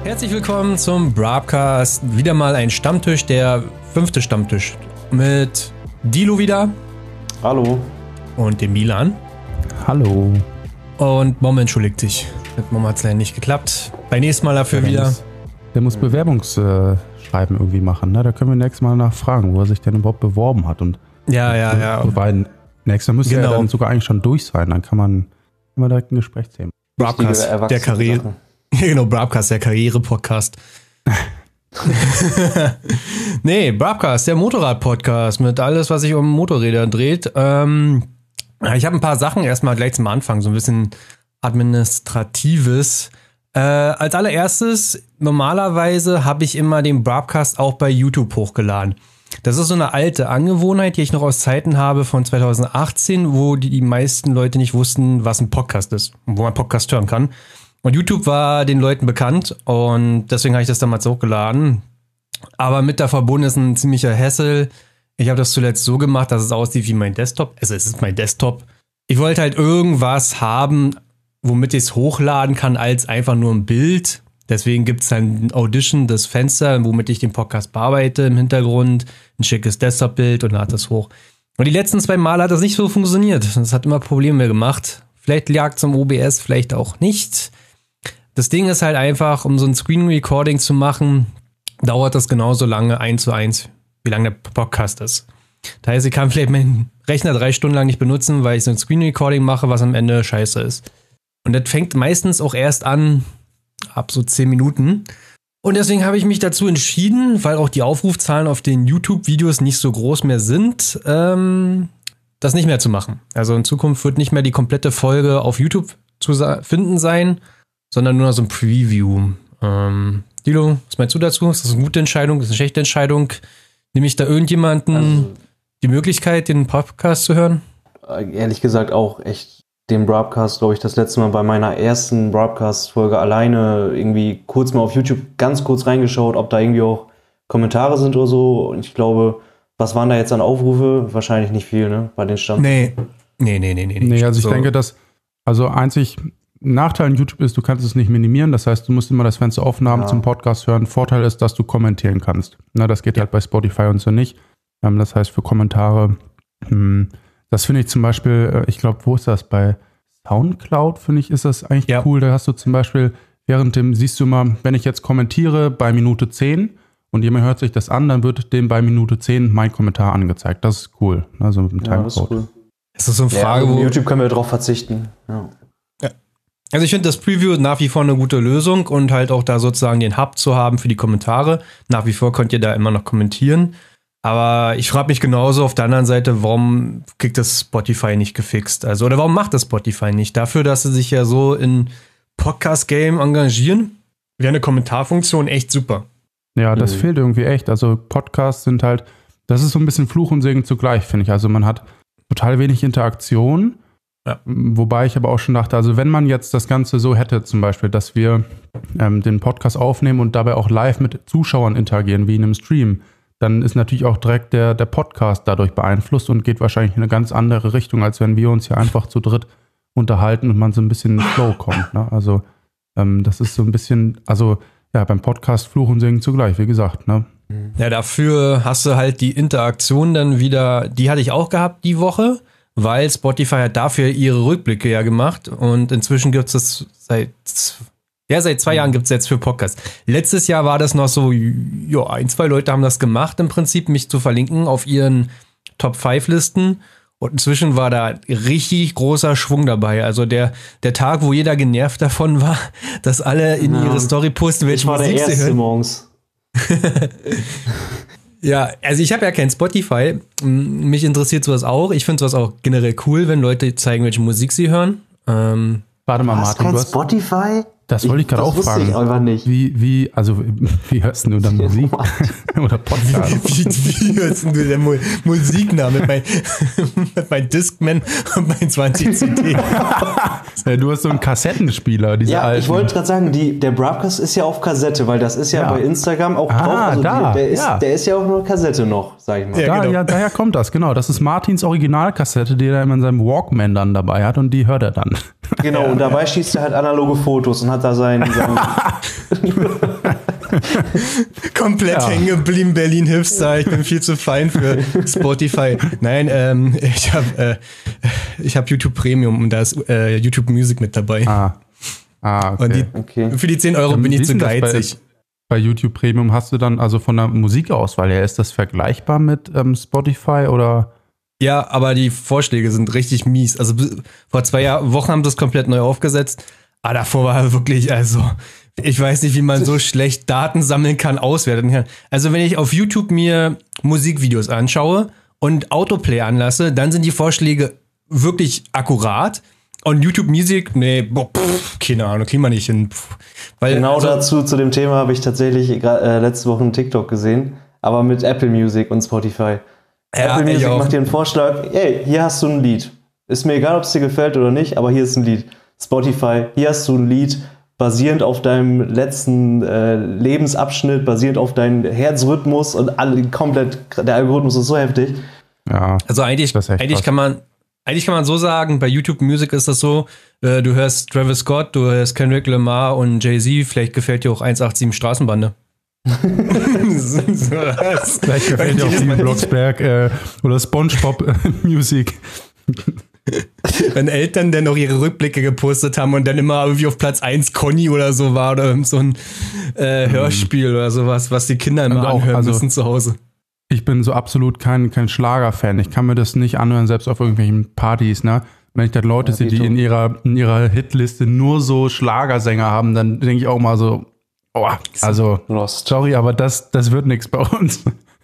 Herzlich willkommen zum Brabcast. Wieder mal ein Stammtisch, der 5. Stammtisch. Mit Dilo wieder. Hallo. Und dem Milan. Hallo. Und Mom entschuldigt sich. Mit Mom hat es leider nicht geklappt. Beim nächsten Mal dafür wieder. Der muss Bewerbungsschreiben irgendwie machen. Ne? Da können wir nächstes Mal nachfragen, wo er sich denn überhaupt beworben hat. Und Ja. Weil nächstes Mal müsste er dann sogar eigentlich schon durch sein. Dann kann man immer direkt ein Gesprächsthema. Brabcast, der Karriere. Genau, Brabcast, der Karriere-Podcast. Nee, Brabcast, der Motorrad-Podcast mit alles, was sich um Motorräder dreht. Ich habe ein paar Sachen erstmal gleich zum Anfang, so ein bisschen Administratives. Als allererstes, normalerweise habe ich immer den Brabcast auch bei YouTube hochgeladen. Das ist so eine alte Angewohnheit, die ich noch aus Zeiten habe von 2018, wo die meisten Leute nicht wussten, was ein Podcast ist und wo man Podcast hören kann. Und YouTube war den Leuten bekannt und deswegen habe ich das damals hochgeladen. Aber mit da verbunden ist ein ziemlicher Hassel. Ich habe das zuletzt so gemacht, dass es aussieht wie mein Desktop. Also es ist mein Desktop. Ich wollte halt irgendwas haben, womit ich es hochladen kann, als einfach nur ein Bild. Deswegen gibt es ein Audition, das Fenster, womit ich den Podcast bearbeite im Hintergrund. Ein schickes Desktop-Bild und lade das hoch. Und die letzten 2 Mal hat das nicht so funktioniert. Das hat immer Probleme gemacht. Vielleicht lag es am OBS, vielleicht auch nicht. Das Ding ist halt einfach, um so ein Screen Recording zu machen, dauert das genauso lange 1:1, wie lange der Podcast ist. Das heißt, ich kann vielleicht meinen Rechner 3 Stunden lang nicht benutzen, weil ich so ein Screen Recording mache, was am Ende scheiße ist. Und das fängt meistens auch erst an, ab so 10 Minuten. Und deswegen habe ich mich dazu entschieden, weil auch die Aufrufzahlen auf den YouTube-Videos nicht so groß mehr sind, das nicht mehr zu machen. Also in Zukunft wird nicht mehr die komplette Folge auf YouTube zu finden sein, sondern nur so ein Preview. Dilo, was meinst du dazu? Ist das eine gute Entscheidung? Ist das eine schlechte Entscheidung? Nehme ich da irgendjemanden die Möglichkeit, den Podcast zu hören? Ehrlich gesagt auch echt den Brabcast, glaube ich, das letzte Mal bei meiner ersten Brabcast-Folge alleine irgendwie kurz mal auf YouTube ganz kurz reingeschaut, ob da irgendwie auch Kommentare sind oder so. Und ich glaube, was waren da jetzt an Aufrufe? Wahrscheinlich nicht viel, ne? Bei den Stand. Nee, also ich denke, dass einzig Nachteil an YouTube ist, du kannst es nicht minimieren. Das heißt, du musst immer das Fenster offen haben zum Podcast hören. Vorteil ist, dass du kommentieren kannst. Na, das geht halt bei Spotify und so nicht. Das heißt, für Kommentare, das finde ich zum Beispiel, ich glaube, wo ist das? Bei Soundcloud, finde ich, ist das eigentlich cool. Da hast du zum Beispiel, siehst du mal, wenn ich jetzt kommentiere bei Minute 10 und jemand hört sich das an, dann wird dem bei Minute 10 mein Kommentar angezeigt. Das ist cool. Also mit dem Timecode. Das ist cool. Es ist so eine Frage, wo YouTube können wir drauf verzichten. Ja. Also ich finde das Preview nach wie vor eine gute Lösung und halt auch da sozusagen den Hub zu haben für die Kommentare. Nach wie vor könnt ihr da immer noch kommentieren. Aber ich frage mich genauso auf der anderen Seite, warum kriegt das Spotify nicht gefixt? Also, oder warum macht das Spotify nicht? Dafür, dass sie sich ja so in Podcast-Game engagieren, wäre eine Kommentarfunktion echt super. Ja, das fehlt irgendwie echt. Also Podcasts sind halt, das ist so ein bisschen Fluch und Segen zugleich, finde ich. Also man hat total wenig Interaktion. Ja. Wobei ich aber auch schon dachte, also wenn man jetzt das Ganze so hätte, zum Beispiel, dass wir den Podcast aufnehmen und dabei auch live mit Zuschauern interagieren, wie in einem Stream, dann ist natürlich auch direkt der Podcast dadurch beeinflusst und geht wahrscheinlich in eine ganz andere Richtung, als wenn wir uns hier einfach zu dritt unterhalten und man so ein bisschen in den Flow kommt. Ne? Also das ist so ein bisschen, also ja, beim Podcast Fluch und Segen zugleich, wie gesagt. Ne? Ja, dafür hast du halt die Interaktion dann wieder, die hatte ich auch gehabt die Woche, weil Spotify hat dafür ihre Rückblicke ja gemacht und inzwischen gibt es das seit 2 Jahren gibt es jetzt für Podcasts. Letztes Jahr war das noch so, 1, 2 Leute haben das gemacht im Prinzip, mich zu verlinken auf ihren Top-5-Listen und inzwischen war da richtig großer Schwung dabei. Also der Tag, wo jeder genervt davon war, dass alle in ihre Story posten, welche Musik sie hören. Morgens. Ja, also ich habe ja kein Spotify. Mich interessiert sowas auch. Ich finde sowas auch generell cool, wenn Leute zeigen, welche Musik sie hören. Warte mal, Martin, du hast Spotify? Das wollte ich gerade auch fragen. Das wusste ich einfach nicht. Wie hörst du dann Musik? Oder Podcast? Wie hörst du denn Musik nach mit meinem Discman und meinem 20 CD? Du hast so einen Kassettenspieler, diese alten. Ich wollte gerade sagen, der Brabcast ist ja auf Kassette, weil das ist ja bei Instagram auch drauf. Also der ist ja auch nur Kassette noch, sag ich mal. Ja, daher kommt das, genau. Das ist Martins Originalkassette, die er immer in seinem Walkman dann dabei hat und die hört er dann. Genau, und dabei schießt er halt analoge Fotos und hat da sein komplett hängen geblieben, Berlin Hipster. Ich bin viel zu fein für Spotify. Nein, ich hab YouTube Premium und da ist YouTube Music mit dabei. Okay. Und für die 10 Euro bin ich zu geizig. Bei YouTube Premium hast du dann also von der Musikauswahl her, ist das vergleichbar mit Spotify oder? Ja, aber die Vorschläge sind richtig mies. Also vor 2 Wochen haben sie das komplett neu aufgesetzt. Aber davor war wirklich, ich weiß nicht, wie man so schlecht Daten sammeln kann, auswerten kann. Also wenn ich auf YouTube mir Musikvideos anschaue und Autoplay anlasse, dann sind die Vorschläge wirklich akkurat. Und YouTube Music, keine Ahnung, kriegen wir nicht hin. Weil, genau dazu, zu dem Thema, habe ich tatsächlich letzte Woche einen TikTok gesehen, aber mit Apple Music und Spotify. Apple Music macht dir einen Vorschlag, ey, hier hast du ein Lied. Ist mir egal, ob es dir gefällt oder nicht, aber hier ist ein Lied. Spotify, hier hast du ein Lied, basierend auf deinem letzten Lebensabschnitt, basierend auf deinem Herzrhythmus und komplett, der Algorithmus ist so heftig. Ja, also eigentlich kann man so sagen, bei YouTube Music ist das so, du hörst Travis Scott, du hörst Kendrick Lamar und Jay-Z, vielleicht gefällt dir auch 187 Straßenbande. Vielleicht gefällt dir auch Steven Blocksberg oder SpongeBob Music. Wenn Eltern dann noch ihre Rückblicke gepostet haben und dann immer irgendwie auf Platz 1 Conny oder so war oder so ein Hörspiel oder sowas, was die Kinder immer anhören müssen zu Hause. Ich bin so absolut kein Schlager-Fan. Ich kann mir das nicht anhören, selbst auf irgendwelchen Partys, ne? Wenn ich dann Leute sehe, die in ihrer Hitliste nur so Schlagersänger haben, dann denke ich auch mal so, sorry, aber das wird nichts bei uns.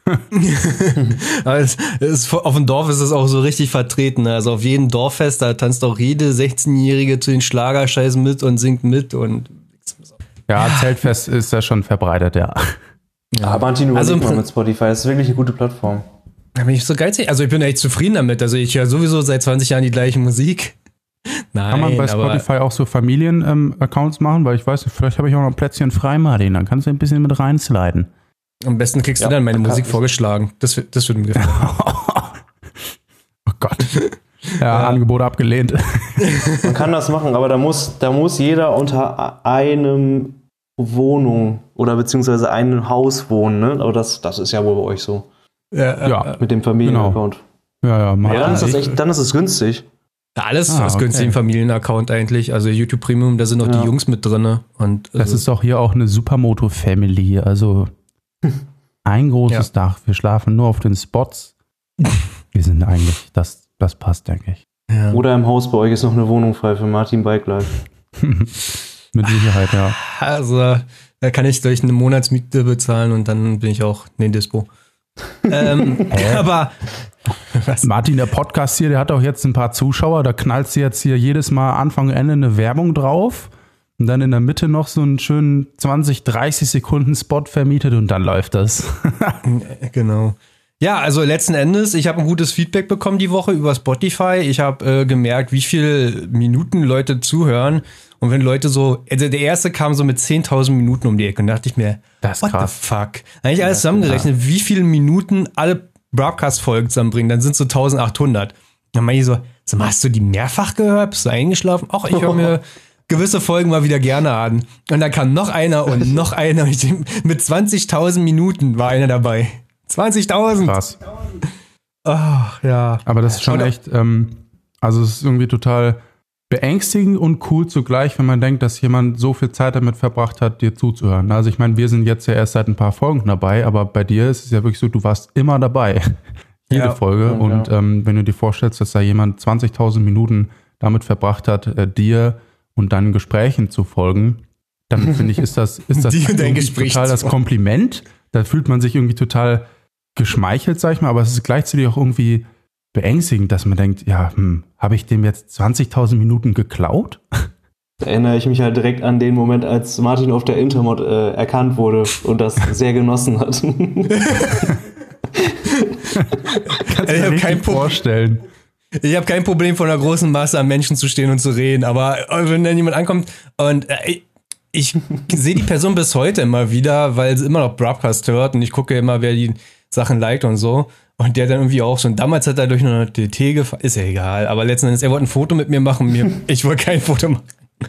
Auf dem Dorf ist es auch so richtig vertreten. Also auf jedem Dorffest, da tanzt auch jede 16-Jährige zu den Schlagerscheißen mit und singt mit. Ja, Zeltfest ist ja schon verbreitet, ja. Ja, Martin, überleg mal mit Spotify. Das ist wirklich eine gute Plattform. Da bin ich so geizig. Also ich bin echt zufrieden damit. Also ich höre sowieso seit 20 Jahren die gleiche Musik. Nein, kann man bei Spotify auch so Familien-Accounts machen? Weil ich weiß, vielleicht habe ich auch noch ein Plätzchen frei, Martin. Dann kannst du ein bisschen mit reinsliden. Am besten kriegst du dann meine Musik vorgeschlagen. Das würde mir gefallen. Oh Gott. Ja, Angebot abgelehnt. Man kann das machen, aber da muss jeder unter einem Wohnung oder beziehungsweise einem Haus wohnen, ne? Aber das ist ja wohl bei euch so. Ja. Mit dem Familienaccount. Genau. Ja, dann ist es günstig. Ja, alles ist günstig im Familienaccount eigentlich. Also YouTube Premium, da sind auch die Jungs mit drin. Und das ist auch hier auch eine Supermoto-Family. Also ein großes Dach. Wir schlafen nur auf den Spots. Wir sind eigentlich, das passt, denke ich. Ja. Oder im Haus bei euch ist noch eine Wohnung frei für Martin Bike Life. Mit Sicherheit, ja. Also, da kann ich durch eine Monatsmiete bezahlen und dann bin ich auch in den Dispo. Aber was? Martin, der Podcast hier, der hat auch jetzt ein paar Zuschauer, da knallst du jetzt hier jedes Mal Anfang, Ende eine Werbung drauf und dann in der Mitte noch so einen schönen 20, 30 Sekunden Spot vermietet und dann läuft das. Genau. Ja, also letzten Endes, ich habe ein gutes Feedback bekommen die Woche über Spotify. Ich habe gemerkt, wie viele Minuten Leute zuhören. Und wenn Leute so, also der erste kam so mit 10.000 Minuten um die Ecke und da dachte ich mir, das ist krass. The fuck? Dann habe ich alles zusammengerechnet, wie viele Minuten alle Broadcast-Folgen zusammenbringen, dann sind so 1.800. Dann meine ich so, hast du die mehrfach gehört? Bist du eingeschlafen? Ach, ich höre mir gewisse Folgen mal wieder gerne an. Und dann kam noch einer und noch einer. Mit 20.000 Minuten war einer dabei. 20.000! Krass. Ach, ja. Aber das ist schon echt, also es ist irgendwie total beängstigend und cool zugleich, wenn man denkt, dass jemand so viel Zeit damit verbracht hat, dir zuzuhören. Also ich meine, wir sind jetzt ja erst seit ein paar Folgen dabei, aber bei dir ist es ja wirklich so, du warst immer dabei. Jede Folge. Und wenn du dir vorstellst, dass da jemand 20.000 Minuten damit verbracht hat, dir und deinen Gesprächen zu folgen, dann finde ich, ist das total das Kompliment. Da fühlt man sich irgendwie total geschmeichelt, sag ich mal, aber es ist gleichzeitig auch irgendwie beängstigend, dass man denkt, ja, habe ich dem jetzt 20.000 Minuten geklaut? Da erinnere ich mich halt direkt an den Moment, als Martin auf der Intermod erkannt wurde und das sehr genossen hat. Kannst du dir kein vorstellen. Ich habe kein Problem, vor einer großen Masse an Menschen zu stehen und zu reden, aber wenn dann jemand ankommt und ich sehe die Person bis heute immer wieder, weil sie immer noch Broadcast hört und ich gucke immer, wer die Sachen liked und so. Und der dann irgendwie auch so, und damals hat er durch eine TT gefahren, ist ja egal, aber letzten Endes, er wollte ein Foto mit mir machen, ich wollte kein Foto machen.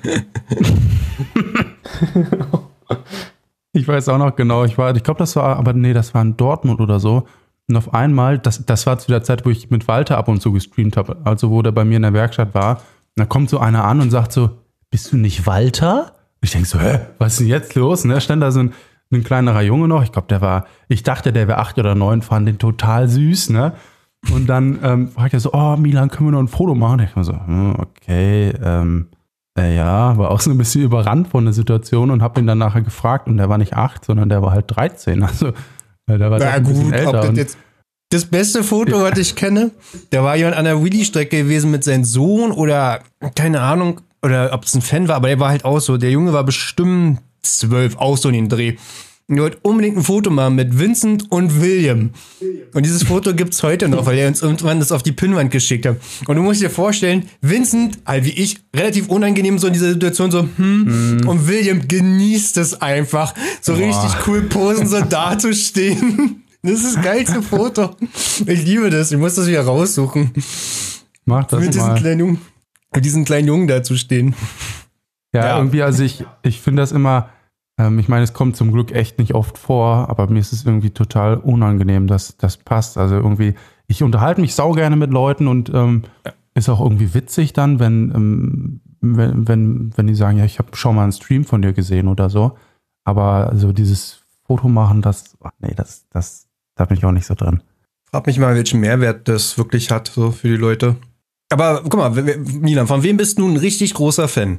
Ich weiß auch noch genau, ich glaube, das war in Dortmund oder so. Und auf einmal, das war zu der Zeit, wo ich mit Walter ab und zu gestreamt habe, also wo der bei mir in der Werkstatt war. Und da kommt so einer an und sagt so, bist du nicht Walter? Und ich denke so, was ist denn jetzt los? Und da stand da so ein kleinerer Junge noch, ich glaube, ich dachte, der wäre 8 oder 9, fand den total süß, ne? Und dann fragt er so, oh Milan, können wir noch ein Foto machen? Und ich war so, okay, ja, war auch so ein bisschen überrannt von der Situation und habe ihn dann nachher gefragt und der war nicht 8, sondern der war halt 13, also der war ein bisschen älter. Ob das jetzt das beste Foto, was ich kenne, da war jemand an der Willi-Strecke gewesen mit seinem Sohn oder keine Ahnung, oder ob es ein Fan war, aber der war halt auch so, der Junge war bestimmt 12, auch so in den Dreh. Und der wollte unbedingt ein Foto machen mit Vincent und William. Und dieses Foto gibt's heute noch, weil er uns irgendwann das auf die Pinnwand geschickt hat. Und du musst dir vorstellen, Vincent, halt wie ich, relativ unangenehm so in dieser Situation so, und William genießt es einfach, so richtig cool posen, so dazustehen. Das ist das geilste Foto. Ich liebe das, ich muss das wieder raussuchen. Mach das mit mal. Mit diesem kleinen Jungen dazustehen. Ja, irgendwie, also ich finde das immer, ich meine, es kommt zum Glück echt nicht oft vor, aber mir ist es irgendwie total unangenehm, dass das passt. Also irgendwie, ich unterhalte mich sau gerne mit Leuten und ist auch irgendwie witzig dann, wenn die sagen, ja, ich habe schon mal einen Stream von dir gesehen oder so. Aber so dieses Foto machen, da bin ich auch nicht so dran. Frag mich mal, welchen Mehrwert das wirklich hat, so für die Leute. Aber guck mal, Milan, von wem bist du ein richtig großer Fan?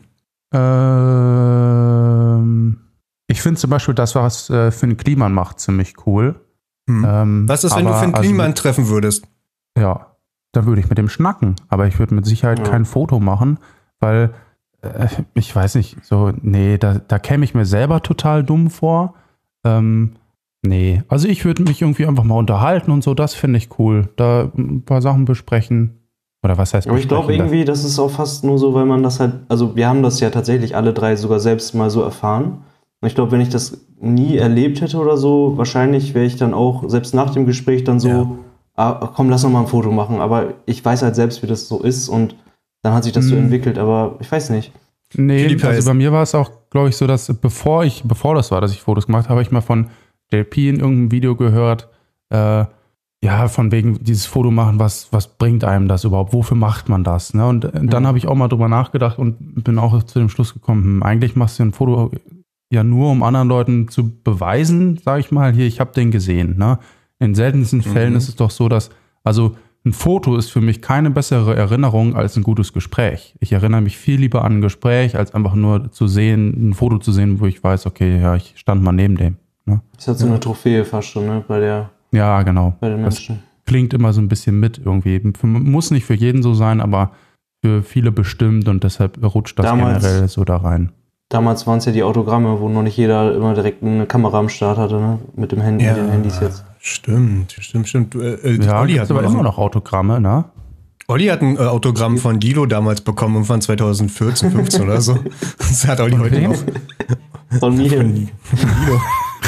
Ich finde zum Beispiel das, was Finn Kliman macht, ziemlich cool. Was ist, wenn du Finn Kliman treffen würdest? Ja, dann würde ich mit dem schnacken. Aber ich würde mit Sicherheit kein Foto machen, weil ich weiß nicht, so, nee, da käme ich mir selber total dumm vor. Nee, also ich würde mich irgendwie einfach mal unterhalten und so, das finde ich cool. Da ein paar Sachen besprechen. Oder was heißt aber ich glaube irgendwie, das ist auch fast nur so, weil man das halt, also wir haben das ja tatsächlich alle drei sogar selbst mal so erfahren. Und ich glaube, wenn ich das nie erlebt hätte oder so, wahrscheinlich wäre ich dann auch, selbst nach dem Gespräch dann so, komm, lass noch mal ein Foto machen. Aber ich weiß halt selbst, wie das so ist und dann hat sich das so entwickelt, aber ich weiß nicht. Nee, also bei mir war es auch, glaube ich, so, dass bevor das war, dass ich Fotos gemacht habe, habe ich mal von JP in irgendeinem Video gehört, von wegen dieses Foto machen, was bringt einem das überhaupt? Wofür macht man das? Ne? Und dann habe ich auch mal drüber nachgedacht und bin auch zu dem Schluss gekommen, eigentlich machst du ein Foto ja nur, um anderen Leuten zu beweisen, sage ich mal, hier, ich habe den gesehen. Ne? In seltensten Fällen ist es doch so, dass, also ein Foto ist für mich keine bessere Erinnerung als ein gutes Gespräch. Ich erinnere mich viel lieber an ein Gespräch, als einfach nur zu sehen, ein Foto zu sehen, wo ich weiß, okay, ja, ich stand mal neben dem. Ne? Das hat so eine Trophäe fast schon, ne, ja, genau. Bei den Menschen. Das klingt immer so ein bisschen mit irgendwie. Muss nicht für jeden so sein, aber für viele bestimmt und deshalb rutscht das generell so da rein. Damals waren es ja die Autogramme, wo noch nicht jeder immer direkt eine Kamera am Start hatte, ne? Mit dem Handy, den Handys jetzt. Stimmt. Olli hat aber immer noch Autogramme, ne? Olli hat ein Autogramm von Dilo damals bekommen, von 2014, 15 oder so. Das hat Olli heute noch. Von mir. Von Dilo.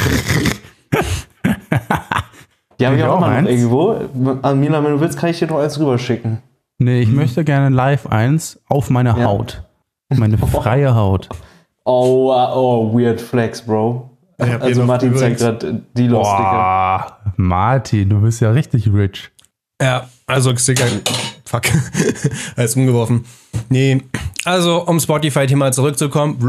Die habe ich auch mal noch irgendwo. Milan, wenn du willst, kann ich dir noch eins rüberschicken. Nee, ich möchte gerne live eins auf meine Haut. Meine freie Haut. Oh, weird flex, Bro. Also Martin zeigt gerade die Sticker. Martin, du bist ja richtig rich. Ja, also Sticker. Fuck. Alles umgeworfen. Nee, also um Spotify-Thema zurückzukommen.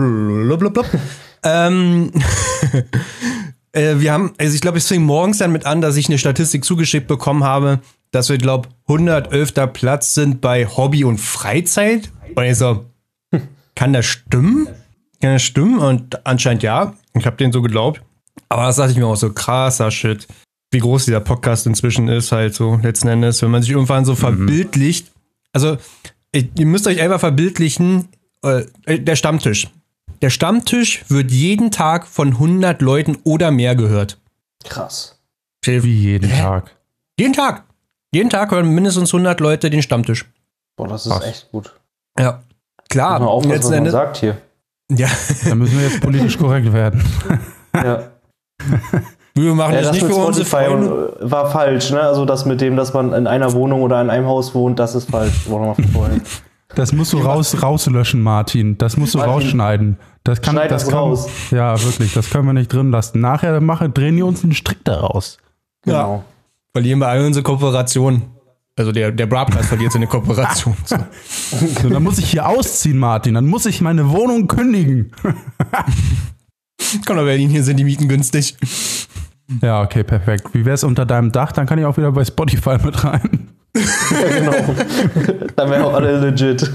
Wir haben, also ich glaube, es fing morgens dann mit an, dass ich eine Statistik zugeschickt bekommen habe, dass wir, glaube 111. Platz sind bei Hobby und Freizeit. Und ich so, kann das stimmen? Kann das stimmen? Und anscheinend ja. Ich habe denen so geglaubt. Aber das dachte ich mir auch so, krasser Shit. Wie groß dieser Podcast inzwischen ist, halt so letzten Endes, wenn man sich irgendwann so verbildlicht. Also, ihr müsst euch einfach verbildlichen, der Stammtisch. Der Stammtisch wird jeden Tag von 100 Leuten oder mehr gehört. Krass. Wie jeden Tag? Jeden Tag. Jeden Tag hören mindestens 100 Leute den Stammtisch. Boah, das ist echt gut. Ja, klar. Mal aufpassen, was man sagt hier. Ja. Da müssen wir jetzt politisch korrekt werden. Ja. Wir machen das nicht mit für unsere Spotify Freunde. war falsch, ne? Also das mit dem, dass man in einer Wohnung oder in einem Haus wohnt, das ist falsch. Das musst du rauslöschen, Martin. Das musst du rausschneiden. Schneid das raus. Ja, wirklich, das können wir nicht drin lassen. Nachher drehen die uns einen Strick daraus. Genau. Ja. Verlieren wir alle unsere Kooperation. Also der Broadcast verliert seine Kooperation. So. So, dann muss ich hier ausziehen, Martin. Dann muss ich meine Wohnung kündigen. Komm nach Berlin, hier sind die Mieten günstig. Ja, okay, perfekt. Wie wär's unter deinem Dach? Dann kann ich auch wieder bei Spotify mit rein. Ja, genau. Dann wären auch alle legit.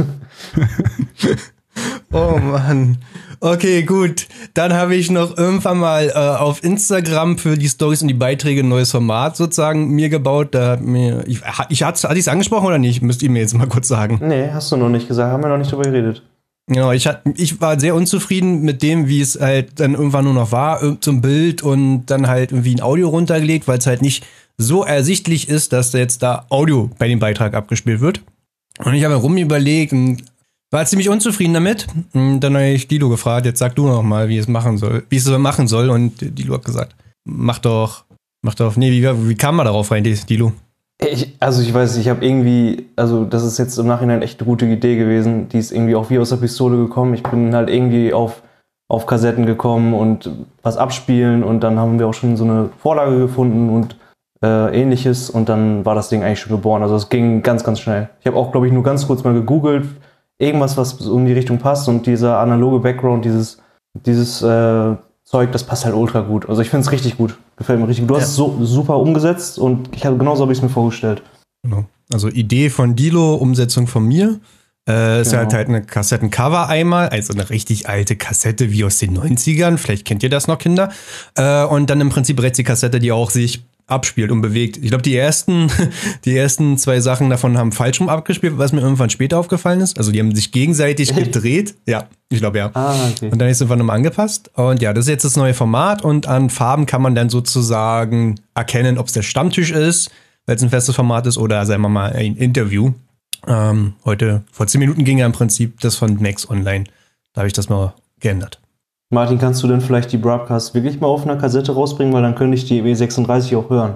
Oh Mann. Okay, gut. Dann habe ich noch irgendwann mal auf Instagram für die Stories und die Beiträge ein neues Format sozusagen mir gebaut. Da hatte ich es angesprochen oder nicht? Müsst ihr mir jetzt mal kurz sagen. Nee, hast du noch nicht gesagt. Haben wir noch nicht drüber geredet. Genau, ich war sehr unzufrieden mit dem, wie es halt dann irgendwann nur noch war, zum Bild und dann halt irgendwie ein Audio runtergelegt, weil es halt nicht so ersichtlich ist, dass jetzt da Audio bei dem Beitrag abgespielt wird. Und ich habe rumüberlegt und war ziemlich unzufrieden damit. Und dann habe ich Dilo gefragt, jetzt sag du noch mal, wie es machen soll. Und Dilo hat gesagt, mach doch. Nee, wie kam man darauf rein, Dilo? Ich weiß, ich habe irgendwie, also das ist jetzt im Nachhinein echt eine gute Idee gewesen. Die ist irgendwie auch wie aus der Pistole gekommen. Ich bin halt irgendwie auf Kassetten gekommen und was abspielen und dann haben wir auch schon so eine Vorlage gefunden und ähnliches und dann war das Ding eigentlich schon geboren. Also es ging ganz, ganz schnell. Ich habe auch, glaube ich, nur ganz kurz mal gegoogelt, irgendwas, was so in die Richtung passt und dieser analoge Background, dieses Zeug, das passt halt ultra gut. Also ich finde es richtig gut. Gefällt mir richtig gut. Du hast es so super umgesetzt und genauso habe ich es mir vorgestellt. Genau. Also Idee von Dilo, Umsetzung von mir. Ist Genau. halt eine Kassettencover einmal, also eine richtig alte Kassette wie aus den 90ern. Vielleicht kennt ihr das noch, Kinder. Und dann im Prinzip rechts die Kassette, die auch sich abspielt und bewegt. Ich glaube, die ersten 2 Sachen davon haben falsch rum abgespielt, was mir irgendwann später aufgefallen ist. Also die haben sich gegenseitig gedreht. Ja, ich glaube ja. Okay. Und dann ist es irgendwann nochmal angepasst. Und ja, das ist jetzt das neue Format und an Farben kann man dann sozusagen erkennen, ob es der Stammtisch ist, weil es ein festes Format ist oder sagen wir mal ein Interview. Heute, vor 10 Minuten ging ja im Prinzip das von Max online. Da habe ich das mal geändert. Martin, kannst du denn vielleicht die Broadcasts wirklich mal auf einer Kassette rausbringen, weil dann könnte ich die E36 auch hören.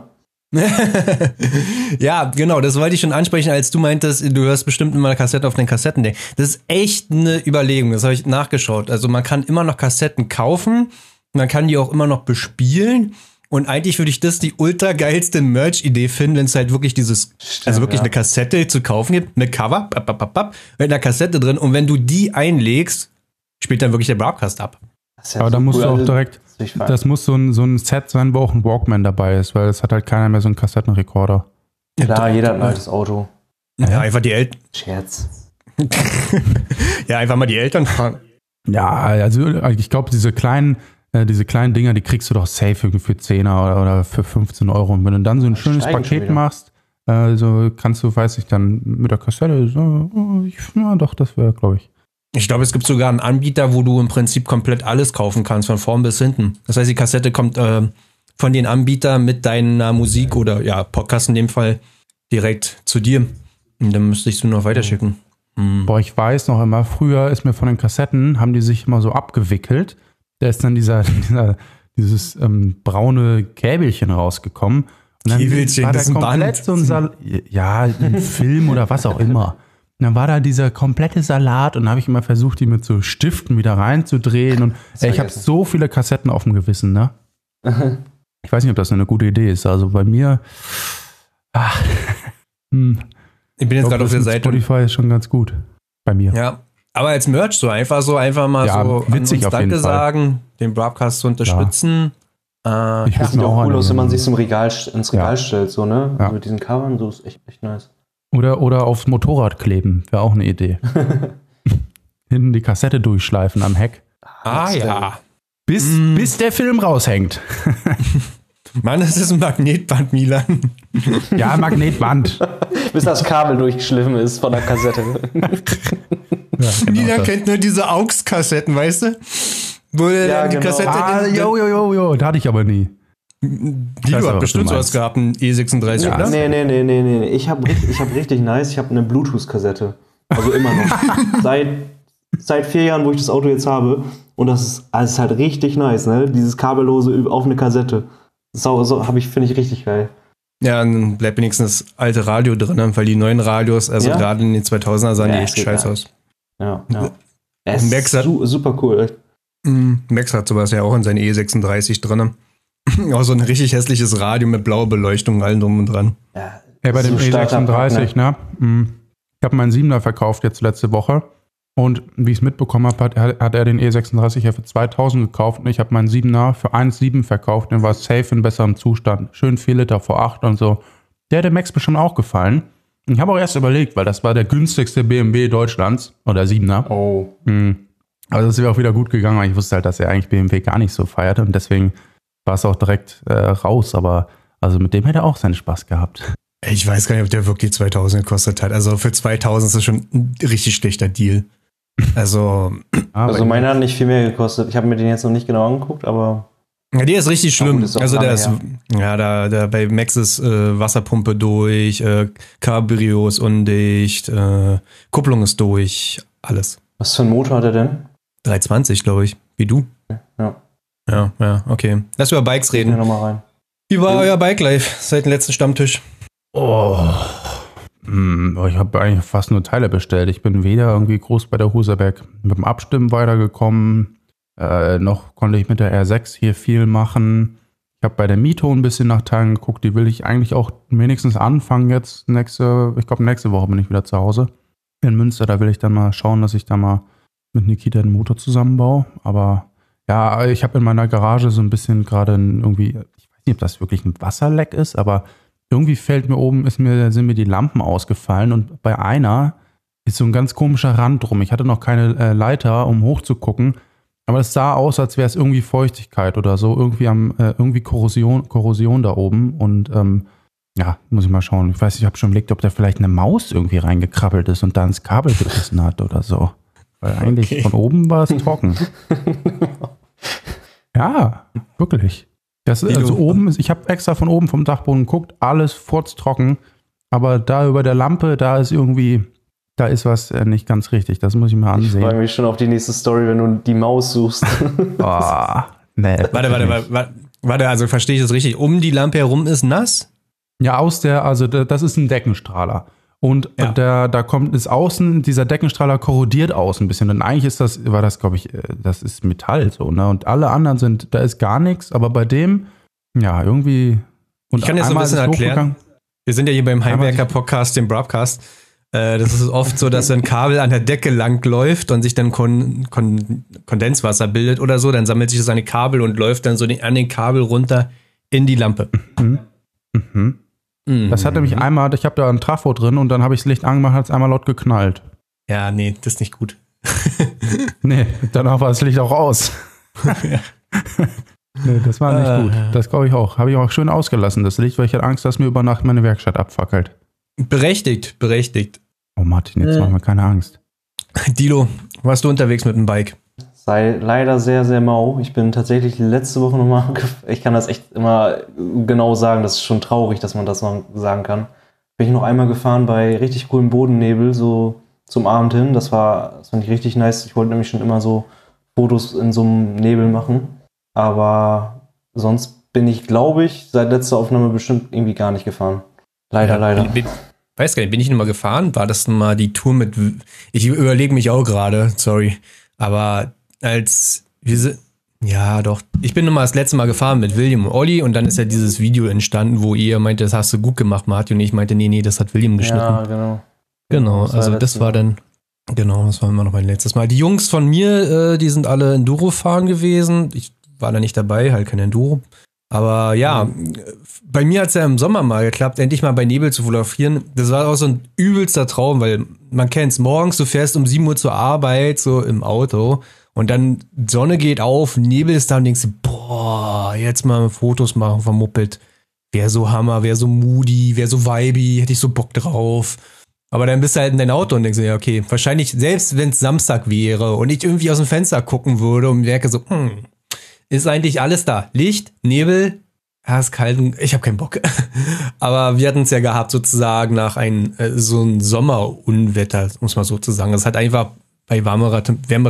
Ja, genau, das wollte ich schon ansprechen, als du meintest, du hörst bestimmt immer eine Kassette auf den Kassettendeck. Das ist echt eine Überlegung, das habe ich nachgeschaut. Also man kann immer noch Kassetten kaufen, man kann die auch immer noch bespielen und eigentlich würde ich das die ultra geilste Merch-Idee finden, wenn es halt wirklich eine Kassette zu kaufen gibt, mit Cover, mit einer Kassette drin und wenn du die einlegst, spielt dann wirklich der Broadcast ab. Ja, aber da musst du auch direkt, das muss so ein Set sein, wo auch ein Walkman dabei ist, weil es hat halt keiner mehr so einen Kassettenrekorder. Klar, jeder hat ein altes Auto. Ja, einfach die Eltern. Scherz. Ja, einfach mal die Eltern fragen. Ja, also ich glaube, diese kleinen Dinger, die kriegst du doch safe für 10er oder für 15 Euro. Und wenn du dann so ein schönes Paket machst, so kannst du, weiß ich, dann mit der Kassette, doch, das wäre, glaube ich. Ich glaube, es gibt sogar einen Anbieter, wo du im Prinzip komplett alles kaufen kannst, von vorn bis hinten. Das heißt, die Kassette kommt von den Anbietern mit deiner Musik oder ja, Podcast in dem Fall direkt zu dir. Und dann müsstest du noch weiterschicken. Boah, ich weiß noch immer, früher ist mir von den Kassetten, haben die sich immer so abgewickelt. Da ist dann dieses braune Käbelchen rausgekommen. Und dann Käbelchen, war da das ist ein komplett Band. so ein Film oder was auch immer. Und dann war da dieser komplette Salat und dann habe ich immer versucht, die mit so Stiften wieder reinzudrehen. Und ich habe so viele Kassetten auf dem Gewissen, ne? Ich weiß nicht, ob das eine gute Idee ist. Also bei mir. Ich bin jetzt gerade auf der Seite. Spotify ist schon ganz gut. Bei mir. Ja. Aber als Merch so einfach mal Ja, so witzig an uns auf jeden Danke Fall. sagen, den Broadcast zu unterstützen. Ich Das würde sieht mir auch cool aus, wenn man sich so ins Regal stellt, so, ne? Ja. So mit diesen Covern, so ist echt nice. Oder aufs Motorrad kleben, wäre auch eine Idee. Hinten die Kassette durchschleifen am Heck. Ja. Bis der Film raushängt. Mann, das ist ein Magnetband, Milan. Ja, Magnetband. Bis das Kabel durchgeschliffen ist von der Kassette. Ja, Milan das. kennt nur diese AUX-Kassetten, weißt du? Wo Ja, die genau. Kassette Jo, da hatte ich aber nie. Die weiß du aber, hast was bestimmt du sowas meinst. gehabt, ein E36, Ja, oder? Nee. Ich hab richtig nice. Ich habe eine Bluetooth-Kassette. Also immer noch. Seit 4 Jahren, wo ich das Auto jetzt habe. Und das ist halt richtig nice, ne? Dieses kabellose auf eine Kassette. Finde ich richtig geil. Ja, dann bleibt wenigstens das alte Radio drin, weil die neuen Radios, also gerade in den 2000er sahen die echt scheiße aus. Ja. Max hat, super cool. Max hat sowas ja auch in seinen E36 drin. Auch so ein richtig hässliches Radio mit blauer Beleuchtung, allen drum und dran. Ja, bei dem E36, ne? Ich habe meinen 7er verkauft jetzt letzte Woche. Und wie ich es mitbekommen habe, hat er den E36 ja für 2000 gekauft und ich habe meinen 7er für 1,7 verkauft und war safe in besserem Zustand. Schön 4 Liter V8 und so. Der hätte Max bestimmt auch gefallen. Und ich habe auch erst überlegt, weil das war der günstigste BMW Deutschlands oder 7er. Oh. Also das wäre auch wieder gut gegangen, weil ich wusste halt, dass er eigentlich BMW gar nicht so feiert und deswegen war es auch direkt raus. Aber also mit dem hätte er auch seinen Spaß gehabt. Ich weiß gar nicht, ob der wirklich 2000 gekostet hat. Also für 2000 ist das schon ein richtig schlechter Deal. Also meiner hat nicht viel mehr gekostet. Ich habe mir den jetzt noch nicht genau angeguckt, aber ja, der ist richtig schlimm. Also der ist da bei Max ist Wasserpumpe durch, Cabrio ist undicht, Kupplung ist durch, alles. Was für ein Motor hat er denn? 320, glaube ich, wie du. Ja, okay. Lass über Bikes reden. Noch mal rein. Wie war euer Bike Life seit dem letzten Stammtisch? Ich habe eigentlich fast nur Teile bestellt. Ich bin weder irgendwie groß bei der Husaberg mit dem Abstimmen weitergekommen. Noch konnte ich mit der R6 hier viel machen. Ich habe bei der Mito ein bisschen nach Teilen geguckt. Die will ich eigentlich auch wenigstens anfangen jetzt. Ich glaube, nächste Woche bin ich wieder zu Hause in Münster. Da will ich dann mal schauen, dass ich da mal mit Nikita den Motor zusammenbaue. Aber ja, ich habe in meiner Garage so ein bisschen gerade irgendwie, ich weiß nicht, ob das wirklich ein Wasserleck ist, aber irgendwie sind mir die Lampen ausgefallen und bei einer ist so ein ganz komischer Rand drum. Ich hatte noch keine Leiter, um hochzugucken, aber es sah aus, als wäre es irgendwie Feuchtigkeit oder so, irgendwie Korrosion da oben und muss ich mal schauen. Ich weiß nicht, ich habe schon überlegt, ob da vielleicht eine Maus irgendwie reingekrabbelt ist und da ins Kabel gebissen hat oder so. Weil eigentlich von oben war es trocken. Ja, wirklich. Also oben ich habe extra von oben vom Dachboden geguckt, alles furztrocken, aber da über der Lampe, da ist was nicht ganz richtig. Das muss ich mal ansehen. Ich freue mich schon auf die nächste Story, wenn du die Maus suchst. Nee. Warte, also verstehe ich das richtig? Um die Lampe herum ist nass? Ja, das ist ein Deckenstrahler. Und da ist außen, dieser Deckenstrahler korrodiert außen ein bisschen. Und eigentlich war das, glaube ich, das ist Metall so, ne? Und alle anderen da ist gar nichts, aber bei dem, ja, irgendwie. Und ich kann jetzt so ein bisschen erklären. Wir sind ja hier beim Heimwerker-Podcast, dem Broadcast. Das ist oft so, dass ein Kabel an der Decke lang läuft und sich dann Kondenswasser bildet oder so. Dann sammelt sich das an die Kabel und läuft dann so an den Kabel runter in die Lampe. Das hat nämlich einmal, ich habe da ein Trafo drin und dann habe ich das Licht angemacht, hat es einmal laut geknallt. Ja, nee, das ist nicht gut. Nee, danach war das Licht auch aus. Nee, das war nicht gut. Das glaube ich auch. Habe ich auch schön ausgelassen, das Licht, weil ich hatte Angst, dass mir über Nacht meine Werkstatt abfackelt. Berechtigt. Oh Martin, jetzt mach mir keine Angst. Dilo, warst du unterwegs mit dem Bike? Sei leider sehr, sehr mau. Ich bin tatsächlich letzte Woche nochmal, ich kann das echt immer genau sagen, das ist schon traurig, dass man das noch sagen kann. Bin ich noch einmal gefahren bei richtig coolem Bodennebel, so zum Abend hin. Das fand ich richtig nice. Ich wollte nämlich schon immer so Fotos in so einem Nebel machen. Aber sonst bin ich, glaube ich, seit letzter Aufnahme bestimmt irgendwie gar nicht gefahren. Leider. Weiß gar nicht, bin ich nochmal gefahren? War das nochmal die Tour mit, ich überlege mich auch gerade, sorry, aber ich bin nochmal das letzte Mal gefahren mit William und Olli und dann ist ja dieses Video entstanden, wo ihr meinte, das hast du gut gemacht, Martin, und ich meinte, nee, das hat William geschnitten. Ja, genau, also das war immer noch mein letztes Mal. Die Jungs von mir, die sind alle Enduro fahren gewesen, ich war da nicht dabei, halt kein Enduro, aber ja, bei mir hat es ja im Sommer mal geklappt, endlich mal bei Nebel zu fotografieren. Das war auch so ein übelster Traum, weil man kennt's, morgens, du fährst um 7 Uhr zur Arbeit, so im Auto. Und dann Sonne geht auf, Nebel ist da und denkst du, boah, jetzt mal Fotos machen vom Moped. Wär so Hammer, wär so moody, wär so vibey, hätte ich so Bock drauf. Aber dann bist du halt in dein Auto und denkst dir, ja, okay, wahrscheinlich, selbst wenn es Samstag wäre und ich irgendwie aus dem Fenster gucken würde und merke so, ist eigentlich alles da. Licht, Nebel, ja, ist kalt, ich habe keinen Bock. Aber wir hatten es ja gehabt, sozusagen nach so ein Sommerunwetter, muss man sozusagen. Es hat einfach bei wärmerer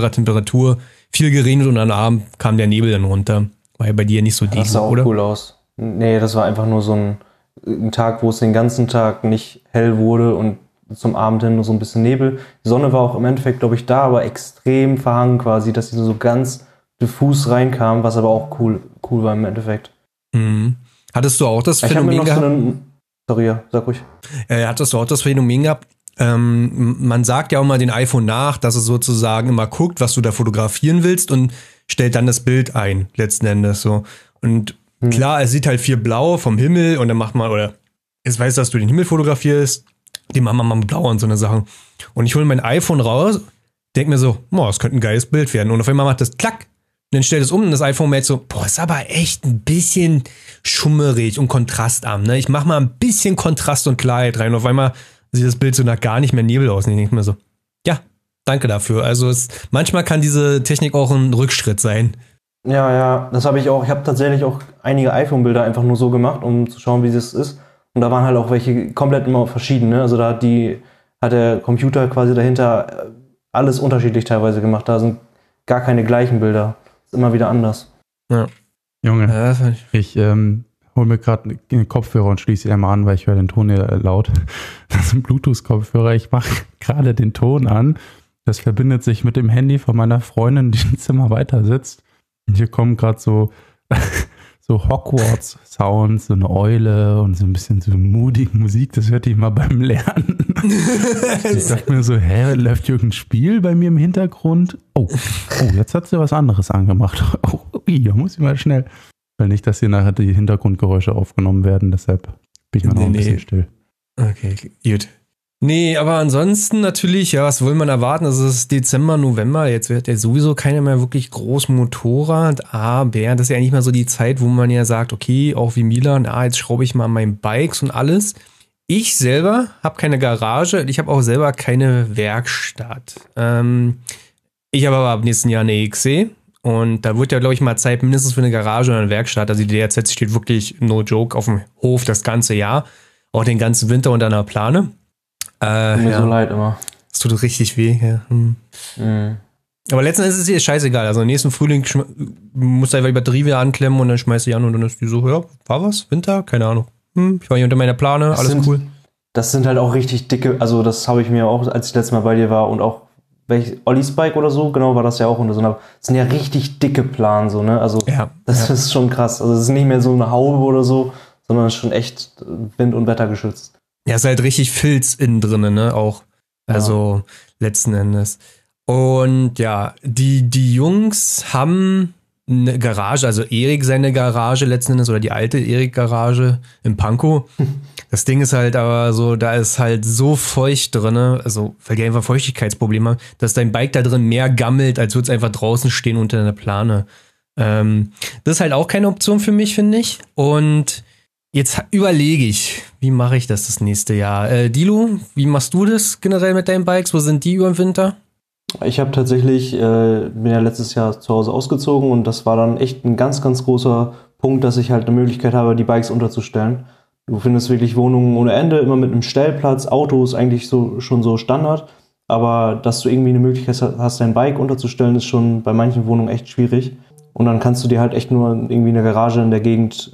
Temperatur viel geregnet und am Abend kam der Nebel dann runter. War ja bei dir nicht so das sah auch oder? Cool aus. Nee, das war einfach nur so ein Tag, wo es den ganzen Tag nicht hell wurde und zum Abend hin nur so ein bisschen Nebel. Die Sonne war auch im Endeffekt, glaube ich, da, aber extrem verhangen quasi, dass sie so ganz diffus reinkam, was aber auch cool war im Endeffekt. Mhm. Hattest du auch das Phänomen gehabt? Sorry, ja, sag ruhig. Hattest du auch das Phänomen gehabt? Man sagt ja auch mal den iPhone nach, dass es sozusagen immer guckt, was du da fotografieren willst und stellt dann das Bild ein, letzten Endes so. Und klar, es sieht halt viel blau vom Himmel und dann macht man, oder es weiß, dass du den Himmel fotografierst, die machen wir mal mit blau und so eine Sachen. Und ich hole mein iPhone raus, denke mir so, das könnte ein geiles Bild werden. Und auf einmal macht das klack. Und dann stellt es um und das iPhone merkt so, ist aber echt ein bisschen schummerig und kontrastarm. Ne? Ich mache mal ein bisschen Kontrast und Klarheit rein. Und auf einmal sieht das Bild so nach gar nicht mehr Nebel aus. Und ich denke mir so, ja, danke dafür. Also manchmal kann diese Technik auch ein Rückschritt sein. Ja, das habe ich auch. Ich habe tatsächlich auch einige iPhone-Bilder einfach nur so gemacht, um zu schauen, wie das ist. Und da waren halt auch welche komplett immer verschieden. Ne? Also da hat der Computer quasi dahinter alles unterschiedlich teilweise gemacht. Da sind gar keine gleichen Bilder. Ist immer wieder anders. Ja. Junge, ich hole mir gerade einen Kopfhörer und schließe ihn einmal an, weil ich höre den Ton hier laut. Das ist ein Bluetooth-Kopfhörer. Ich mache gerade den Ton an. Das verbindet sich mit dem Handy von meiner Freundin, die im Zimmer weiter sitzt. Und hier kommen gerade so Hogwarts-Sounds, so eine Eule und so ein bisschen so moody Musik. Das hört die immer beim Lernen. Ich dachte mir so, läuft irgendein Spiel bei mir im Hintergrund? Oh, jetzt hat sie was anderes angemacht. Da muss ich mal schnell. Weil nicht, dass hier nachher die Hintergrundgeräusche aufgenommen werden. Deshalb bin ich mal noch ein bisschen still. Okay, gut. Nee, aber ansonsten natürlich, ja, was will man erwarten? Also es ist Dezember, November, jetzt wird ja sowieso keiner mehr wirklich groß Motorrad, aber das ist ja nicht mal so die Zeit, wo man ja sagt, okay, auch wie Milan, jetzt schraube ich mal an meinen Bikes und alles. Ich selber habe keine Garage, ich habe auch selber keine Werkstatt. Ich habe aber ab nächsten Jahr eine XC und da wird ja, glaube ich, mal Zeit mindestens für eine Garage oder eine Werkstatt. Also die DRZ steht wirklich, no joke, auf dem Hof das ganze Jahr, auch den ganzen Winter unter einer Plane. Tut mir so leid immer. Das tut richtig weh, ja. Aber letztendlich ist es dir scheißegal. Also im nächsten Frühling musst du einfach die Batterie wieder anklemmen und dann schmeißt du die an und dann ist die so, ja, war was? Winter? Keine Ahnung. Ich war hier unter meiner Plane, alles cool. Das sind halt auch richtig dicke, also das habe ich mir auch, als ich letztes Mal bei dir war und auch Ollis Bike oder so, genau, war das ja auch unter so einer, das sind ja richtig dicke Planen so, ne? Also das ist schon krass. Also es ist nicht mehr so eine Haube oder so, sondern es ist schon echt wind- und wettergeschützt. Ja, ist halt richtig Filz innen drin, ne, auch. Also, letzten Endes. Und ja, die Jungs haben eine Garage, also Erik seine Garage letzten Endes, oder die alte Erik-Garage in Pankow. Das Ding ist halt aber so, da ist halt so feucht drin, also, weil die einfach Feuchtigkeitsprobleme haben, dass dein Bike da drin mehr gammelt, als würde es einfach draußen stehen unter einer Plane. Das ist halt auch keine Option für mich, finde ich. Und jetzt überlege ich, wie mache ich das nächste Jahr? Dilo, wie machst du das generell mit deinen Bikes? Wo sind die über den Winter? Ich habe tatsächlich, bin ja letztes Jahr zu Hause ausgezogen und das war dann echt ein ganz, ganz großer Punkt, dass ich halt eine Möglichkeit habe, die Bikes unterzustellen. Du findest wirklich Wohnungen ohne Ende, immer mit einem Stellplatz, Autos eigentlich schon so Standard, aber dass du irgendwie eine Möglichkeit hast, dein Bike unterzustellen, ist schon bei manchen Wohnungen echt schwierig. Und dann kannst du dir halt echt nur irgendwie eine Garage in der Gegend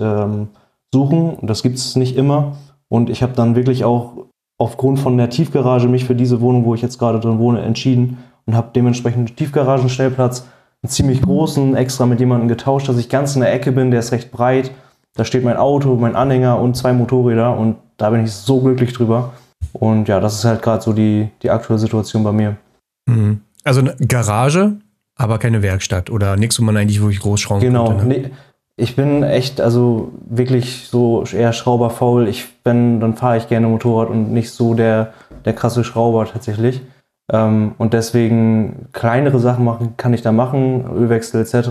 suchen. Das gibt es nicht immer. Und ich habe dann wirklich auch aufgrund von der Tiefgarage mich für diese Wohnung, wo ich jetzt gerade drin wohne, entschieden und habe dementsprechend einen Tiefgaragenstellplatz, einen ziemlich großen, extra mit jemandem getauscht, dass ich ganz in der Ecke bin, der ist recht breit. Da steht mein Auto, mein Anhänger und 2 Motorräder und da bin ich so glücklich drüber. Und ja, das ist halt gerade so die aktuelle Situation bei mir. Also eine Garage, aber keine Werkstatt oder nichts, wo man eigentlich wirklich groß schrauben könnte. Genau, nee, ich bin echt, also wirklich so eher schrauberfaul. Dann fahre ich gerne Motorrad und nicht so der krasse Schrauber tatsächlich. Und deswegen kleinere Sachen kann ich da machen, Ölwechsel etc.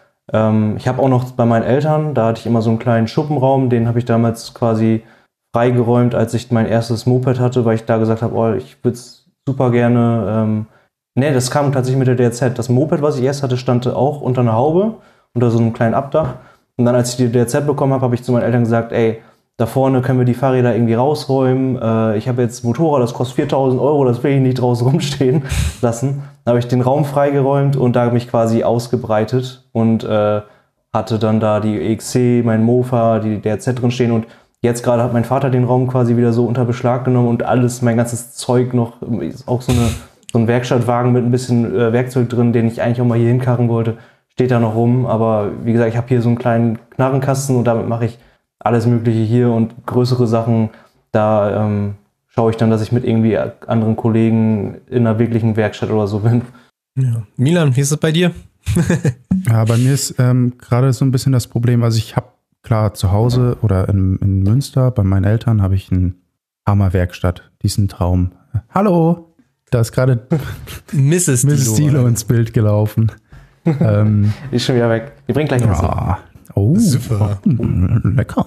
Ich habe auch noch bei meinen Eltern, da hatte ich immer so einen kleinen Schuppenraum, den habe ich damals quasi freigeräumt, als ich mein erstes Moped hatte, weil ich da gesagt habe, ich würde es super gerne. Das kam tatsächlich mit der DRZ. Das Moped, was ich erst hatte, stand auch unter einer Haube, unter so einem kleinen Abdach. Und dann, als ich die DRZ bekommen habe, habe ich zu meinen Eltern gesagt, da vorne können wir die Fahrräder irgendwie rausräumen. Ich habe jetzt ein Motorrad, das kostet 4.000 €, das will ich nicht draußen rumstehen lassen. Dann habe ich den Raum freigeräumt und da mich quasi ausgebreitet und habe hatte dann da die EXC, mein Mofa, die DRZ drin stehen und jetzt gerade hat mein Vater den Raum quasi wieder so unter Beschlag genommen und alles, mein ganzes Zeug noch, auch so ein Werkstattwagen mit ein bisschen Werkzeug drin, den ich eigentlich auch mal hier hinkarren wollte, steht da noch rum. Aber wie gesagt, ich habe hier so einen kleinen Knarrenkasten und damit mache ich alles Mögliche hier und größere Sachen, da schaue ich dann, dass ich mit irgendwie anderen Kollegen in einer wirklichen Werkstatt oder so bin. Ja. Milan, wie ist es bei dir? Ja, bei mir ist gerade so ein bisschen das Problem, also ich habe klar zu Hause oder in Münster bei meinen Eltern habe ich eine Hammerwerkstatt, diesen Traum. Hallo, da ist gerade Mrs. Dilo ins Bild gelaufen. Die ist schon wieder weg. Die bringt gleich was. Oh, super. Lecker.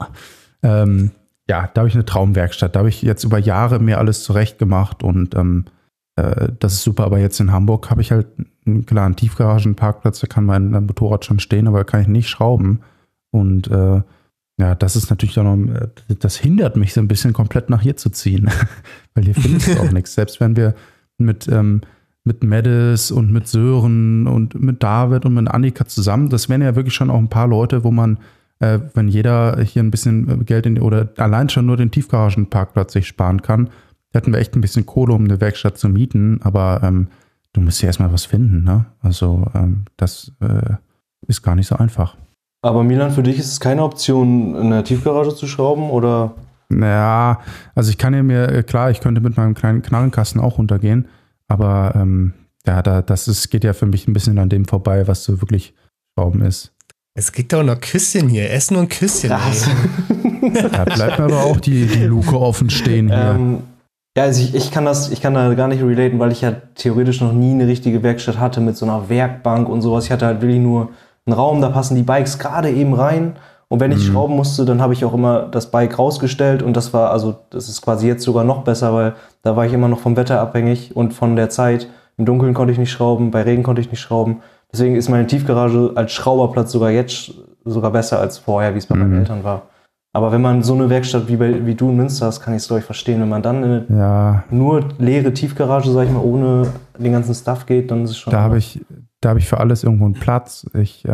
Ja, da habe ich eine Traumwerkstatt. Da habe ich jetzt über Jahre mir alles zurecht gemacht und das ist super. Aber jetzt in Hamburg habe ich halt einen Tiefgaragenparkplatz, da kann mein Motorrad schon stehen, aber da kann ich nicht schrauben. Und ja, das ist natürlich auch noch, das hindert mich so ein bisschen komplett nach hier zu ziehen, weil hier findest du auch nichts. Selbst wenn wir mit Medes und mit Sören und mit David und mit Annika zusammen, das wären ja wirklich schon auch ein paar Leute, wo man, wenn jeder hier ein bisschen Geld oder allein schon nur den Tiefgaragenparkplatz sich sparen kann, hätten wir echt ein bisschen Kohle, um eine Werkstatt zu mieten, aber du musst ja erstmal was finden, ne? Also das ist gar nicht so einfach. Aber Milan, für dich ist es keine Option, in der Tiefgarage zu schrauben, oder? Naja, also ich kann ja mir, klar, ich könnte mit meinem kleinen Knarrenkasten auch runtergehen, aber ja, geht ja für mich ein bisschen an dem vorbei, was so wirklich Schrauben ist. Es kriegt doch noch Küsschen hier, Essen und Küsschen. Da bleibt mir aber auch die Luke offen stehen hier. Ja, also ich kann da gar nicht relaten, weil ich ja theoretisch noch nie eine richtige Werkstatt hatte mit so einer Werkbank und sowas. Ich hatte halt wirklich nur einen Raum, da passen die Bikes gerade eben rein. Und wenn ich schrauben musste, dann habe ich auch immer das Bike rausgestellt und das ist quasi jetzt sogar noch besser, weil da war ich immer noch vom Wetter abhängig und von der Zeit. Im Dunkeln konnte ich nicht schrauben, bei Regen konnte ich nicht schrauben. Deswegen ist meine Tiefgarage als Schrauberplatz sogar jetzt sogar besser als vorher, wie es bei meinen Eltern war. Aber wenn man so eine Werkstatt wie du in Münster hast, kann ich es, glaube ich, verstehen. Wenn man dann in eine nur leere Tiefgarage, sag ich mal, ohne den ganzen Stuff geht, dann ist es schon... Da habe ich für alles irgendwo einen Platz.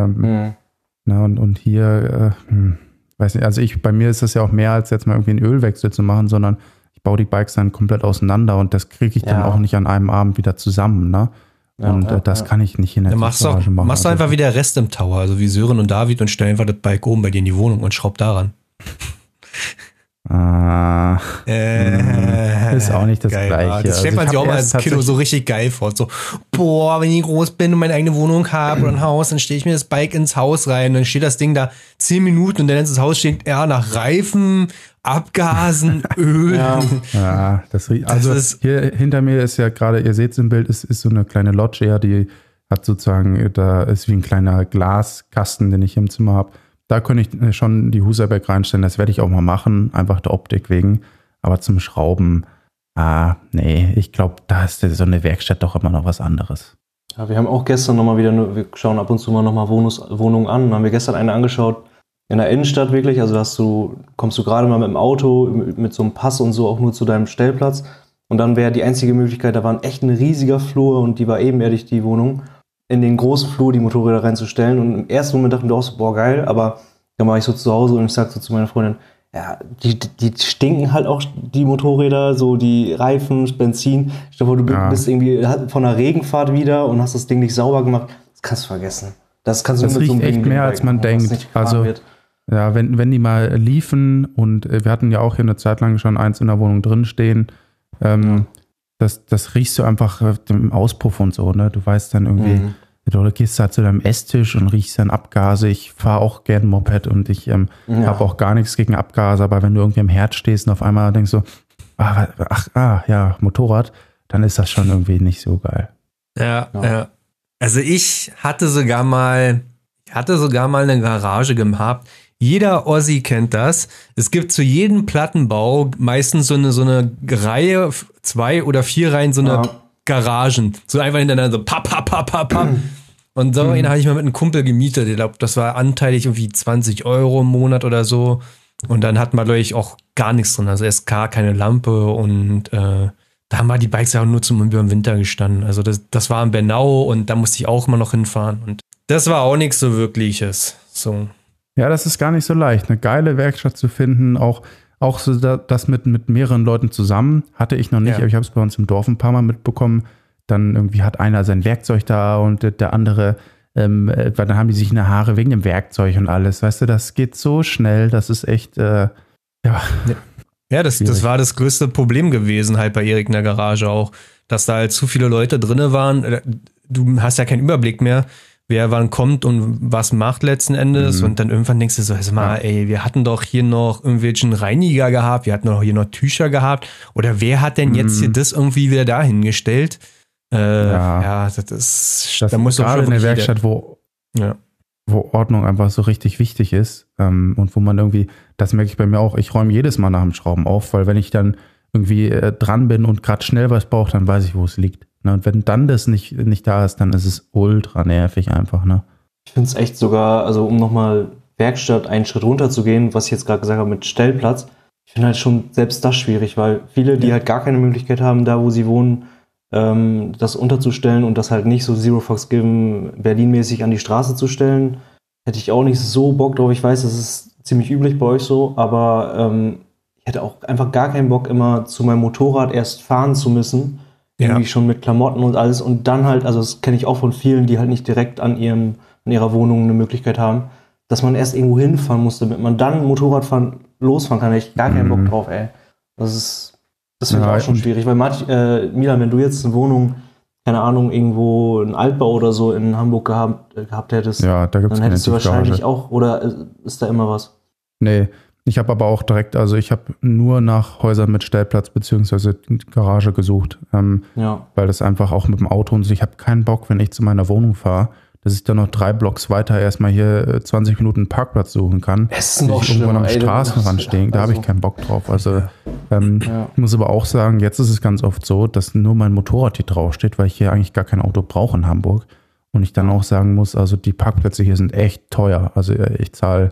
Und hier, weiß nicht, also bei mir ist das ja auch mehr als jetzt mal irgendwie einen Ölwechsel zu machen, sondern ich baue die Bikes dann komplett auseinander und das kriege ich dann auch nicht an einem Abend wieder zusammen, ne? Und das kann ich nicht in der Tiefgarage machen. Machst du einfach wieder Rest im Tower, also wie Sören und David, und stell einfach das Bike oben bei dir in die Wohnung und schraub daran. Ist auch nicht das Gleiche. Das stellt man sich auch mal als Kilo so richtig geil vor. So, boah, wenn ich groß bin und meine eigene Wohnung habe oder ein Haus, dann stelle ich mir das Bike ins Haus rein. Dann steht das Ding da 10 Minuten und dann ins Haus steht nach Reifen, Abgasen, Öl. Ja, also hier hinter mir ist ja gerade, ihr seht es im Bild, ist so eine kleine Loggia, die hat sozusagen, da ist wie ein kleiner Glaskasten, den ich hier im Zimmer habe. Da könnte ich schon die Husaberg reinstellen, das werde ich auch mal machen, einfach der Optik wegen. Aber zum Schrauben, nee, ich glaube, da ist so eine Werkstatt doch immer noch was anderes. Ja, wir haben auch gestern nochmal wir schauen ab und zu mal nochmal Wohnungen an. Haben wir gestern eine angeschaut, in der Innenstadt wirklich, also kommst du gerade mal mit dem Auto, mit so einem Pass und so auch nur zu deinem Stellplatz. Und dann wäre die einzige Möglichkeit, da war echt ein riesiger Flur und die war ebenerdig, die Wohnung, in den großen Flur die Motorräder reinzustellen. Und im ersten Moment dachte ich auch so, boah, geil, aber dann war ich so zu Hause und ich sag so zu meiner Freundin, ja, die stinken halt auch, die Motorräder, so die Reifen, Benzin. Ich glaube, du bist irgendwie von einer Regenfahrt wieder und hast das Ding nicht sauber gemacht. Das kannst du vergessen. Das kannst du das mit so einem riecht echt mehr, als man denkt. Also, ja, wenn die mal liefen und wir hatten ja auch hier eine Zeit lang schon eins in der Wohnung drin stehen, das riechst du einfach im Auspuff und so, ne? Du weißt dann irgendwie, du gehst da zu deinem Esstisch und riechst dann Abgase. Ich fahre auch gern Moped und ich habe auch gar nichts gegen Abgase, aber wenn du irgendwie am Herd stehst und auf einmal denkst du, Motorrad, dann ist das schon irgendwie nicht so geil. Ja. Also ich hatte sogar mal eine Garage gehabt. Jeder Ossi kennt das. Es gibt zu jedem Plattenbau meistens so eine Reihe, 2 oder 4 Reihen, so eine Garagen. So einfach hintereinander, so papp. Und so einen habe ich mal mit einem Kumpel gemietet. Ich glaube, das war anteilig irgendwie 20 € im Monat oder so. Und dann hatten wir, glaube ich, auch gar nichts drin. Also SK, keine Lampe und da haben wir die Bikes ja auch nur über den Winter gestanden. Also das war in Bernau und da musste ich auch immer noch hinfahren. Und das war auch nichts so Wirkliches. So. Ja, das ist gar nicht so leicht, eine geile Werkstatt zu finden, auch so das mit mehreren Leuten zusammen hatte ich noch nicht, aber ich habe es bei uns im Dorf ein paar Mal mitbekommen. Dann irgendwie hat einer sein Werkzeug da und der andere, weil dann haben die sich in die Haare wegen dem Werkzeug und alles. Weißt du, das geht so schnell, das ist echt, Ja, das war das größte Problem gewesen halt bei Erik in der Garage auch, dass da halt zu viele Leute drinne waren. Du hast ja keinen Überblick mehr, wer wann kommt und was macht letzten Endes. Und dann irgendwann denkst du so, sag mal, ey, wir hatten doch hier noch irgendwelchen Reiniger gehabt, wir hatten doch hier noch Tücher gehabt. Oder wer hat denn jetzt hier das irgendwie wieder dahingestellt? Das da muss gerade in der Werkstatt, wo Ordnung einfach so richtig wichtig ist und wo man irgendwie, das merke ich bei mir auch, ich räume jedes Mal nach dem Schrauben auf, weil wenn ich dann irgendwie dran bin und gerade schnell was brauche, dann weiß ich, wo es liegt. Ne? Und wenn dann das nicht da ist, dann ist es ultra nervig einfach. Ne? Ich finde es echt sogar, also um nochmal Werkstatt einen Schritt runter zu gehen, was ich jetzt gerade gesagt habe mit Stellplatz, ich finde halt schon selbst das schwierig, weil viele, die halt gar keine Möglichkeit haben, da wo sie wohnen, das unterzustellen und das halt nicht so Zero Fox Given Berlin-mäßig an die Straße zu stellen, hätte ich auch nicht so Bock drauf. Ich weiß, das ist ziemlich üblich bei euch so, aber ich hätte auch einfach gar keinen Bock, immer zu meinem Motorrad erst fahren zu müssen, irgendwie schon mit Klamotten und alles und dann halt, also das kenne ich auch von vielen, die halt nicht direkt an ihrer Wohnung eine Möglichkeit haben, dass man erst irgendwo hinfahren muss, damit man dann Motorradfahren losfahren kann. Da hätte ich gar keinen Bock drauf, ey. Das finde ich auch schon schwierig, weil Milan, wenn du jetzt eine Wohnung, keine Ahnung, irgendwo einen Altbau oder so in Hamburg gehabt hättest, dann hättest du wahrscheinlich auch, oder ist da immer was? Nee, ich habe aber auch direkt, also ich habe nur nach Häusern mit Stellplatz beziehungsweise Garage gesucht, weil das einfach auch mit dem Auto und so, ich habe keinen Bock, wenn ich zu meiner Wohnung fahre, dass ich dann noch 3 Blocks weiter erstmal hier 20 Minuten einen Parkplatz suchen kann. Es ist noch schlimmer, irgendwann am Straßenrand stehen, da habe ich keinen Bock drauf. Also ich muss aber auch sagen, jetzt ist es ganz oft so, dass nur mein Motorrad hier draufsteht, weil ich hier eigentlich gar kein Auto brauche in Hamburg. Und ich dann auch sagen muss, also die Parkplätze hier sind echt teuer. Also ich zahle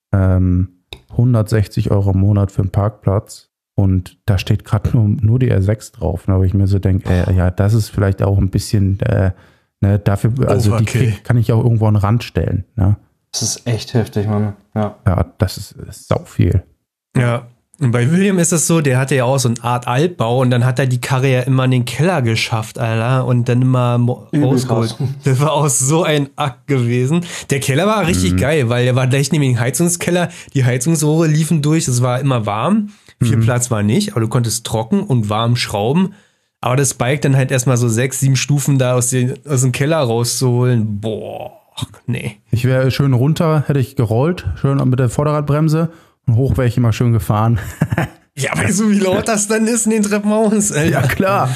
160 € im Monat für einen Parkplatz und da steht gerade nur die R6 drauf. Ne, wo ich mir so denke, das ist vielleicht auch ein bisschen... dafür, also okay. Die kann ich auch irgendwo an den Rand stellen. Ne? Das ist echt heftig, Mann. Ja, das ist sau viel. Ja, und bei William ist es so, der hatte ja auch so eine Art Altbau und dann hat er die Karre ja immer in den Keller geschafft, Alter, und dann immer rausgeholt. Das war auch so ein Akt gewesen. Der Keller war richtig geil, weil der war gleich neben dem Heizungskeller, die Heizungsrohre liefen durch, es war immer warm, viel Platz war nicht, aber du konntest trocken und warm schrauben. Aber das Bike dann halt erstmal so 6, 7 Stufen da aus dem Keller rauszuholen, boah, nee. Ich wäre schön runter, hätte ich gerollt, schön mit der Vorderradbremse und hoch wäre ich immer schön gefahren. Ja, weißt du, wie laut das dann ist in den Treppenhaus? Ja, klar.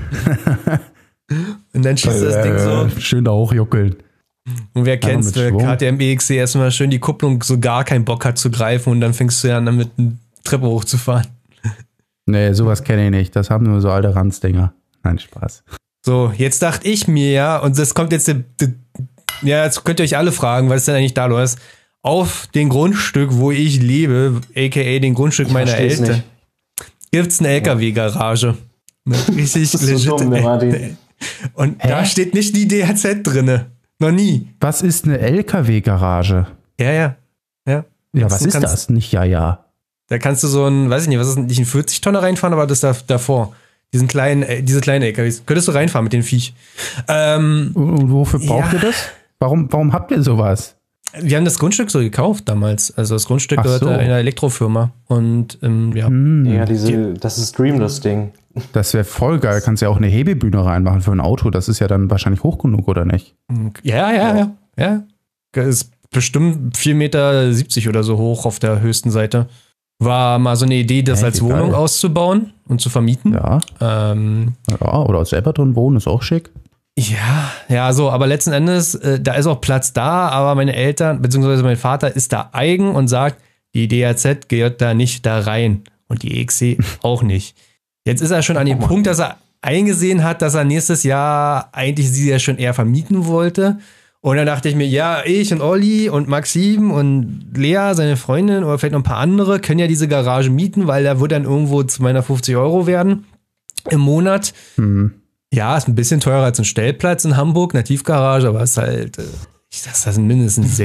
Und dann schießt das Ding so. Schön da hochjuckeln. Und wer kennt's, der KTM EXC erstmal schön die Kupplung so gar keinen Bock hat zu greifen und dann fängst du ja an, damit eine Treppe hochzufahren. Nee, sowas kenne ich nicht. Das haben nur so alte Ranzdinger. Nein, Spaß. So, jetzt dachte ich mir ja, und das kommt jetzt, jetzt könnt ihr euch alle fragen, was ist denn eigentlich da los? Auf dem Grundstück, wo ich lebe, a.k.a. dem Grundstück meiner Eltern, gibt's eine LKW-Garage. Richtig legit. Und da steht nicht die DHZ drinne. Noch nie. Was ist eine LKW-Garage? Ja. Ja, was ist das? Nicht ja. Da kannst du so ein, weiß ich nicht, was ist nicht ein 40-Tonner reinfahren, aber das davor. Diese kleinen LKWs. Könntest du reinfahren mit dem Viech. Und wofür braucht ihr das? Warum habt ihr sowas? Wir haben das Grundstück so gekauft damals. Also das Grundstück gehörte einer Elektrofirma. Und das ist Dream, das Ding. Das wäre voll geil. Kannst ja auch eine Hebebühne reinmachen für ein Auto. Das ist ja dann wahrscheinlich hoch genug, oder nicht? Ja. Das ist bestimmt 4,70 Meter oder so hoch auf der höchsten Seite. War mal so eine Idee, das als Wohnung auszubauen und zu vermieten. Ja. Oder selber drin wohnen, ist auch schick. Ja, so, aber letzten Endes, da ist auch Platz da, aber meine Eltern, beziehungsweise mein Vater ist da eigen und sagt, die DHZ gehört da nicht da rein und die EXC auch nicht. Jetzt ist er schon an dem Punkt, dass er eingesehen hat, dass er nächstes Jahr eigentlich sie ja schon eher vermieten wollte. Und dann dachte ich mir, ja, ich und Olli und Maxim und Lea, seine Freundin oder vielleicht noch ein paar andere, können ja diese Garage mieten, weil da wird dann irgendwo 250 € werden im Monat. Ja, ist ein bisschen teurer als ein Stellplatz in Hamburg, eine Tiefgarage, aber ist halt, das sind mindestens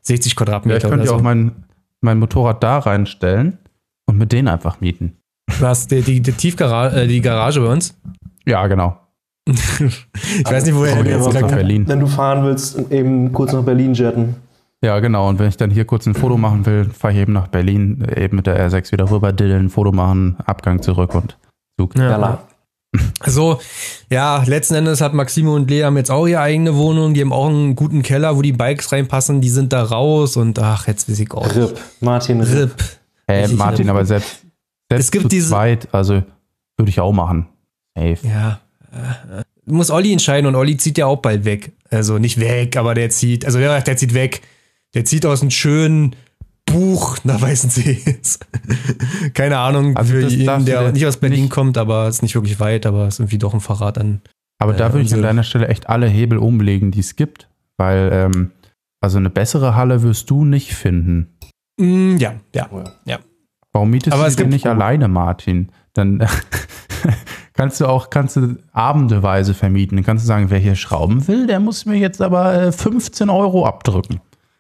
60 Quadratmeter. Ja, ich könnte ja auch mein Motorrad da reinstellen und mit denen einfach mieten. Was, die Tiefgarage, die Garage bei uns? Ja, genau. Ich weiß nicht, woher jetzt nach Berlin. Wenn du fahren willst, eben kurz nach Berlin jetten. Ja, genau. Und wenn ich dann hier kurz ein Foto machen will, fahre ich eben nach Berlin, eben mit der R6 wieder rüber, diddeln, Foto machen, Abgang zurück und Zug. Ja. So, ja, letzten Endes hat Maximo und Lea haben jetzt auch ihre eigene Wohnung, die haben auch einen guten Keller, wo die Bikes reinpassen, die sind da raus und ach, jetzt weiß ich auch nicht. RIP. Martin RIP. Martin, aber selbst es gibt zu zweit, also würde ich auch machen. Safe. Ja, muss Olli entscheiden und Olli zieht ja auch bald weg. Also nicht weg, aber der zieht weg. Der zieht aus einem schönen Buch nach Weißensee. Keine Ahnung, also für das ihn, der nicht aus Berlin nicht kommt, aber ist nicht wirklich weit, aber ist irgendwie doch ein Verrat an. Aber da würde ich an deiner Stelle echt alle Hebel umlegen, die es gibt, weil also eine bessere Halle wirst du nicht finden. Ja. Warum mietest du denn nicht alleine, Martin? Dann kannst du abendeweise vermieten. Dann kannst du sagen, wer hier schrauben will, der muss mir jetzt aber 15 Euro abdrücken.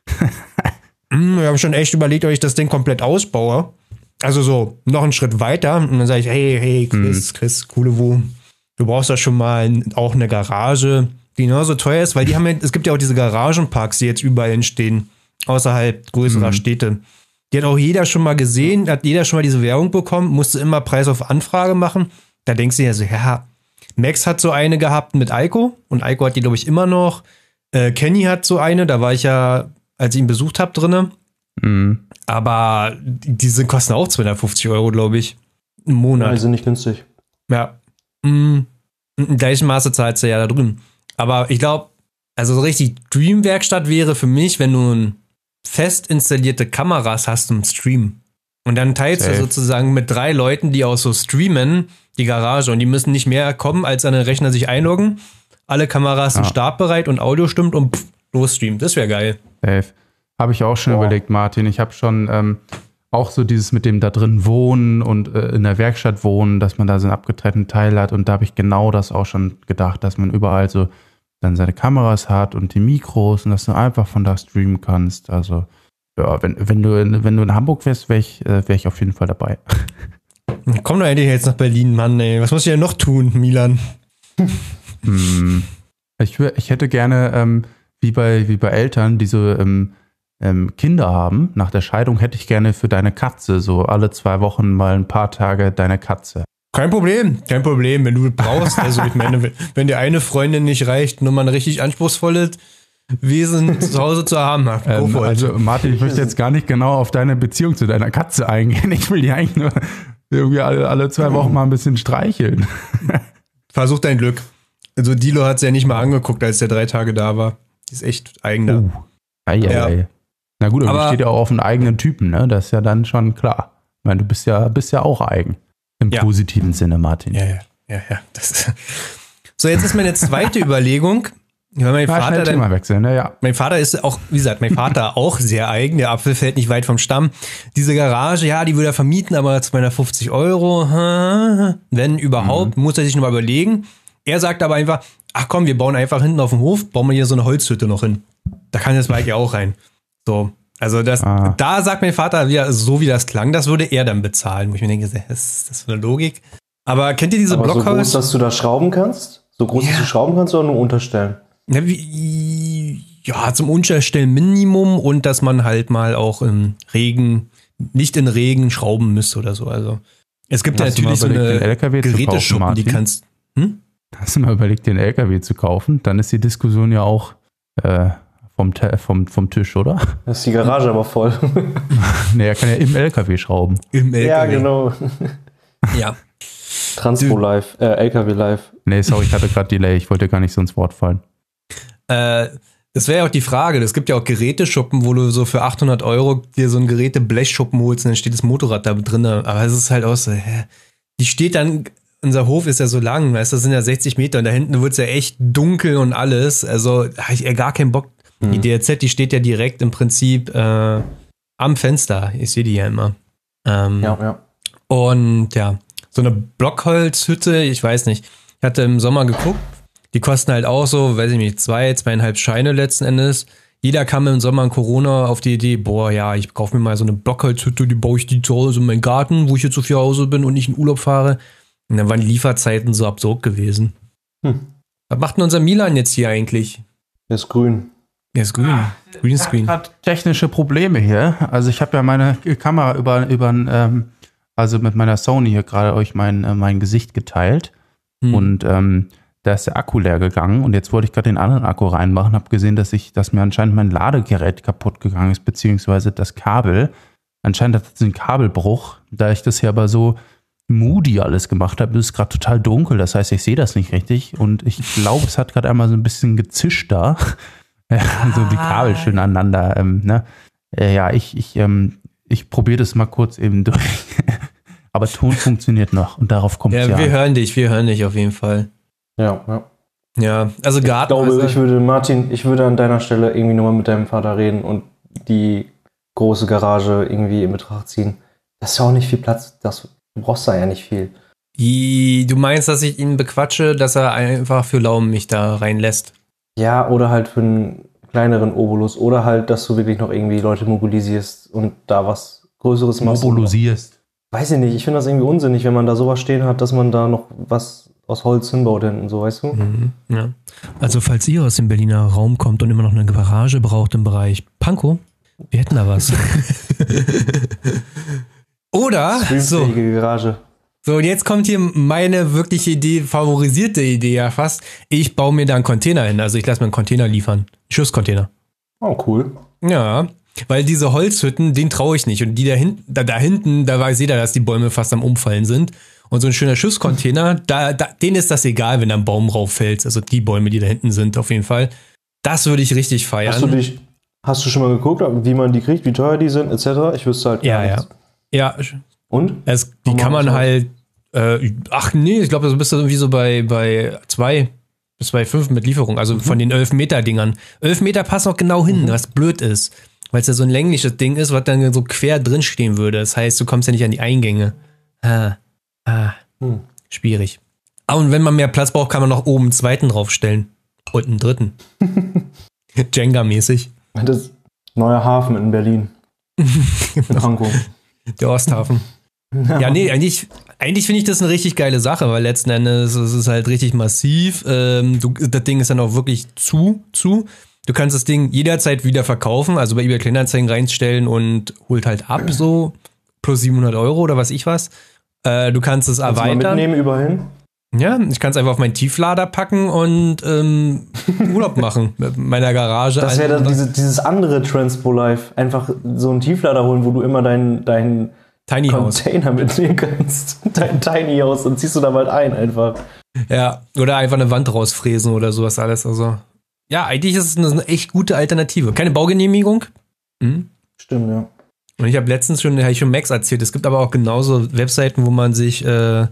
Wir haben schon echt überlegt, ob ich das Ding komplett ausbaue. Also so, noch einen Schritt weiter. Und dann sage ich, hey, Chris, coole Wu. Du brauchst da schon mal auch eine Garage, die genauso teuer ist, weil es gibt ja auch diese Garagenparks, die jetzt überall entstehen, außerhalb größerer Städte. Die hat auch jeder schon mal gesehen, hat jeder schon mal diese Werbung bekommen, musste immer Preis auf Anfrage machen. Da denkst du ja so, ja, Max hat so eine gehabt mit Eiko und Eiko hat die, glaube ich, immer noch. Kenny hat so eine, da war ich ja, als ich ihn besucht habe, drinne. Aber diese kosten auch 250 Euro, glaube ich, im Monat. Die sind nicht günstig. Ja. Im gleichen Maße zahlst du ja da drüben. Aber ich glaube, also so richtig Dream-Werkstatt wäre für mich, wenn du fest installierte Kameras hast zum Streamen. Und dann teilst du sozusagen mit 3 Leuten, die auch so streamen, die Garage. Und die müssen nicht mehr kommen, als an den Rechner sich einloggen. Alle Kameras sind startbereit und Audio stimmt und los streamt. Das wäre geil. Safe. Habe ich auch schon überlegt, Martin. Ich habe schon auch so dieses mit dem da drin wohnen und in der Werkstatt wohnen, dass man da so einen abgetrennten Teil hat. Und da habe ich genau das auch schon gedacht, dass man überall so dann seine Kameras hat und die Mikros und dass du einfach von da streamen kannst. Also ja, wenn du in Hamburg wärst, wäre ich auf jeden Fall dabei. Komm doch endlich jetzt nach Berlin, Mann, ey. Was muss ich denn noch tun, Milan? Ich hätte gerne, wie bei Eltern, die so Kinder haben, nach der Scheidung hätte ich gerne für deine Katze so alle 2 Wochen mal ein paar Tage deine Katze. Kein Problem, wenn du brauchst. Also ich meine, wenn dir eine Freundin nicht reicht, nur mal ein richtig anspruchsvolles Wesen zu Hause zu haben. Also Martin, ich möchte jetzt gar nicht genau auf deine Beziehung zu deiner Katze eingehen. Ich will die eigentlich nur irgendwie alle 2 Wochen mal ein bisschen streicheln. Versuch dein Glück. Also Dilo hat es ja nicht mal angeguckt, als der 3 Tage da war. Die ist echt eigen da. Ja. Na gut, aber steht ja auch auf einen eigenen Typen, ne? Das ist ja dann schon klar. Ich meine, du bist ja auch eigen. Im positiven Sinne, Martin. Ja. So, jetzt ist meine zweite Überlegung. Weil mein Vater Thema wechseln, ne? Mein Vater ist auch, wie gesagt, auch sehr eigen. Der Apfel fällt nicht weit vom Stamm. Diese Garage, die würde er vermieten, aber 250 Euro, wenn überhaupt, muss er sich nochmal überlegen. Er sagt aber einfach, ach komm, wir bauen einfach hinten auf dem Hof, bauen wir hier so eine Holzhütte noch hin. Da kann das Bike ja auch rein. So, also da sagt mein Vater, so wie das klang, das würde er dann bezahlen. Wo ich mir denke, das ist für eine Logik. Aber kennt ihr diese Blockhaus? So groß, dass du da schrauben kannst? So groß, dass du schrauben kannst oder nur unterstellen? Ja, zum Unterstellen Minimum und dass man halt mal auch im Regen, nicht in Regen schrauben müsste oder so. Also es gibt ja natürlich so eine Geräteschuppen, die kannst. Hast du mal überlegt, den LKW zu kaufen? Dann ist die Diskussion ja auch vom Tisch, oder? Das ist die Garage aber voll. Nee, er kann ja im LKW schrauben. Im LKW. Ja, genau. Ja. Transpo live, LKW live. Nee, sorry, ich hatte gerade Delay. Ich wollte gar nicht so ins Wort fallen. Das wäre ja auch die Frage. Es gibt ja auch Geräteschuppen, wo du so für 800 Euro dir so einen Geräte-Blechschuppen holst und dann steht das Motorrad da drin. Aber es ist halt auch so, die steht dann, unser Hof ist ja so lang, weißt du, das sind ja 60 Meter und da hinten wird es ja echt dunkel und alles. Also da habe ich eher gar keinen Bock. Die DRZ, die steht ja direkt im Prinzip am Fenster. Ich sehe die ja immer. Ja. Und ja, so eine Blockholzhütte, ich weiß nicht. Ich hatte im Sommer geguckt, die kosten halt auch so, weiß ich nicht, 2,5 Scheine letzten Endes. Jeder kam im Sommer in Corona auf die Idee, boah, ja, ich kaufe mir mal so eine Blockholzhütte, die baue ich die zu Hause in meinen Garten, wo ich jetzt so viel zu Hause bin und nicht in Urlaub fahre. Und dann waren die Lieferzeiten so absurd gewesen. Was macht denn unser Milan jetzt hier eigentlich? Der ist grün. Der ist grün. Greenscreen. Ich habe technische Probleme hier. Also ich habe ja meine Kamera also mit meiner Sony hier gerade euch mein Gesicht geteilt. Und da ist der Akku leer gegangen. Und jetzt wollte ich gerade den anderen Akku reinmachen. Habe gesehen, dass mir anscheinend mein Ladegerät kaputt gegangen ist, beziehungsweise das Kabel. Anscheinend hat es einen Kabelbruch. Da ich das hier aber so moody alles gemacht habe, ist es gerade total dunkel. Das heißt, ich sehe das nicht richtig. Und ich glaube, es hat gerade einmal so ein bisschen gezischt da. So die Kabel schön aneinander. Ja, ich probiere das mal kurz eben durch. Aber Ton funktioniert noch und darauf kommt es ja. Wir hören dich auf jeden Fall. Ja. Ja, also Garten. Ich glaube, ich würde an deiner Stelle irgendwie nochmal mit deinem Vater reden und die große Garage irgendwie in Betracht ziehen. Das ist ja auch nicht viel Platz. Du brauchst da ja nicht viel. Du meinst, dass ich ihn bequatsche, dass er einfach für Laumen mich da reinlässt? Ja, oder halt für einen kleineren Obolus. Oder halt, dass du wirklich noch irgendwie Leute mobilisierst und da was Größeres machst. Mobilisierst. Weiß ich nicht. Ich finde das irgendwie unsinnig, wenn man da sowas stehen hat, dass man da noch was aus Holz hinbaut hinten, so, weißt du? Ja. Also, falls ihr aus dem Berliner Raum kommt und immer noch eine Garage braucht im Bereich Pankow, wir hätten da was. Oder so. Garage. So, und jetzt kommt hier meine wirkliche Idee, favorisierte Idee ja fast. Ich baue mir da einen Container hin. Also ich lasse mir einen Container liefern. Schusscontainer. Oh, cool. Ja, weil diese Holzhütten, denen traue ich nicht. Und die da hinten, da weiß jeder, dass die Bäume fast am Umfallen sind. Und so ein schöner Schusscontainer, denen ist das egal, wenn da ein Baum rauffällt. Also die Bäume, die da hinten sind, auf jeden Fall. Das würde ich richtig feiern. Hast du schon mal geguckt, wie man die kriegt, wie teuer die sind, etc.? Ich wüsste halt gar nichts. Ja. Und? Die kann man halt, ich glaube, das bist du irgendwie so bei 2 bis 2,5 mit Lieferung, also von den 11 Meter Dingern. 11 Meter passen auch genau hin, was blöd ist, weil es ja so ein längliches Ding ist, was dann so quer drin stehen würde. Das heißt, du kommst ja nicht an die Eingänge. Schwierig. Und wenn man mehr Platz braucht, kann man noch oben einen zweiten draufstellen. Und einen dritten. Jenga-mäßig. Das neue Hafen in Berlin. In Pankow. Der Osthafen. Ja, nee, eigentlich finde ich das eine richtig geile Sache, weil letzten Endes es ist halt richtig massiv. Das Ding ist dann auch wirklich zu. Du kannst das Ding jederzeit wieder verkaufen, also bei eBay Kleinanzeigen reinstellen und holt halt ab, so plus 700 € oder was ich was. Du kannst es erweitern. Mal mitnehmen überall. Ja, ich kann es einfach auf meinen Tieflader packen und Urlaub machen mit meiner Garage. Das wäre dann dieses andere Transpo Life. Einfach so einen Tieflader holen, wo du immer dein Tiny Container mitnehmen kannst. Dein Tiny House und ziehst du da bald ein einfach. Ja, oder einfach eine Wand rausfräsen oder sowas alles. Also ja, eigentlich ist es eine echt gute Alternative. Keine Baugenehmigung. Stimmt, ja. Und ich habe letztens schon Max erzählt, es gibt aber auch genauso Webseiten, wo man sich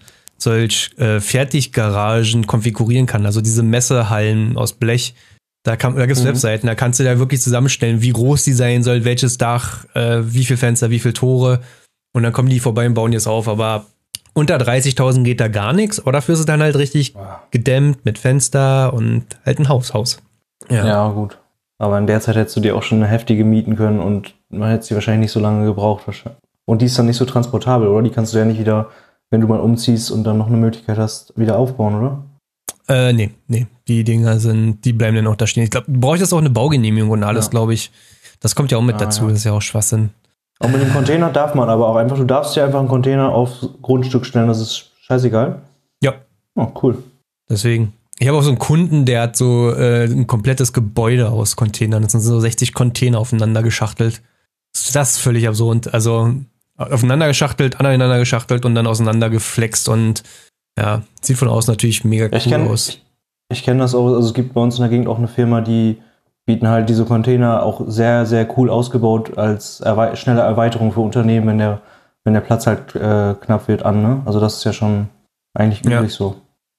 solch Fertiggaragen konfigurieren kann. Also diese Messehallen aus Blech. Da gibt es Webseiten, da kannst du da wirklich zusammenstellen, wie groß die sein soll, welches Dach, wie viele Fenster, wie viele Tore. Und dann kommen die vorbei und bauen die es auf. Aber unter 30.000 geht da gar nichts. Aber dafür ist es dann halt richtig gedämmt mit Fenster und halt ein Haus. Ja, gut. Aber in der Zeit hättest du dir auch schon eine heftige mieten können und man hätte sie wahrscheinlich nicht so lange gebraucht. Und die ist dann nicht so transportabel, oder? Die kannst du ja nicht wieder, wenn du mal umziehst und dann noch eine Möglichkeit hast, wieder aufbauen, oder? Nee. Die Dinger die bleiben dann auch da stehen. Ich glaube, du brauchst auch eine Baugenehmigung und alles, glaube ich. Das kommt ja auch mit dazu, das ist ja auch Schwachsinn. Auch mit dem Container darf man aber auch einfach, du darfst ja einfach einen Container aufs Grundstück stellen, das ist scheißegal. Ja. Oh, cool. Deswegen. Ich habe auch so einen Kunden, der hat so ein komplettes Gebäude aus Containern. Das sind so 60 Container aufeinander geschachtelt. Das ist völlig absurd. Also aufeinander geschachtelt, aneinander geschachtelt und dann auseinander geflext und ja, sieht von außen natürlich mega cool aus. Ich kenne das auch, also es gibt bei uns in der Gegend auch eine Firma, die bieten halt diese Container auch sehr, sehr cool ausgebaut als schnelle Erweiterung für Unternehmen, wenn der Platz halt knapp wird an, ne? Also das ist ja schon eigentlich üblich so.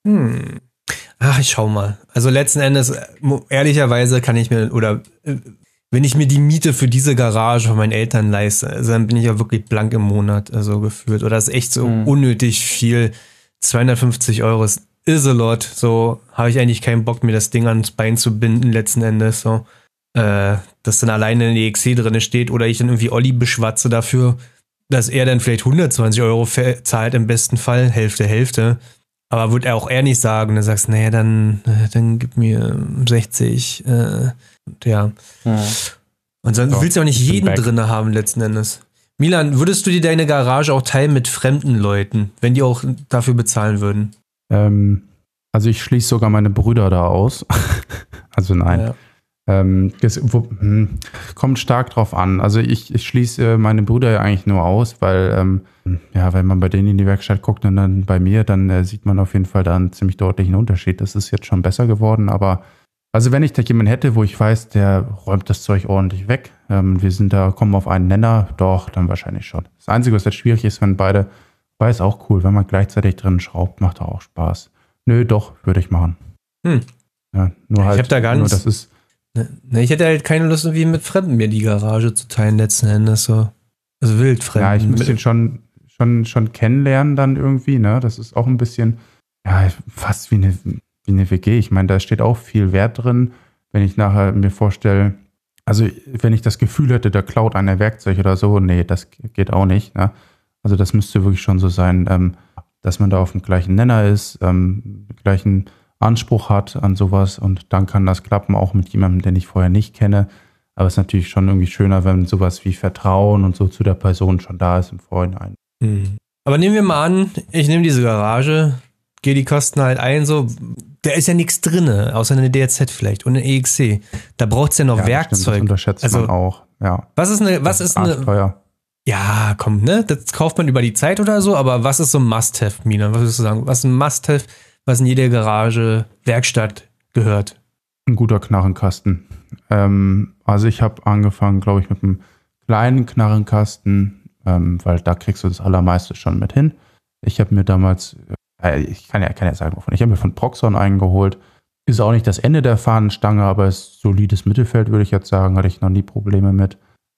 Ach, ich schau mal. Also letzten Endes, ehrlicherweise kann ich mir, oder wenn ich mir die Miete für diese Garage von meinen Eltern leiste, also dann bin ich ja wirklich blank im Monat, also gefühlt. Oder das ist echt so unnötig viel. 250 € is a lot. So habe ich eigentlich keinen Bock, mir das Ding ans Bein zu binden, letzten Endes. So. dass dann alleine eine EXC drin steht oder ich dann irgendwie Olli beschwatze dafür, dass er dann vielleicht 120 Euro zahlt im besten Fall, Hälfte. Aber wird er auch nicht sagen, dann sagst du, naja, dann gib mir 60. Ja. Und dann willst du auch nicht jeden drin haben letzten Endes. Milan, würdest du dir deine Garage auch teilen mit fremden Leuten, wenn die auch dafür bezahlen würden? Also ich schließe sogar meine Brüder da aus. Also nein. Ja. Kommt stark drauf an. Also ich schließe meine Brüder ja eigentlich nur aus, weil wenn man bei denen in die Werkstatt guckt und dann bei mir, dann sieht man auf jeden Fall da einen ziemlich deutlichen Unterschied. Das ist jetzt schon besser geworden, aber also wenn ich da jemanden hätte, wo ich weiß, der räumt das Zeug ordentlich weg, kommen auf einen Nenner, doch, dann wahrscheinlich schon. Das Einzige, was jetzt schwierig ist, wenn beide, weil ist auch cool, wenn man gleichzeitig drin schraubt, macht auch Spaß. Nö, doch, würde ich machen. Ja, nur halt, ich hab da ganz, nur das ist. Ich hätte halt keine Lust, irgendwie mit Fremden mir die Garage zu teilen, letzten Endes so. Also wildfremden. Ja, ich muss den schon kennenlernen dann irgendwie, ne? Das ist auch ein bisschen, ja, fast wie eine WG. Ich meine, da steht auch viel Wert drin, wenn ich nachher mir vorstelle, also wenn ich das Gefühl hätte, der klaut einer Werkzeug oder so, nee, das geht auch nicht, ne? Also das müsste wirklich schon so sein, dass man da auf dem gleichen Nenner ist, gleichen Anspruch hat an sowas und dann kann das klappen, auch mit jemandem, den ich vorher nicht kenne. Aber es ist natürlich schon irgendwie schöner, wenn sowas wie Vertrauen und so zu der Person schon da ist im Vorhinein. Aber nehmen wir mal an, ich nehme diese Garage, gehe die Kosten halt ein, so, da ist ja nichts drin, außer eine DRZ vielleicht und eine EXC. Da braucht es ja noch Werkzeug. Stimmt, das unterschätzt man auch, ja. Was ist eine Ja, komm, ne? Das kauft man über die Zeit oder so, aber was ist so ein Must-Have, Mina? Was würdest du sagen? Was ist ein Must-Have, was in jede Garage, Werkstatt gehört? Ein guter Knarrenkasten. Also ich habe angefangen, glaube ich, mit einem kleinen Knarrenkasten, weil da kriegst du das Allermeiste schon mit hin. Ich habe mir damals, ich kann ja sagen, wovon. Ich habe mir von Proxxon eingeholt. Ist auch nicht das Ende der Fahnenstange, aber ist solides Mittelfeld, würde ich jetzt sagen. Hatte ich noch nie Probleme mit.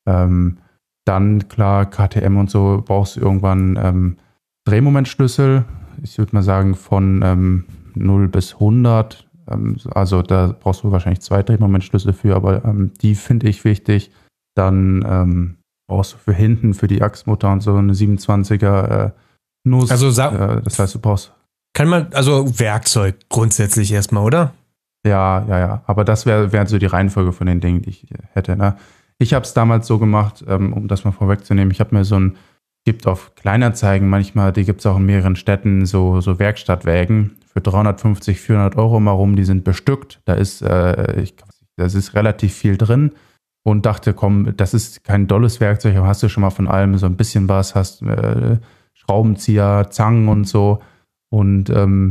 Dann, klar, KTM und so, brauchst du irgendwann Drehmomentschlüssel. Ich würde mal sagen, von 0 bis 100. Also da brauchst du wahrscheinlich 2 Drehmomentschlüssel für, aber die finde ich wichtig. Dann brauchst du für hinten, für die Achsmutter und so eine 27er Nuss. Also das heißt, du brauchst... Also Werkzeug grundsätzlich erstmal, oder? Ja. Aber das wäre so die Reihenfolge von den Dingen, die ich hätte, ne? Ich habe es damals so gemacht, um das mal vorwegzunehmen. Ich habe mir gibt auf Kleinanzeigen manchmal, die gibt es auch in mehreren Städten, so Werkstattwägen für 350, 400 Euro mal rum. Die sind bestückt. Da ist relativ viel drin und dachte, komm, das ist kein dolles Werkzeug, aber hast du schon mal von allem so ein bisschen was, hast Schraubenzieher, Zangen und so. Und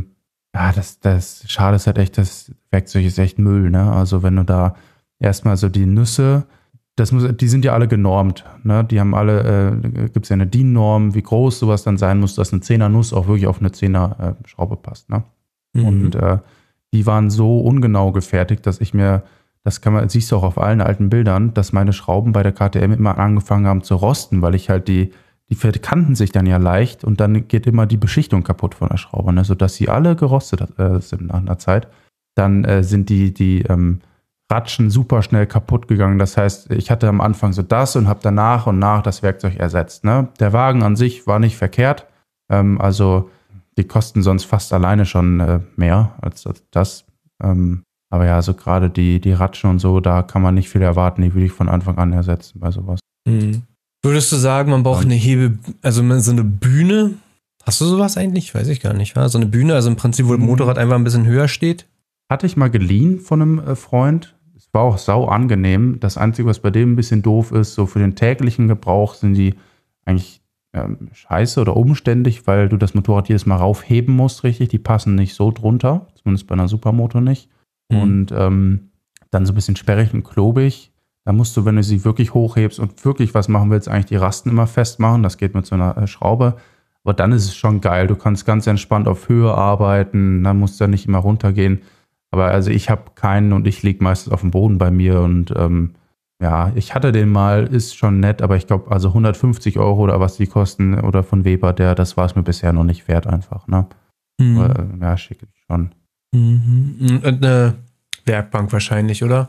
das schade ist halt echt, das Werkzeug ist echt Müll, ne? Also wenn du da erstmal so die Nüsse, die sind ja alle genormt, ne? Die haben alle, gibt es ja eine DIN-Norm, wie groß sowas dann sein muss, dass eine 10er Nuss auch wirklich auf eine 10er Schraube passt, ne? Und die waren so ungenau gefertigt, dass siehst du auch auf allen alten Bildern, dass meine Schrauben bei der KTM immer angefangen haben zu rosten, weil ich halt die verkanten sich dann ja leicht und dann geht immer die Beschichtung kaputt von der Schraube, ne? Sodass sie alle gerostet sind nach einer Zeit. Dann sind die Ratschen super schnell kaputt gegangen. Das heißt, ich hatte am Anfang so das und habe dann nach und nach das Werkzeug ersetzt, ne? Der Wagen an sich war nicht verkehrt. Also die kosten sonst fast alleine schon mehr als das. Aber ja, so gerade die Ratschen und so, da kann man nicht viel erwarten. Die will ich von Anfang an ersetzen bei sowas. Würdest du sagen, man braucht eine so eine Bühne? Hast du sowas eigentlich? Weiß ich gar nicht. So eine Bühne, also im Prinzip, wo das Motorrad einfach ein bisschen höher steht? Hatte ich mal geliehen von einem Freund. Es war auch sau angenehm. Das Einzige, was bei dem ein bisschen doof ist, so für den täglichen Gebrauch sind die eigentlich scheiße oder umständlich, weil du das Motorrad jedes Mal raufheben musst, richtig. Die passen nicht so drunter, zumindest bei einer Supermoto nicht. Und dann so ein bisschen sperrig und klobig. Da musst du, wenn du sie wirklich hochhebst und wirklich was machen willst, eigentlich die Rasten immer festmachen. Das geht mit so einer Schraube. Aber dann ist es schon geil. Du kannst ganz entspannt auf Höhe arbeiten. Dann musst du ja nicht immer runtergehen. Aber also ich habe keinen und ich liege meistens auf dem Boden bei mir. Und ich hatte den mal, ist schon nett. Aber ich glaube, also 150 Euro oder was die kosten oder von Weber, das war es mir bisher noch nicht wert einfach, ne? Aber, schick schon. Und eine Werkbank wahrscheinlich, oder?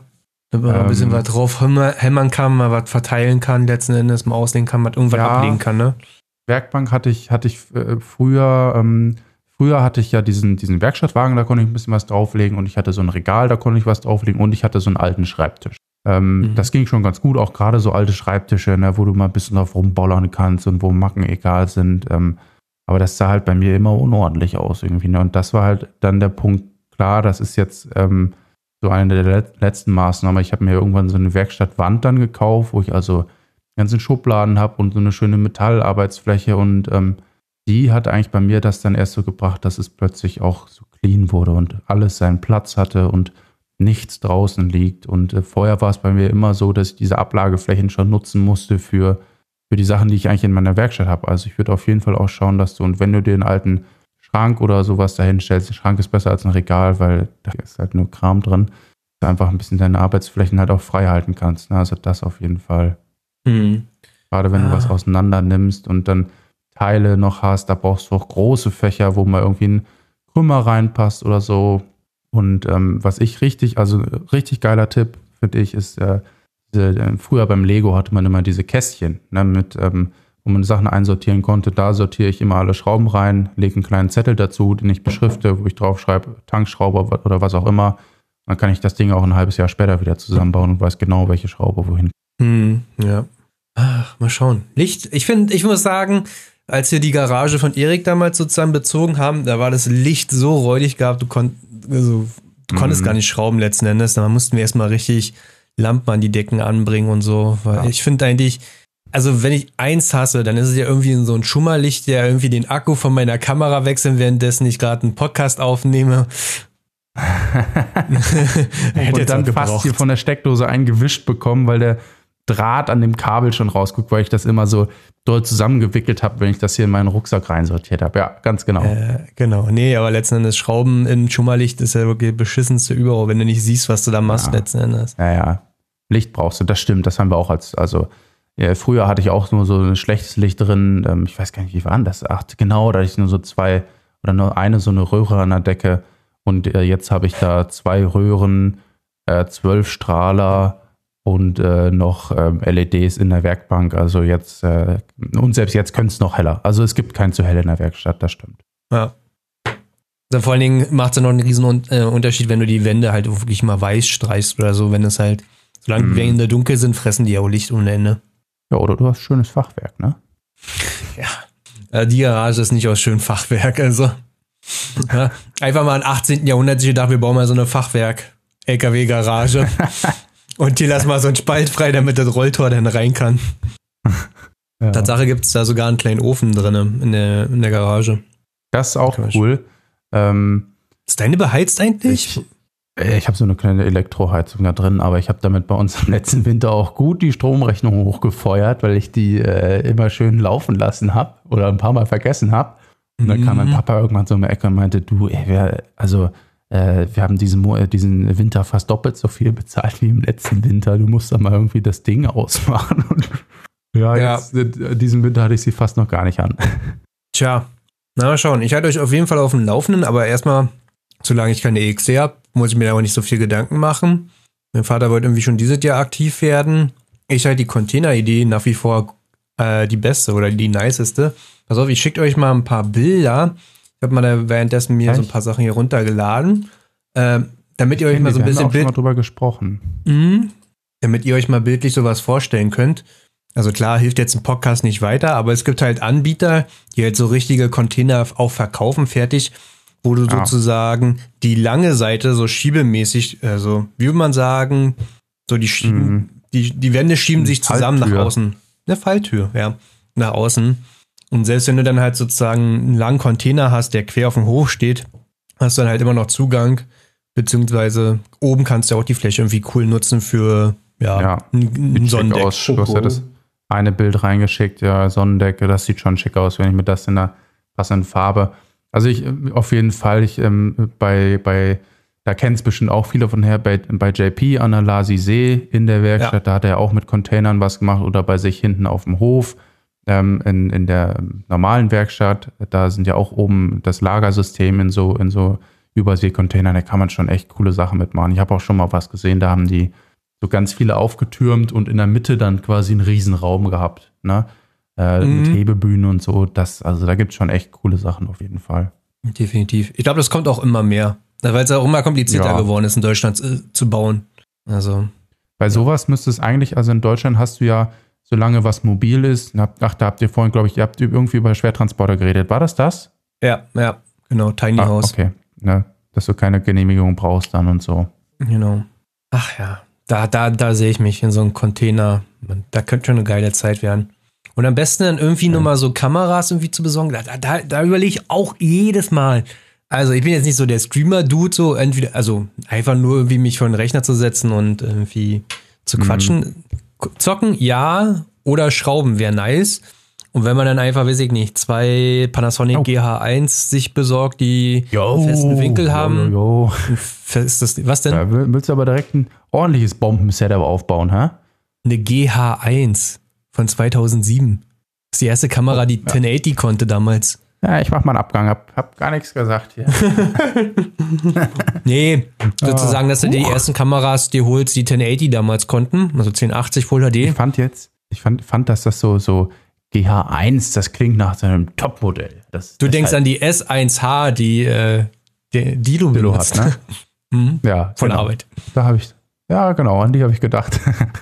Wenn man ein bisschen was drauf hämmern kann, mal was verteilen kann, letzten Endes mal auslegen kann, mal irgendwas ablegen kann, ne? Werkbank hatte ich früher hatte ich ja diesen Werkstattwagen, da konnte ich ein bisschen was drauflegen und ich hatte so ein Regal, da konnte ich was drauflegen und ich hatte so einen alten Schreibtisch. Das ging schon ganz gut, auch gerade so alte Schreibtische, ne, wo du mal ein bisschen drauf rumbollern kannst und wo Macken egal sind. Aber das sah halt bei mir immer unordentlich aus irgendwie. Ne? Und das war halt dann der Punkt, klar, das ist jetzt so eine der letzten Maßnahmen. Ich habe mir irgendwann so eine Werkstattwand dann gekauft, wo ich also ganzen Schubladen habe und so eine schöne Metallarbeitsfläche und die hat eigentlich bei mir das dann erst so gebracht, dass es plötzlich auch so clean wurde und alles seinen Platz hatte und nichts draußen liegt. Und vorher war es bei mir immer so, dass ich diese Ablageflächen schon nutzen musste für die Sachen, die ich eigentlich in meiner Werkstatt habe. Also ich würde auf jeden Fall auch schauen, dass du, und wenn du dir einen alten Schrank oder sowas dahin stellst, der Schrank ist besser als ein Regal, weil da ist halt nur Kram drin, dass du einfach ein bisschen deine Arbeitsflächen halt auch frei halten kannst. Ne? Also das auf jeden Fall. Gerade wenn du was auseinander nimmst und dann Teile noch hast, da brauchst du auch große Fächer, wo mal irgendwie ein Krümmer reinpasst oder so. Und was ich richtig geiler Tipp, finde ich, ist, früher beim Lego hatte man immer diese Kästchen, ne, wo man Sachen einsortieren konnte. Da sortiere ich immer alle Schrauben rein, lege einen kleinen Zettel dazu, den ich beschrifte, wo ich drauf schreibe, Tankschrauber oder was auch immer. Dann kann ich das Ding auch ein halbes Jahr später wieder zusammenbauen und weiß genau, welche Schraube wohin. Ja. Ach, mal schauen. Licht, ich muss sagen, als wir die Garage von Erik damals sozusagen bezogen haben, da war das Licht so räudig gehabt, du konntest gar nicht schrauben letzten Endes. Da mussten wir erstmal richtig Lampen an die Decken anbringen und so. Weil ich finde eigentlich, also wenn ich eins hasse, dann ist es ja irgendwie so ein Schummerlicht, der irgendwie den Akku von meiner Kamera wechseln, währenddessen ich gerade einen Podcast aufnehme. Und dann fast hier von der Steckdose eingewischt bekommen, weil der Draht an dem Kabel schon rausguckt, weil ich das immer so doll zusammengewickelt habe, wenn ich das hier in meinen Rucksack reinsortiert habe. Ja, ganz genau. Genau. Nee, aber letzten Endes Schrauben im Schummerlicht ist ja wirklich beschissenste überall, wenn du nicht siehst, was du da machst letzten Endes. Ja. Licht brauchst du, das stimmt. Das haben wir auch früher hatte ich auch nur so ein schlechtes Licht drin. Ich weiß gar nicht, wie war das? Da hatte ich nur so zwei oder nur eine so eine Röhre an der Decke. Und jetzt habe ich da 2 Röhren, 12 Strahler und noch LEDs in der Werkbank. Also jetzt, und selbst jetzt könnte es noch heller. Also es gibt kein zu hell in der Werkstatt, das stimmt. Ja. Also vor allen Dingen macht es ja noch einen riesen Unterschied, wenn du die Wände halt wirklich mal weiß streichst oder so, wenn es halt, solange die Wände dunkel sind, fressen die ja auch Licht ohne Ende. Ja, oder du hast schönes Fachwerk, ne? Ja. Die Garage ist nicht aus schönem Fachwerk, also. Ja, einfach mal im 18. Jahrhundert sich gedacht, wir bauen mal so eine Fachwerk-LKW-Garage. Und hier lass mal so einen Spalt frei, damit das Rolltor dann rein kann. Ja. Tatsache gibt es da sogar einen kleinen Ofen drin in der Garage. Das ist auch cool. Ist deine beheizt eigentlich? Ich habe so eine kleine Elektroheizung da drin, aber ich habe damit bei uns im letzten Winter auch gut die Stromrechnung hochgefeuert, weil ich die immer schön laufen lassen habe oder ein paar Mal vergessen habe. Und dann kam mein Papa irgendwann so um die Ecke und meinte, wir haben diesen Winter fast doppelt so viel bezahlt wie im letzten Winter. Du musst da mal irgendwie das Ding ausmachen. Und jetzt, diesen Winter hatte ich sie fast noch gar nicht an. Tja, na mal schauen. Ich halte euch auf jeden Fall auf dem Laufenden, aber erstmal, solange ich keine EXC habe, muss ich mir da auch nicht so viel Gedanken machen. Mein Vater wollte irgendwie schon dieses Jahr aktiv werden. Ich halte die Container-Idee nach wie vor die beste oder die niceste. Pass auf, ich schicke euch mal ein paar Bilder. Ich habe mal da währenddessen mir so ein paar Sachen hier runtergeladen. Damit ihr euch mal so ein bisschen schon mal drüber gesprochen. Damit ihr euch mal bildlich sowas vorstellen könnt. Also klar, hilft jetzt ein Podcast nicht weiter, aber es gibt halt Anbieter, die halt so richtige Container auch verkaufen, fertig, wo du sozusagen die lange Seite so schiebemäßig, also wie würde man sagen, so die Wände schieben sich zusammen nach außen. Eine Falltür, ja, nach außen. Und selbst wenn du dann halt sozusagen einen langen Container hast, der quer auf dem Hof steht, hast du dann halt immer noch Zugang, beziehungsweise oben kannst du auch die Fläche irgendwie cool nutzen für ein Sonnendeck. Du hast ja das eine Bild reingeschickt, Sonnendecke, das sieht schon schick aus, wenn ich mir das in der passenden Farbe. Also ich auf jeden Fall, da kennen es bestimmt auch viele von her, bei JP an der Lasisee in der Werkstatt, da hat er auch mit Containern was gemacht oder bei sich hinten auf dem Hof. In der normalen Werkstatt, da sind ja auch oben das Lagersystem in so Überseecontainern, da kann man schon echt coole Sachen mitmachen. Ich habe auch schon mal was gesehen, da haben die so ganz viele aufgetürmt und in der Mitte dann quasi einen Riesenraum gehabt, ne? Mit Hebebühnen und so. Also da gibt es schon echt coole Sachen auf jeden Fall. Definitiv. Ich glaube, das kommt auch immer mehr. Weil es auch immer komplizierter geworden ist, in Deutschland zu bauen. Also. Bei sowas müsste es eigentlich, also in Deutschland hast du ja, solange was mobil ist, da habt ihr vorhin, glaube ich, ihr habt irgendwie über Schwertransporter geredet. War das? Ja, genau, Tiny House. Okay, ne, dass du keine Genehmigung brauchst dann und so. Genau. Ach ja, da sehe ich mich in so einem Container. Da könnte schon eine geile Zeit werden. Und am besten dann irgendwie nur mal so Kameras irgendwie zu besorgen. Da überlege ich auch jedes Mal. Also ich bin jetzt nicht so der Streamer-Dude, so entweder, also einfach nur irgendwie mich vor den Rechner zu setzen und irgendwie zu quatschen. Zocken, ja, oder Schrauben wäre nice. Und wenn man dann einfach, weiß ich nicht, 2 Panasonic GH1 sich besorgt, die einen festen Winkel haben. Was denn? Ja, willst du aber direkt ein ordentliches Bomben-Setup aufbauen, hä? Eine GH1 von 2007. Das ist die erste Kamera, die 1080 konnte damals. Ja, ich mach mal einen Abgang, hab gar nichts gesagt hier. Nee, sozusagen, dass du die ersten Kameras dir holst, die 1080 damals konnten, also 1080 Full HD. Ich fand, dass das so GH1, das klingt nach so einem Topmodell. Du denkst halt an die S1H, die du benutzt. Hat, ne? Ja, von Arbeit. Genau, an die habe ich gedacht.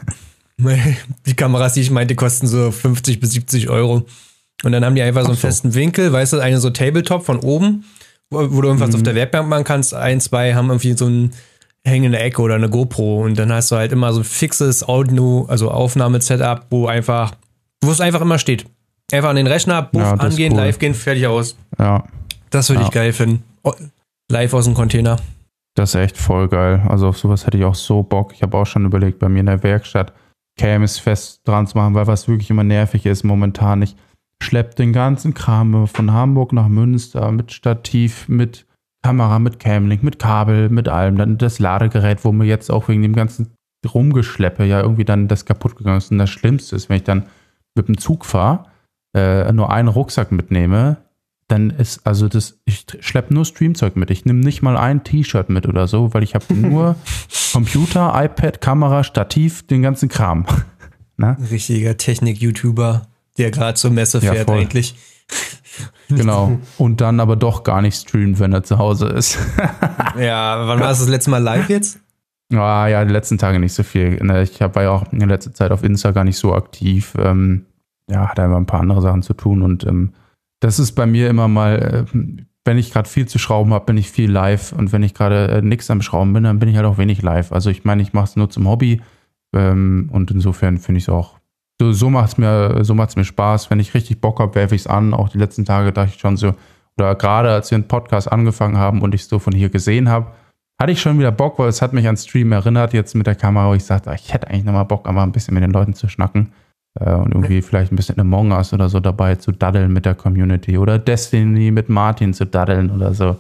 Die Kameras, die ich meinte, kosten so 50 bis 70 Euro. Und dann haben die einfach so einen festen Winkel, weißt du, eine so Tabletop von oben, wo du irgendwas auf der Werkbank machen kannst. 1, 2 haben irgendwie so ein hängende Ecke oder eine GoPro. Und dann hast du halt immer so ein fixes Audio, also Aufnahme-Setup, wo es einfach immer steht. Einfach an den Rechner, angehen, cool. Live gehen, fertig aus. Ja. Das würde ich geil finden. Live aus dem Container. Das ist echt voll geil. Also auf sowas hätte ich auch so Bock. Ich habe auch schon überlegt, bei mir in der Werkstatt Cams fest dran zu machen, weil was wirklich immer nervig ist momentan. Ich schlepp den ganzen Kram von Hamburg nach Münster mit Stativ, mit Kamera, mit Camlink, mit Kabel, mit allem. Dann das Ladegerät, wo mir jetzt auch wegen dem ganzen Rumgeschleppe ja irgendwie dann das kaputt gegangen ist. Und das Schlimmste ist, wenn ich dann mit dem Zug fahre, nur einen Rucksack mitnehme, dann ist, ich schleppe nur Streamzeug mit. Ich nehme nicht mal ein T-Shirt mit oder so, weil ich habe nur Computer, iPad, Kamera, Stativ, den ganzen Kram. Na? Richtiger Technik-YouTuber, der gerade zur Messe fährt eigentlich. Genau. Und dann aber doch gar nicht streamt, wenn er zu Hause ist. Ja, wann war das letzte Mal live jetzt? Ja, die letzten Tage nicht so viel. Ich war ja auch in der letzten Zeit auf Insta gar nicht so aktiv. Hatte einfach ein paar andere Sachen zu tun und das ist bei mir immer mal, wenn ich gerade viel zu schrauben habe, bin ich viel live und wenn ich gerade nichts am Schrauben bin, dann bin ich halt auch wenig live. Also ich meine, ich mache es nur zum Hobby und insofern finde ich es auch, so macht's mir Spaß. Wenn ich richtig Bock habe, werfe ich es an. Auch die letzten Tage dachte ich schon so, oder gerade als wir einen Podcast angefangen haben und ich es so von hier gesehen habe, hatte ich schon wieder Bock, weil es hat mich an Stream erinnert, jetzt mit der Kamera, wo ich sagte, ich hätte eigentlich nochmal Bock, einfach ein bisschen mit den Leuten zu schnacken. Und irgendwie vielleicht ein bisschen Among Us oder so dabei zu daddeln mit der Community oder Destiny mit Martin zu daddeln oder so.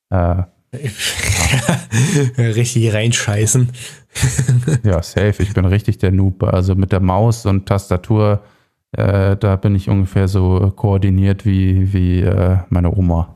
Richtig reinscheißen. Ja, safe. Ich bin richtig der Noob. Also mit der Maus und Tastatur, da bin ich ungefähr so koordiniert wie meine Oma.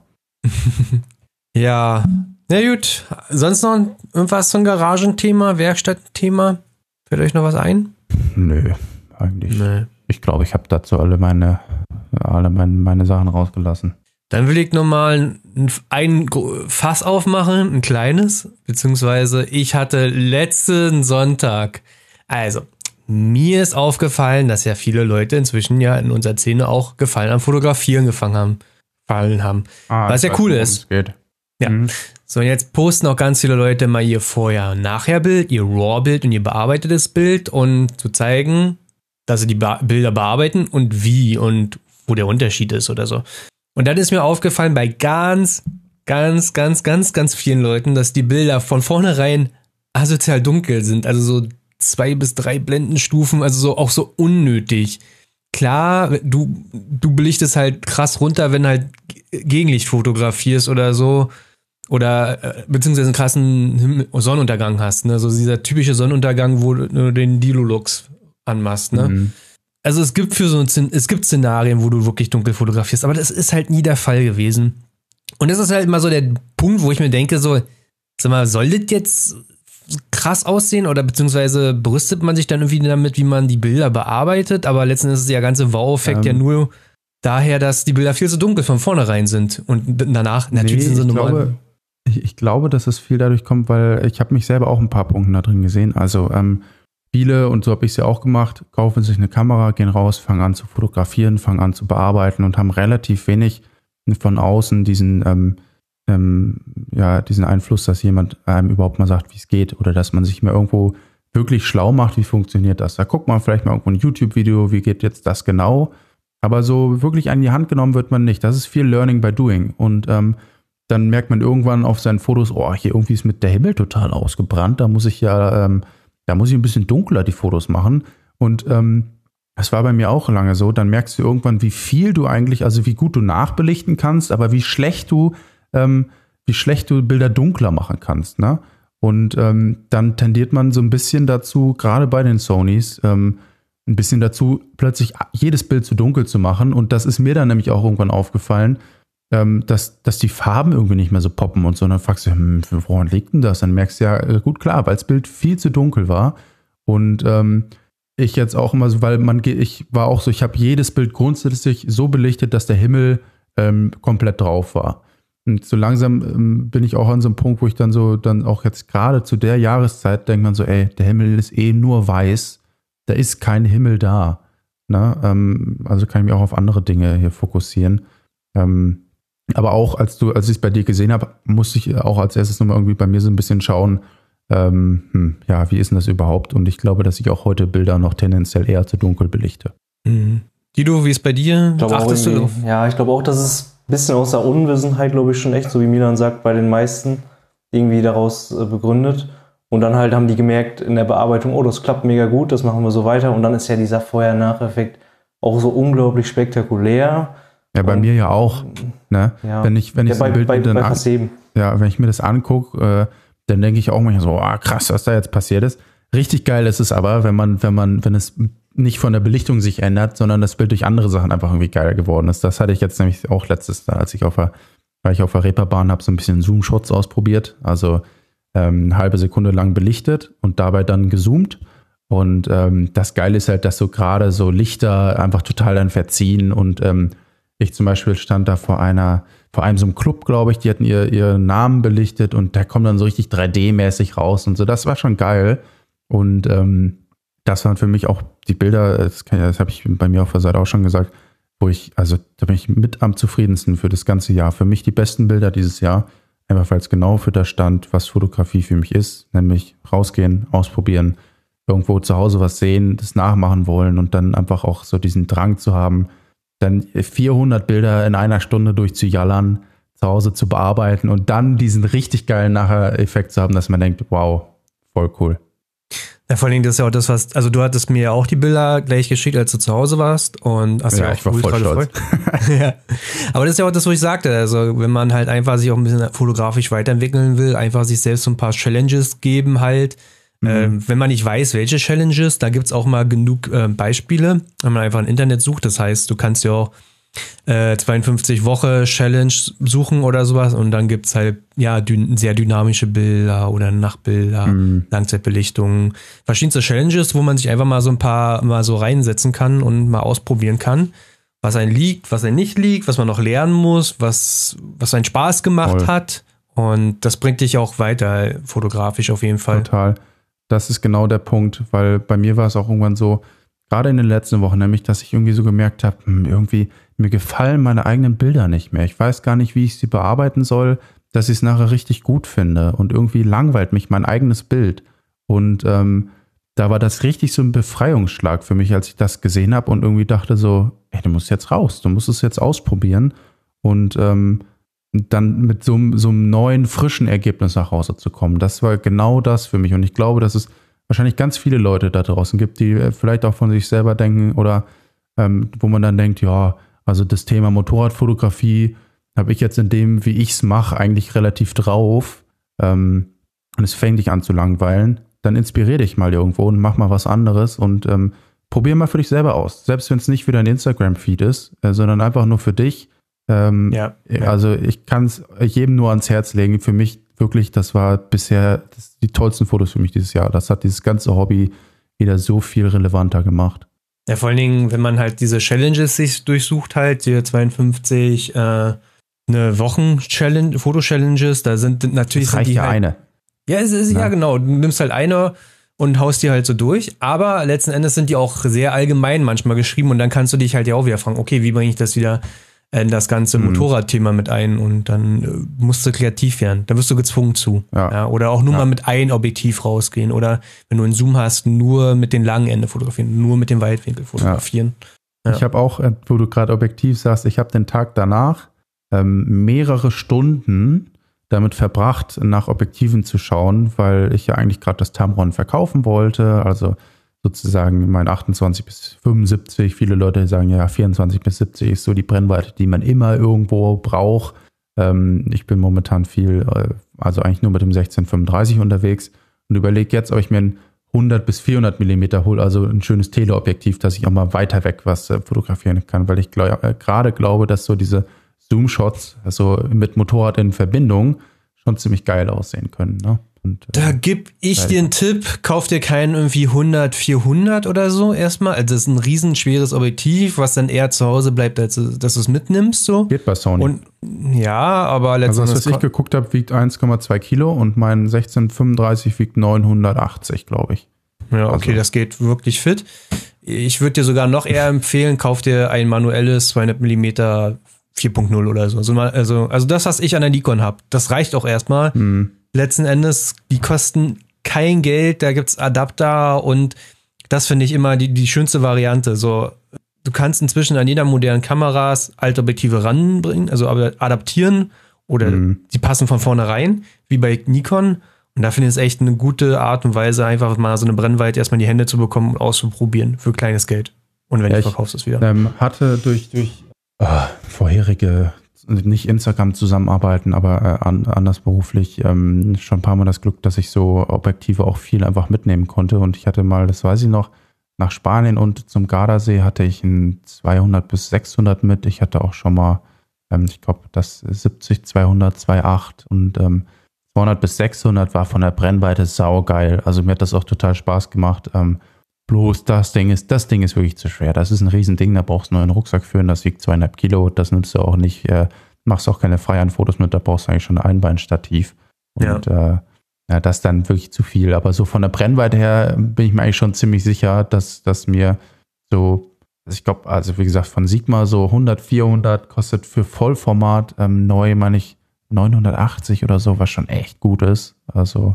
Ja, na gut. Sonst noch irgendwas zum Garagenthema, Werkstattthema? Fällt euch noch was ein? Nö. Eigentlich. Nee. Ich glaube, ich habe dazu alle meine Sachen rausgelassen. Dann will ich nochmal ein Fass aufmachen, ein kleines, beziehungsweise ich hatte letzten Sonntag, also mir ist aufgefallen, dass ja viele Leute inzwischen ja in unserer Szene auch Gefallen am Fotografieren gefallen haben. Was ja cool ist. Geht. Ja. So, und jetzt posten auch ganz viele Leute mal ihr Vorher- und Nachher-Bild, ihr RAW-Bild und ihr bearbeitetes Bild und zu zeigen, dass sie die Bilder bearbeiten und wie und wo der Unterschied ist oder so. Und dann ist mir aufgefallen bei ganz vielen Leuten, dass die Bilder von vornherein asozial dunkel sind. Also so 2 bis 3 Blendenstufen, also so auch so unnötig. Klar, du belichtest halt krass runter, wenn halt Gegenlicht fotografierst oder so. Oder beziehungsweise einen krassen Sonnenuntergang hast. Ne? So dieser typische Sonnenuntergang, wo du den Dilulux anmachst, ne? Mhm. Also es gibt Szenarien, wo du wirklich dunkel fotografierst, aber das ist halt nie der Fall gewesen. Und das ist halt immer so der Punkt, wo ich mir denke, so, sag mal, soll das jetzt krass aussehen oder beziehungsweise brüstet man sich dann irgendwie damit, wie man die Bilder bearbeitet, aber letztendlich ist der ganze Wow-Effekt ja nur daher, dass die Bilder viel zu dunkel von vornherein sind und danach natürlich sind sie normal. Ich glaube, dass es viel dadurch kommt, weil ich habe mich selber auch ein paar Punkte da drin gesehen. Also viele, und so habe ich es ja auch gemacht, kaufen sich eine Kamera, gehen raus, fangen an zu fotografieren, fangen an zu bearbeiten und haben relativ wenig von außen diesen Einfluss, dass jemand einem überhaupt mal sagt, wie es geht oder dass man sich mal irgendwo wirklich schlau macht, wie funktioniert das. Da guckt man vielleicht mal irgendwo ein YouTube-Video, wie geht jetzt das genau, aber so wirklich an die Hand genommen wird man nicht. Das ist viel Learning by Doing und dann merkt man irgendwann auf seinen Fotos, oh, hier irgendwie ist mit der Himmel total ausgebrannt, da muss ich ein bisschen dunkler die Fotos machen und das war bei mir auch lange so, dann merkst du irgendwann, wie viel du eigentlich, also wie gut du nachbelichten kannst, aber wie schlecht du Bilder dunkler machen kannst, ne? Und dann tendiert man so ein bisschen dazu, gerade bei den Sonys, ein bisschen dazu, plötzlich jedes Bild zu dunkel zu machen. Und das ist mir dann nämlich auch irgendwann aufgefallen, dass die Farben irgendwie nicht mehr so poppen und so. Und dann fragst du, woran liegt denn das? Dann merkst du ja, gut, klar, weil das Bild viel zu dunkel war. Und ich jetzt auch immer so, ich war auch so, ich habe jedes Bild grundsätzlich so belichtet, dass der Himmel komplett drauf war. Und so langsam bin ich auch an so einem Punkt, wo ich dann auch jetzt gerade zu der Jahreszeit denkt man so, ey, der Himmel ist nur weiß, da ist kein Himmel da. Ne? Also kann ich mich auch auf andere Dinge hier fokussieren. Aber auch, als ich es bei dir gesehen habe, musste ich auch als erstes nochmal irgendwie bei mir so ein bisschen schauen, wie ist denn das überhaupt? Und ich glaube, dass ich auch heute Bilder noch tendenziell eher zu dunkel belichte. Mhm. Guido, wie ist bei dir? Ich glaube auch, dass es ein bisschen aus der Unwissenheit, glaube ich, schon echt, so wie Milan sagt, bei den meisten irgendwie daraus begründet. Und dann halt haben die gemerkt in der Bearbeitung, oh, das klappt mega gut, das machen wir so weiter. Und dann ist ja dieser Vorher-Nach-Effekt auch so unglaublich spektakulär. Ja, bei mir ja auch. Ne? Ja. Wenn ich so ein Bild wenn ich mir das angucke, dann denke ich auch manchmal so, krass, was da jetzt passiert ist. Richtig geil ist es aber, wenn es nicht von der Belichtung sich ändert, sondern das Bild durch andere Sachen einfach irgendwie geil geworden ist. Das hatte ich jetzt nämlich auch letztes Mal, als ich auf der Reeperbahn habe, so ein bisschen Zoom-Shots ausprobiert. Also eine halbe Sekunde lang belichtet und dabei dann gezoomt. Und das Geile ist halt, dass so gerade so Lichter einfach total dann verziehen. Und ich zum Beispiel stand da vor einem so einem Club, glaube ich, die hatten ihren Namen belichtet und der kommt dann so richtig 3D-mäßig raus und so. Das war schon geil. Und das waren für mich auch die Bilder, das habe ich bei mir auf der Seite auch schon gesagt, da bin ich mit am zufriedensten für das ganze Jahr. Für mich die besten Bilder dieses Jahr, einfach weil es genau für das stand, was Fotografie für mich ist, nämlich rausgehen, ausprobieren, irgendwo zu Hause was sehen, das nachmachen wollen und dann einfach auch so diesen Drang zu haben, dann 400 Bilder in einer Stunde durchzujallern, zu Hause zu bearbeiten und dann diesen richtig geilen Nachher-Effekt zu haben, dass man denkt, wow, voll cool. Ja, vor allem, das ist ja auch das, also du hattest mir ja auch die Bilder gleich geschickt, als du zu Hause warst und hast ja auch ich war voll stolz. Ja. Aber das ist ja auch das, was ich sagte, also wenn man halt einfach sich auch ein bisschen fotografisch weiterentwickeln will, einfach sich selbst so ein paar Challenges geben halt, wenn man nicht weiß, welche Challenges, da gibt's auch mal genug Beispiele, wenn man einfach im Internet sucht, das heißt, du kannst ja auch 52-Woche-Challenge suchen oder sowas und dann gibt's halt sehr dynamische Bilder oder Nachtbilder, Langzeitbelichtungen, verschiedenste Challenges, wo man sich einfach mal so ein paar mal so reinsetzen kann und mal ausprobieren kann, was einem liegt, was einem nicht liegt, was man noch lernen muss, was einen Spaß gemacht hat und das bringt dich auch weiter fotografisch auf jeden Fall. Total. Das ist genau der Punkt, weil bei mir war es auch irgendwann so, gerade in den letzten Wochen, nämlich, dass ich irgendwie so gemerkt habe, irgendwie mir gefallen meine eigenen Bilder nicht mehr. Ich weiß gar nicht, wie ich sie bearbeiten soll, dass ich es nachher richtig gut finde. Und irgendwie langweilt mich mein eigenes Bild. Und da war das richtig so ein Befreiungsschlag für mich, als ich das gesehen habe und irgendwie dachte so, ey, du musst jetzt raus, du musst es jetzt ausprobieren. Und dann mit so einem neuen, frischen Ergebnis nach Hause zu kommen. Das war genau das für mich. Und ich glaube, dass es wahrscheinlich ganz viele Leute da draußen gibt, die vielleicht auch von sich selber denken oder wo man dann denkt, ja, also das Thema Motorradfotografie habe ich jetzt in dem, wie ich es mache, eigentlich relativ drauf und es fängt dich an zu langweilen, dann inspirier dich mal irgendwo und mach mal was anderes und probier mal für dich selber aus. Selbst wenn es nicht für dein Instagram-Feed ist, sondern einfach nur für dich. Also ich kann es jedem nur ans Herz legen. Für mich wirklich, das war bisher die tollsten Fotos für mich dieses Jahr. Das hat dieses ganze Hobby wieder so viel relevanter gemacht. Ja, vor allen Dingen, wenn man halt diese Challenges sich durchsucht, halt, hier 52 eine Wochen-Challenge, Foto-Challenges, da sind natürlich. Das reicht ja eine. Ja, ja, genau. Du nimmst halt eine und haust die halt so durch, aber letzten Endes sind die auch sehr allgemein manchmal geschrieben und dann kannst du dich halt ja auch wieder fragen, okay, wie bringe ich das wieder in das ganze Motorradthema mit ein und dann musst du kreativ werden. Da wirst du gezwungen zu. Ja, oder auch nur mal mit einem Objektiv rausgehen oder wenn du einen Zoom hast, nur mit den langen Ende fotografieren, nur mit dem Weitwinkel fotografieren. Ja. Ich habe auch, wo du gerade Objektiv sagst, ich habe den Tag danach mehrere Stunden damit verbracht, nach Objektiven zu schauen, weil ich ja eigentlich gerade das Tamron verkaufen wollte, also sozusagen mein 28 bis 75, viele Leute sagen ja 24 bis 70 ist so die Brennweite, die man immer irgendwo braucht. Ich bin momentan also eigentlich nur mit dem 16-35 unterwegs und überlege jetzt, ob ich mir ein 100 bis 400 Millimeter hole, also ein schönes Teleobjektiv, dass ich auch mal weiter weg was fotografieren kann, weil ich gerade glaube, dass so diese Zoom-Shots, also mit Motorrad in Verbindung, schon ziemlich geil aussehen können, ne? Und, da gebe ich dir einen Tipp, kauf dir keinen irgendwie 100-400 oder so erstmal. Also das ist ein riesen schweres Objektiv, was dann eher zu Hause bleibt, als dass du es mitnimmst. So. Geht bei Sony. Und, ja, aber letztendlich. Also was ich geguckt habe, wiegt 1,2 Kilo und mein 1635 wiegt 980, glaube ich. Ja, okay, das geht wirklich fit. Ich würde dir sogar noch eher empfehlen, kauf dir ein manuelles 200 mm 4.0 oder so. Also das, was ich an der Nikon habe, das reicht auch erstmal. Letzten Endes, die kosten kein Geld, da gibt's Adapter und das finde ich immer die schönste Variante. So, du kannst inzwischen an jeder modernen Kamera alte Objektive ranbringen, also adaptieren oder die passen von vornherein, wie bei Nikon. Und da finde ich es echt eine gute Art und Weise, einfach mal so eine Brennweite erstmal in die Hände zu bekommen und auszuprobieren für kleines Geld. Und wenn du verkaufst es wieder. Hatte durch vorherige, nicht Instagram zusammenarbeiten, aber anders beruflich, schon ein paar Mal das Glück, dass ich so Objektive auch viel einfach mitnehmen konnte. Und ich hatte mal, das weiß ich noch, nach Spanien und zum Gardasee hatte ich ein 200 bis 600 mit. Ich hatte auch schon mal, ich glaube, das 70, 200, 2,8 und 200 bis 600 war von der Brennweite saugeil. Also mir hat das auch total Spaß gemacht. Bloß das Ding ist wirklich zu schwer. Das ist ein Riesending, da brauchst du nur einen Rucksack führen, das wiegt 2,5 Kilo, das nimmst du auch nicht, machst auch keine freien Fotos mit, da brauchst du eigentlich schon ein Einbeinstativ. Und das ist dann wirklich zu viel. Aber so von der Brennweite her bin ich mir eigentlich schon ziemlich sicher, dass mir so, ich glaube, also wie gesagt, von Sigma so 100, 400 kostet für Vollformat neu, meine ich, 980 oder so, was schon echt gut ist. Also,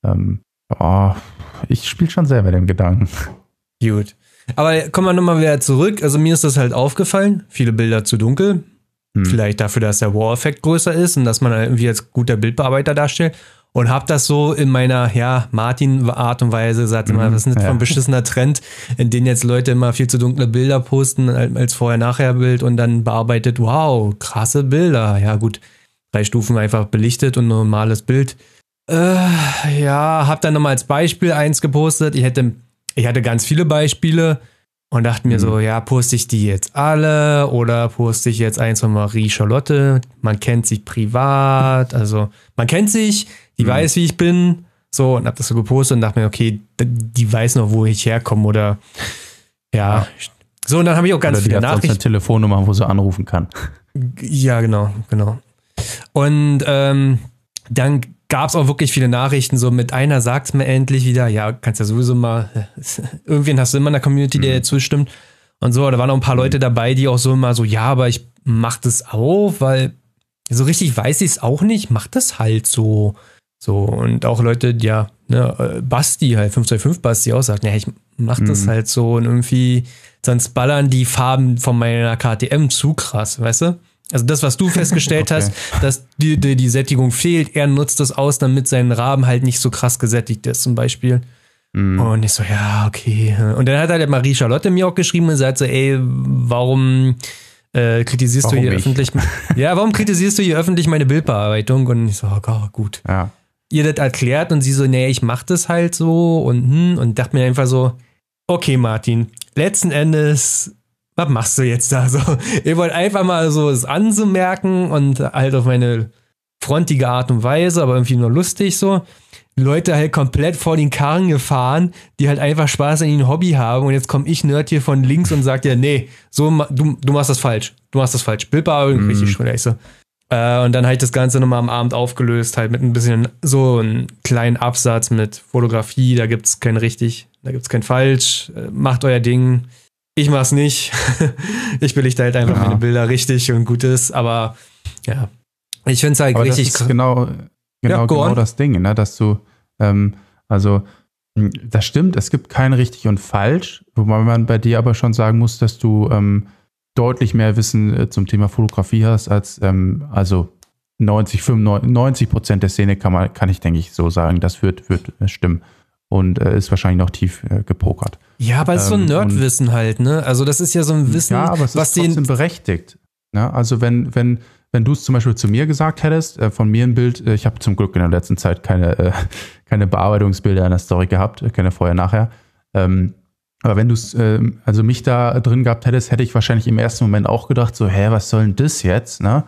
ich spiele schon selber den Gedanken. Gut. Aber kommen wir nochmal wieder zurück. Also mir ist das halt aufgefallen. Viele Bilder zu dunkel. Vielleicht dafür, dass der Wow-Effekt größer ist und dass man irgendwie als guter Bildbearbeiter darstellt. Und hab das so in meiner, Martin-Art und Weise gesagt, was ist denn für ein beschissener Trend, in dem jetzt Leute immer viel zu dunkle Bilder posten als Vorher-Nachher-Bild und dann bearbeitet, wow, krasse Bilder. Ja gut, 3 Stufen einfach belichtet und normales Bild. Hab dann nochmal als Beispiel eins gepostet. Ich hatte ganz viele Beispiele und dachte mir so, poste ich die jetzt alle oder poste ich jetzt eins von Marie Charlotte? Man kennt sich privat, also man kennt sich, die weiß, wie ich bin. So, und hab das so gepostet und dachte mir, okay, die weiß noch, wo ich herkomme oder So, und dann habe ich auch ganz viele Nachrichten. Oder eine Telefonnummer, wo sie anrufen kann. Ja, genau. Und dann gab es auch wirklich viele Nachrichten, so mit einer sagt mir endlich wieder, kannst ja sowieso mal, irgendwen hast du immer in der Community, der dir zustimmt und so, da waren auch ein paar Leute dabei, die auch so immer so, aber ich mach das auch, weil so richtig weiß ich es auch nicht, mach das halt so und auch Leute, Basti halt, 525 Basti auch sagt, ich mach das halt so und irgendwie, sonst ballern die Farben von meiner KTM zu krass, weißt du? Also das, was du festgestellt hast, dass die Sättigung fehlt, er nutzt das aus, damit sein Rahmen halt nicht so krass gesättigt ist, zum Beispiel. Und ich so, okay. Und dann hat halt Marie Charlotte mir auch geschrieben und sagt so, warum kritisierst du hier öffentlich? Warum kritisierst du hier öffentlich meine Bildbearbeitung? Und ich so, gut. Ja. Ihr das erklärt und sie so, ich mach das halt so und dachte mir einfach so, okay, Martin, letzten Endes, was machst du jetzt da so? Ihr wollt einfach mal so es anzumerken und halt auf meine frontige Art und Weise, aber irgendwie nur lustig so. Leute halt komplett vor den Karren gefahren, die halt einfach Spaß an ihrem Hobby haben und jetzt komme ich Nerd hier von links und sag dir, nee, so, du machst das falsch. Bildbearbeitung richtig scheiße. Und dann halt das Ganze nochmal am Abend aufgelöst, halt mit ein bisschen so einen kleinen Absatz mit Fotografie, da gibt's kein richtig, da gibt's kein falsch, macht euer Ding. Ich mach's nicht. Ich belichte halt einfach meine Bilder richtig und gut ist, aber ja, ich find's halt aber richtig das ist genau das Ding, ne, dass du, also das stimmt, es gibt kein richtig und falsch, wobei man bei dir aber schon sagen muss, dass du deutlich mehr Wissen zum Thema Fotografie hast als also 90% der Szene kann ich, denke ich, so sagen, das wird stimmen und ist wahrscheinlich noch tief gepokert. Ja, aber es ist so ein Nerdwissen halt, ne? Also das ist ja so ein Wissen, ja, aber es ist trotzdem berechtigt. Ne? Also wenn du es zum Beispiel zu mir gesagt hättest, von mir ein Bild, ich habe zum Glück in der letzten Zeit keine Bearbeitungsbilder in der Story gehabt, keine vorher-nachher, aber wenn du es, also mich da drin gehabt hättest, hätte ich wahrscheinlich im ersten Moment auch gedacht, so, was soll denn das jetzt? Ne?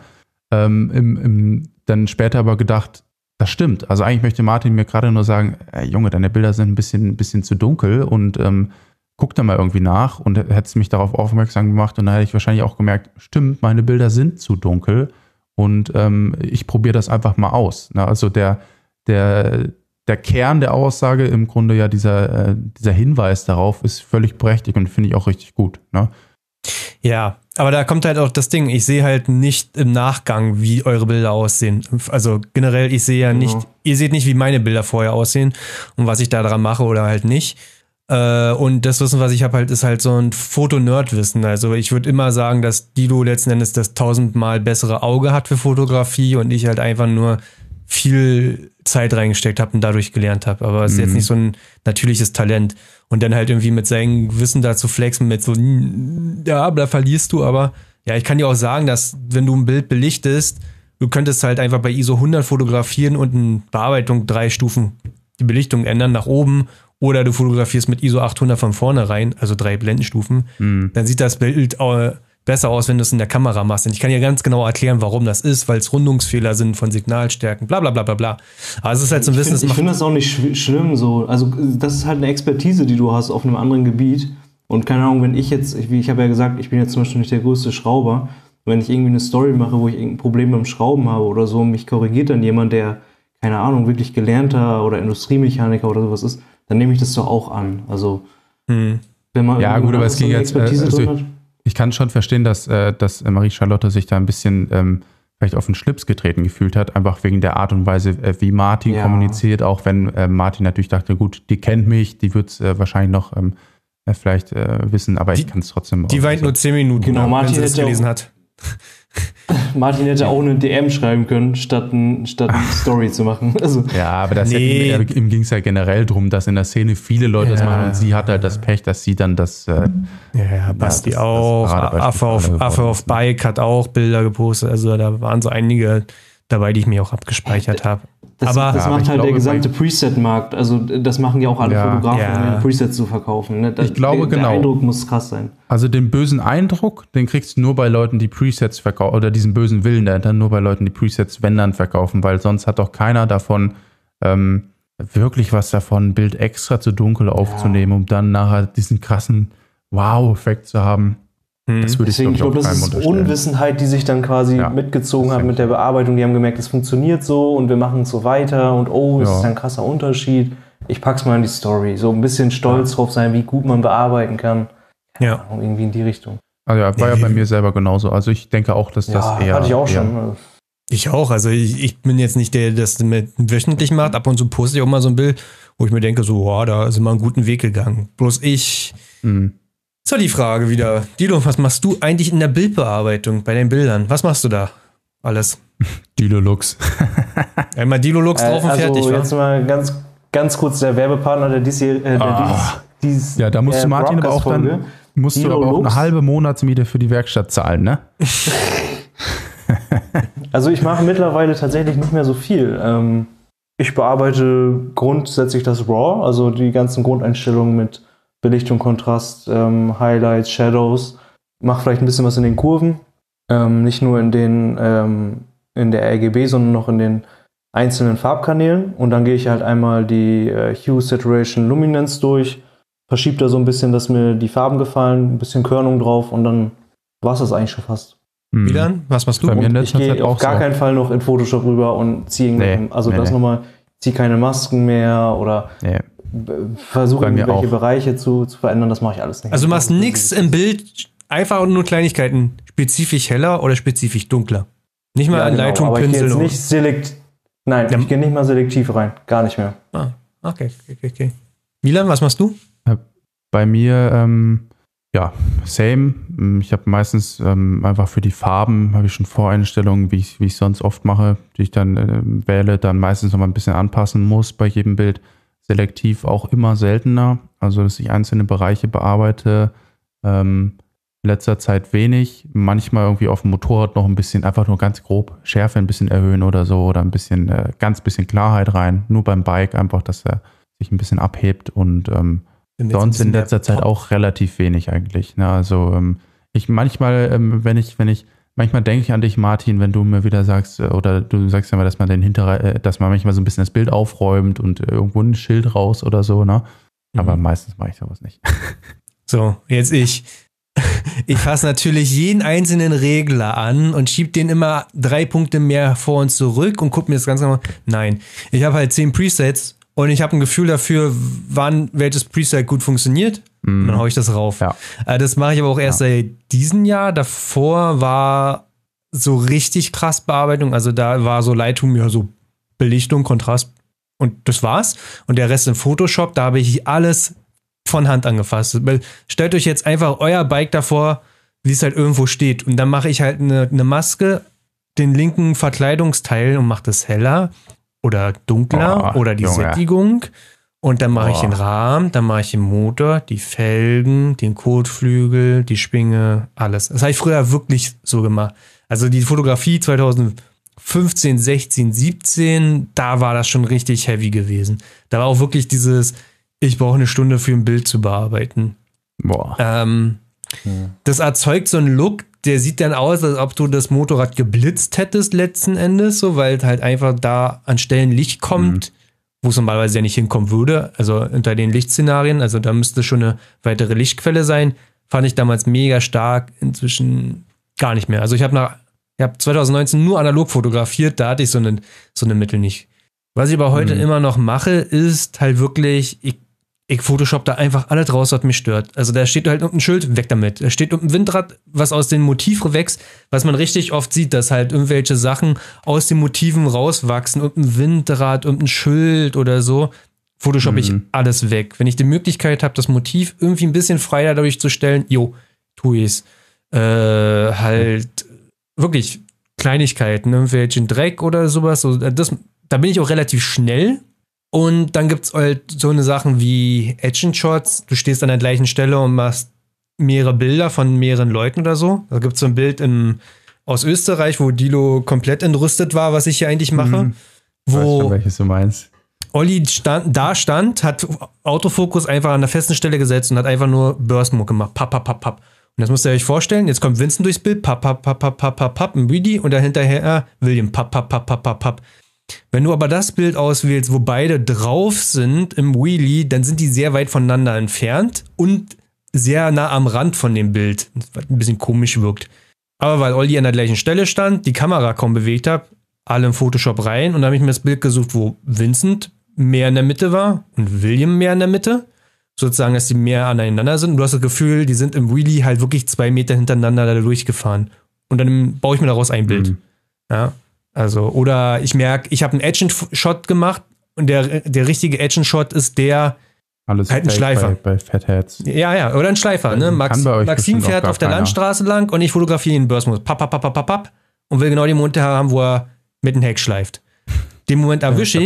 Dann später aber gedacht, das stimmt. Also eigentlich möchte Martin mir gerade nur sagen, Junge, deine Bilder sind ein bisschen zu dunkel und guck da mal irgendwie nach und hättest mich darauf aufmerksam gemacht und dann hätte ich wahrscheinlich auch gemerkt, stimmt, meine Bilder sind zu dunkel und ich probiere das einfach mal aus. Ne? Also der Kern der Aussage, im Grunde ja dieser Hinweis darauf, ist völlig berechtigt und finde ich auch richtig gut. Ne? Ja, aber da kommt halt auch das Ding, ich sehe halt nicht im Nachgang, wie eure Bilder aussehen. Also generell, ich sehe ja nicht, ihr seht nicht, wie meine Bilder vorher aussehen und was ich da dran mache oder halt nicht. Und das Wissen, was ich habe, halt, ist halt so ein Foto-Nerd-Wissen. Also ich würde immer sagen, dass Dilo letzten Endes das 1000-mal bessere Auge hat für Fotografie und ich halt einfach nur viel Zeit reingesteckt habe und dadurch gelernt habe. Aber es ist jetzt nicht so ein natürliches Talent. Und dann halt irgendwie mit seinem Wissen da zu flexen, mit so, ja, da verlierst du. Aber ja, ich kann dir auch sagen, dass wenn du ein Bild belichtest, du könntest halt einfach bei ISO 100 fotografieren und in Bearbeitung 3 Stufen die Belichtung ändern nach oben. Oder du fotografierst mit ISO 800 von vorne rein, also 3 Blendenstufen. Dann sieht das Bild besser aus, wenn du es in der Kamera machst. Und ich kann dir ganz genau erklären, warum das ist, weil es Rundungsfehler sind von Signalstärken, bla bla bla bla bla. Aber es ist halt so ein Wissen. Ich finde das auch nicht schlimm so. Also das ist halt eine Expertise, die du hast auf einem anderen Gebiet. Und keine Ahnung, wenn ich habe ja gesagt, ich bin jetzt zum Beispiel nicht der größte Schrauber. Wenn ich irgendwie eine Story mache, wo ich irgendein Problem beim Schrauben habe oder so, mich korrigiert dann jemand, der, keine Ahnung, wirklich gelernter oder Industriemechaniker oder sowas ist, dann nehme ich das doch auch an. Also wenn man aber es ging jetzt Expertise drin hat. Ich kann schon verstehen, dass Marie-Charlotte sich da ein bisschen vielleicht auf den Schlips getreten gefühlt hat, einfach wegen der Art und Weise, wie Martin kommuniziert, auch wenn Martin natürlich dachte, gut, die kennt mich, die wird es wahrscheinlich noch vielleicht wissen, aber ich kann es trotzdem. Die weint nur 10 Minuten, genau, Martin, wenn sie es gelesen hat. Martin hätte auch eine DM schreiben können, statt eine Story zu machen. Also. Ja, aber ihm ging es ja generell darum, dass in der Szene viele Leute das machen und sie hat halt das Pech, dass sie dann das Basti auch, Affe auf Bike hat auch Bilder gepostet, also da waren so einige dabei, die ich mir auch abgespeichert habe. Das macht halt der gesamte Preset-Markt, also das machen ja auch alle Fotografen, um Presets zu verkaufen. Ne? Ich glaube, der Eindruck muss krass sein. Also den bösen Eindruck, den kriegst du nur bei Leuten, die Presets verkaufen, oder diesen bösen Willen dahinter nur bei Leuten, die Presets, wenn dann, verkaufen, weil sonst hat doch keiner davon wirklich was davon, ein Bild extra zu dunkel aufzunehmen, um dann nachher diesen krassen Wow-Effekt zu haben. Das würde ich glaube, das ist Unwissenheit, die sich dann quasi mitgezogen hat mit der Bearbeitung. Die haben gemerkt, es funktioniert so und wir machen es so weiter und das ist ein krasser Unterschied. Ich pack's mal in die Story. So ein bisschen stolz drauf sein, wie gut man bearbeiten kann. Ja. Irgendwie in die Richtung. Also war ja bei mir selber genauso. Also ich denke auch, dass das eher... hatte ich auch schon. Ich auch. Also ich bin jetzt nicht der, der das wöchentlich macht. Ab und zu poste ich auch mal so ein Bild, wo ich mir denke, so, da sind wir einen guten Weg gegangen. Bloß ich... So, die Frage wieder. Dilo, was machst du eigentlich in der Bildbearbeitung bei deinen Bildern? Was machst du da alles? Dilo-Lux. Einmal Dilo-Lux drauf und fertig, wa? Jetzt mal ganz kurz der Werbepartner der ja, da musst du Martin aber auch dann eine halbe Monatsmiete für die Werkstatt zahlen, ne? Also ich mache mittlerweile tatsächlich nicht mehr so viel. Ich bearbeite grundsätzlich das RAW, also die ganzen Grundeinstellungen mit Belichtung, Kontrast, Highlights, Shadows. Mach vielleicht ein bisschen was in den Kurven. Nicht nur in den in der RGB, sondern noch in den einzelnen Farbkanälen. Und dann gehe ich halt einmal die Hue, Saturation, Luminance durch, verschiebe da so ein bisschen, dass mir die Farben gefallen, ein bisschen Körnung drauf und dann war es das eigentlich schon fast. Milan, was machst du? Bei mir in Ich gehe auf gar keinen Fall noch in Photoshop rüber und ziehe nochmal, ziehe keine Masken mehr oder versuche irgendwelche Bereiche zu verändern, das mache ich alles nicht. Also du machst nichts im Bild, einfach nur Kleinigkeiten, spezifisch heller oder spezifisch dunkler. Nicht mal an Lightroom, aber Pinsel. Ich gehe jetzt nicht ich gehe nicht mal selektiv rein, gar nicht mehr. Okay. Milan, was machst du? Bei mir, same. Ich habe meistens einfach für die Farben, habe ich schon Voreinstellungen, wie ich sonst oft mache, die ich dann wähle, dann meistens noch mal ein bisschen anpassen muss bei jedem Bild. Selektiv auch immer seltener, also dass ich einzelne Bereiche bearbeite. In letzter Zeit wenig, manchmal irgendwie auf dem Motorrad noch ein bisschen, einfach nur ganz grob Schärfe ein bisschen erhöhen oder so oder ein bisschen, ganz bisschen Klarheit rein. Nur beim Bike einfach, dass er sich ein bisschen abhebt und sonst in letzter Zeit auch relativ wenig eigentlich. Ne? Also manchmal denke ich an dich, Martin, wenn du mir wieder sagst, oder du sagst ja mal, dass man dass man manchmal so ein bisschen das Bild aufräumt und irgendwo ein Schild raus oder so, ne? Aber meistens mache ich sowas nicht. So, jetzt ich. Ich fasse natürlich jeden einzelnen Regler an und schiebe den immer 3 Punkte mehr vor und zurück und gucke mir das Ganze mal. Nein, ich habe halt 10 Presets und ich habe ein Gefühl dafür, wann welches Preset gut funktioniert. Und dann haue ich das rauf. Ja. Das mache ich aber auch erst seit diesem Jahr. Davor war so richtig krass Bearbeitung. Also da war so Lightroom, so Belichtung, Kontrast und das war's. Und der Rest in Photoshop, da habe ich alles von Hand angefasst. Stellt euch jetzt einfach euer Bike davor, wie es halt irgendwo steht. Und dann mache ich halt eine Maske, den linken Verkleidungsteil und mache das heller oder dunkler oder die Sättigung. Und dann mache ich den Rahmen, dann mache ich den Motor, die Felgen, den Kotflügel, die Schwinge, alles. Das habe ich früher wirklich so gemacht. Also die Fotografie 2015, 16, 17, da war das schon richtig heavy gewesen. Da war auch wirklich dieses, ich brauche eine Stunde für ein Bild zu bearbeiten. Das erzeugt so einen Look, der sieht dann aus, als ob du das Motorrad geblitzt hättest letzten Endes, so, weil halt einfach da an Stellen Licht kommt, wo es normalerweise ja nicht hinkommen würde, also unter den Lichtszenarien, also da müsste schon eine weitere Lichtquelle sein, fand ich damals mega stark, inzwischen gar nicht mehr. Also ich habe 2019 nur analog fotografiert, da hatte ich so eine Mittel nicht. Was ich aber heute immer noch mache, ist halt wirklich, ich Photoshop da einfach alles raus, was mich stört. Also da steht halt ein Schild, weg damit. Da steht ein Windrad, was aus den Motiven wächst, was man richtig oft sieht, dass halt irgendwelche Sachen aus den Motiven rauswachsen, ein Windrad, ein Schild oder so. Photoshop ich alles weg. Wenn ich die Möglichkeit habe, das Motiv irgendwie ein bisschen freier dadurch zu stellen, tue ich es. Halt wirklich Kleinigkeiten, irgendwelchen Dreck oder sowas. Da bin ich auch relativ schnell. Und dann gibt's halt so eine Sachen wie Action-Shots. Du stehst an der gleichen Stelle und machst mehrere Bilder von mehreren Leuten oder so. Da gibt's so ein Bild aus Österreich, wo Dilo komplett entrüstet war, was ich hier eigentlich mache. Wo ich weiß schon, welches du meinst. Olli stand, hat Autofokus einfach an der festen Stelle gesetzt und hat einfach nur Burst Mode gemacht. Papp, papp, papp, papp. Und das müsst ihr euch vorstellen. Jetzt kommt Vincent durchs Bild. Papp, papp, papp, papp, papp, papp, papp, ein Reedy und dahinterher William. Papp, papp, papp, papp, papp, papp. Wenn du aber das Bild auswählst, wo beide drauf sind im Wheelie, dann sind die sehr weit voneinander entfernt und sehr nah am Rand von dem Bild, was ein bisschen komisch wirkt. Aber weil Olli an der gleichen Stelle stand, die Kamera kaum bewegt hat, alle im Photoshop rein und dann habe ich mir das Bild gesucht, wo Vincent mehr in der Mitte war und William mehr in der Mitte. Sozusagen, dass die mehr aneinander sind. Und du hast das Gefühl, die sind im Wheelie halt wirklich 2 Meter hintereinander da durchgefahren. Und dann baue ich mir daraus ein Bild. Ja. Also, oder ich merke, ich habe einen Action-Shot gemacht und der richtige Action-Shot ist der alles halt ein Schleifer. Bei Fatheads. Ja, oder ein Schleifer. Ne? Maxim fährt auf der Landstraße lang und ich fotografiere ihn in Burst-Mode. Papp, papp, papp, papp, papp. Und will genau den Moment haben, wo er mit dem Heck schleift. Den Moment erwische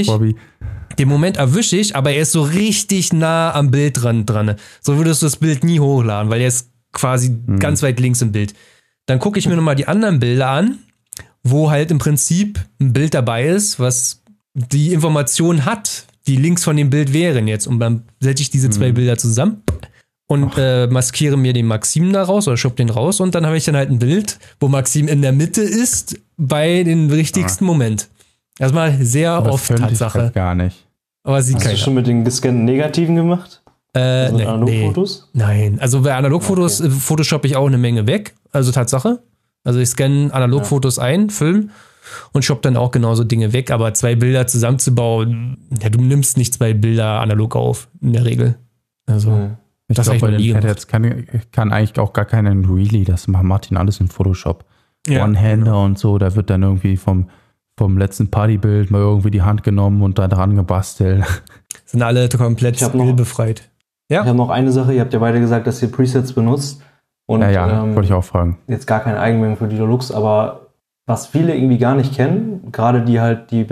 ich, aber er ist so richtig nah am Bild dran. So würdest du das Bild nie hochladen, weil er ist quasi ganz weit links im Bild. Dann gucke ich mir nochmal die anderen Bilder an, wo halt im Prinzip ein Bild dabei ist, was die Information hat, die links von dem Bild wären jetzt. Und dann setze ich diese 2 Bilder zusammen und maskiere mir den Maxim da raus oder schub den raus und dann habe ich dann halt ein Bild, wo Maxim in der Mitte ist bei dem richtigsten Moment. Erstmal sehr oft Tatsache. Halt gar nicht. Aber sieht Hast du schon mit den gescannten Negativen gemacht? Also mit Analogfotos? Nein, also bei Analogfotos photoshoppe ich auch eine Menge weg, also Tatsache. Also ich scanne Analogfotos ein, Film und shoppe dann auch genauso Dinge weg, aber 2 Bilder zusammenzubauen, ja, du nimmst nicht 2 Bilder analog auf, in der Regel. Also ich glaube, bei den Fatheads kann eigentlich auch gar keinen Really, das macht Martin alles in Photoshop. One-Hander und so, da wird dann irgendwie vom letzten Partybild mal irgendwie die Hand genommen und da dran gebastelt. Sind alle komplett befreit. Ja? Ich habe noch eine Sache, ihr habt ja beide gesagt, dass ihr Presets benutzt. Und, wollte ich auch fragen. Jetzt gar keine Eigenwerbung für Didolux, aber was viele irgendwie gar nicht kennen, gerade die halt die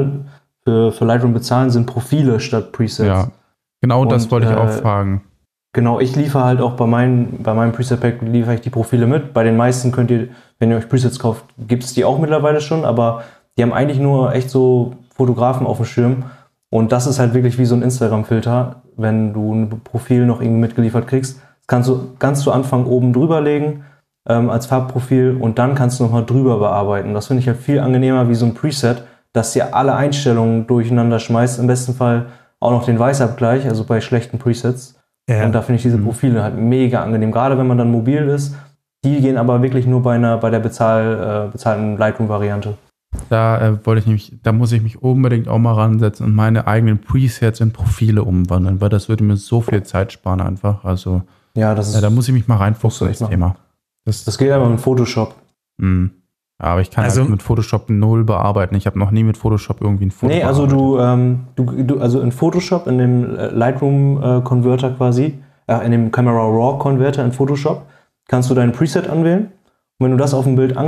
für Lightroom bezahlen, sind Profile statt Presets. Ja, genau, und das wollte ich auch fragen. Genau, ich liefere halt auch bei meinem Preset-Pack liefere ich die Profile mit. Bei den meisten könnt ihr, wenn ihr euch Presets kauft, gibt es die auch mittlerweile schon, aber die haben eigentlich nur echt so Fotografen auf dem Schirm. Und das ist halt wirklich wie so ein Instagram-Filter, wenn du ein Profil noch irgendwie mitgeliefert kriegst. Das kannst du ganz zu Anfang oben drüber legen als Farbprofil und dann kannst du nochmal drüber bearbeiten. Das finde ich halt viel angenehmer wie so ein Preset, dass dir alle Einstellungen durcheinander schmeißt. Im besten Fall auch noch den Weißabgleich, also bei schlechten Presets. Ja. Und da finde ich diese Profile halt mega angenehm. Gerade wenn man dann mobil ist. Die gehen aber wirklich nur bei der bezahlten Lightroom-Variante. Da muss ich mich unbedingt auch mal ransetzen und meine eigenen Presets in Profile umwandeln, weil das würde mir so viel Zeit sparen einfach. Also da muss ich mich mal reinfuchsen, das Thema. Das geht aber mit Photoshop. Ja, aber ich kann halt mit Photoshop 0 bearbeiten. Ich habe noch nie mit Photoshop irgendwie ein Foto also also in Photoshop, in dem Lightroom-Converter quasi, in dem Camera Raw-Converter in Photoshop, kannst du dein Preset anwählen. Und wenn du das auf dem Bild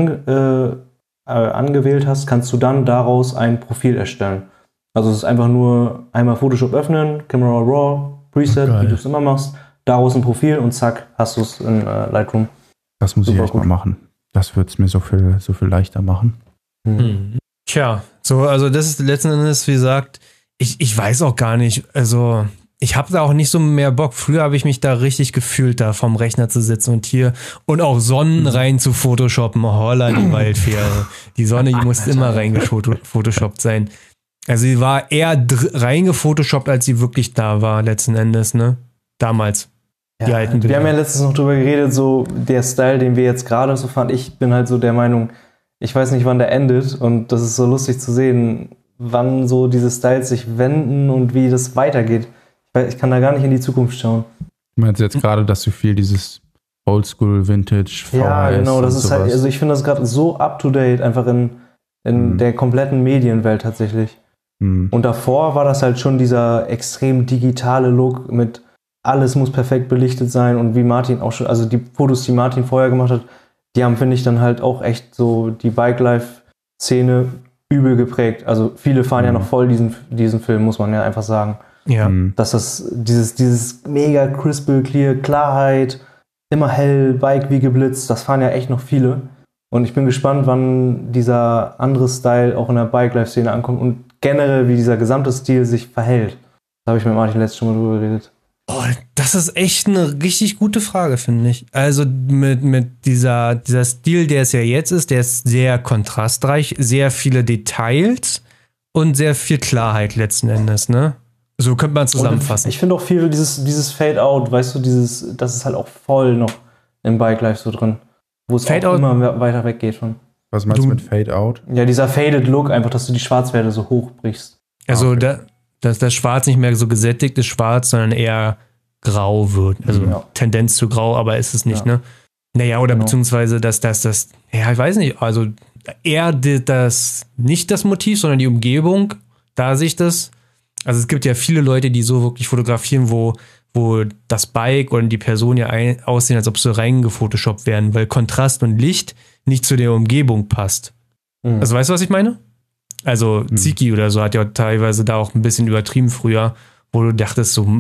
angewählt hast, kannst du dann daraus ein Profil erstellen. Also es ist einfach nur einmal Photoshop öffnen, Camera Raw, Preset, wie du es immer machst, daraus ein Profil und zack, hast du es in Lightroom. Das muss ich echt mal machen. Das wird es mir so viel leichter machen. Tja, also das ist letzten Endes, wie gesagt, ich weiß auch gar nicht, also ich habe da auch nicht so mehr Bock. Früher habe ich mich da richtig gefühlt, da vorm Rechner zu sitzen und auch Sonnen rein zu photoshoppen. Holla, die Waldfähre. Die Sonne, die musste immer reingefotoshoppt sein. Also sie war eher reingefotoshoppt, als sie wirklich da war, letzten Endes, ne? Damals. Die alten Bilder. Wir haben ja letztens noch drüber geredet, so der Style, den wir jetzt gerade so fahren. Ich bin halt so der Meinung, ich weiß nicht, wann der endet und das ist so lustig zu sehen, wann so diese Styles sich wenden und wie das weitergeht. Ich kann da gar nicht in die Zukunft schauen. Du meinst jetzt gerade, dass du viel dieses Oldschool, Vintage, VHS ja, genau, das ist halt, also ich finde das gerade so up-to-date, einfach in der kompletten Medienwelt tatsächlich. Und davor war das halt schon dieser extrem digitale Look mit alles muss perfekt belichtet sein und wie Martin auch schon, also die Fotos, die Martin vorher gemacht hat, die haben, finde ich, dann halt auch echt so die Bike-Life-Szene übel geprägt. Also viele fahren ja noch voll diesen Film, muss man ja einfach sagen. Ja. Dass das dieses mega crystal clear, Klarheit, immer hell, Bike wie geblitzt, das fahren ja echt noch viele. Und ich bin gespannt, wann dieser andere Style auch in der Bike-Life-Szene ankommt und generell, wie dieser gesamte Stil sich verhält. Da habe ich mit Martin letztes schon mal drüber geredet. Oh, das ist echt eine richtig gute Frage, finde ich. Also mit dieser Stil, der es ja jetzt ist, der ist sehr kontrastreich, sehr viele Details und sehr viel Klarheit letzten Endes, ne? So könnte man zusammenfassen. Ich finde auch viel dieses Fade-Out, weißt du, das ist halt auch voll noch im Bike-Life so drin. Wo es auch immer weiter weggeht von. Was meinst du mit Fade-Out? Ja, dieser Faded Look, einfach, dass du die Schwarzwerte so hochbrichst. Also, dass das Schwarz nicht mehr so gesättigtes Schwarz, sondern eher grau wird. Also Tendenz zu grau, aber ist es nicht, ne? Naja, oder beziehungsweise, dass das, ja, ich weiß nicht, also eher nicht das Motiv, sondern die Umgebung, da sich das, also es gibt ja viele Leute, die so wirklich fotografieren, wo das Bike oder die Person ja aussehen, als ob sie reingefotoshoppt werden, weil Kontrast und Licht nicht zu der Umgebung passt. Also weißt du, was ich meine? Also Ziki oder so hat ja teilweise da auch ein bisschen übertrieben früher, wo du dachtest, so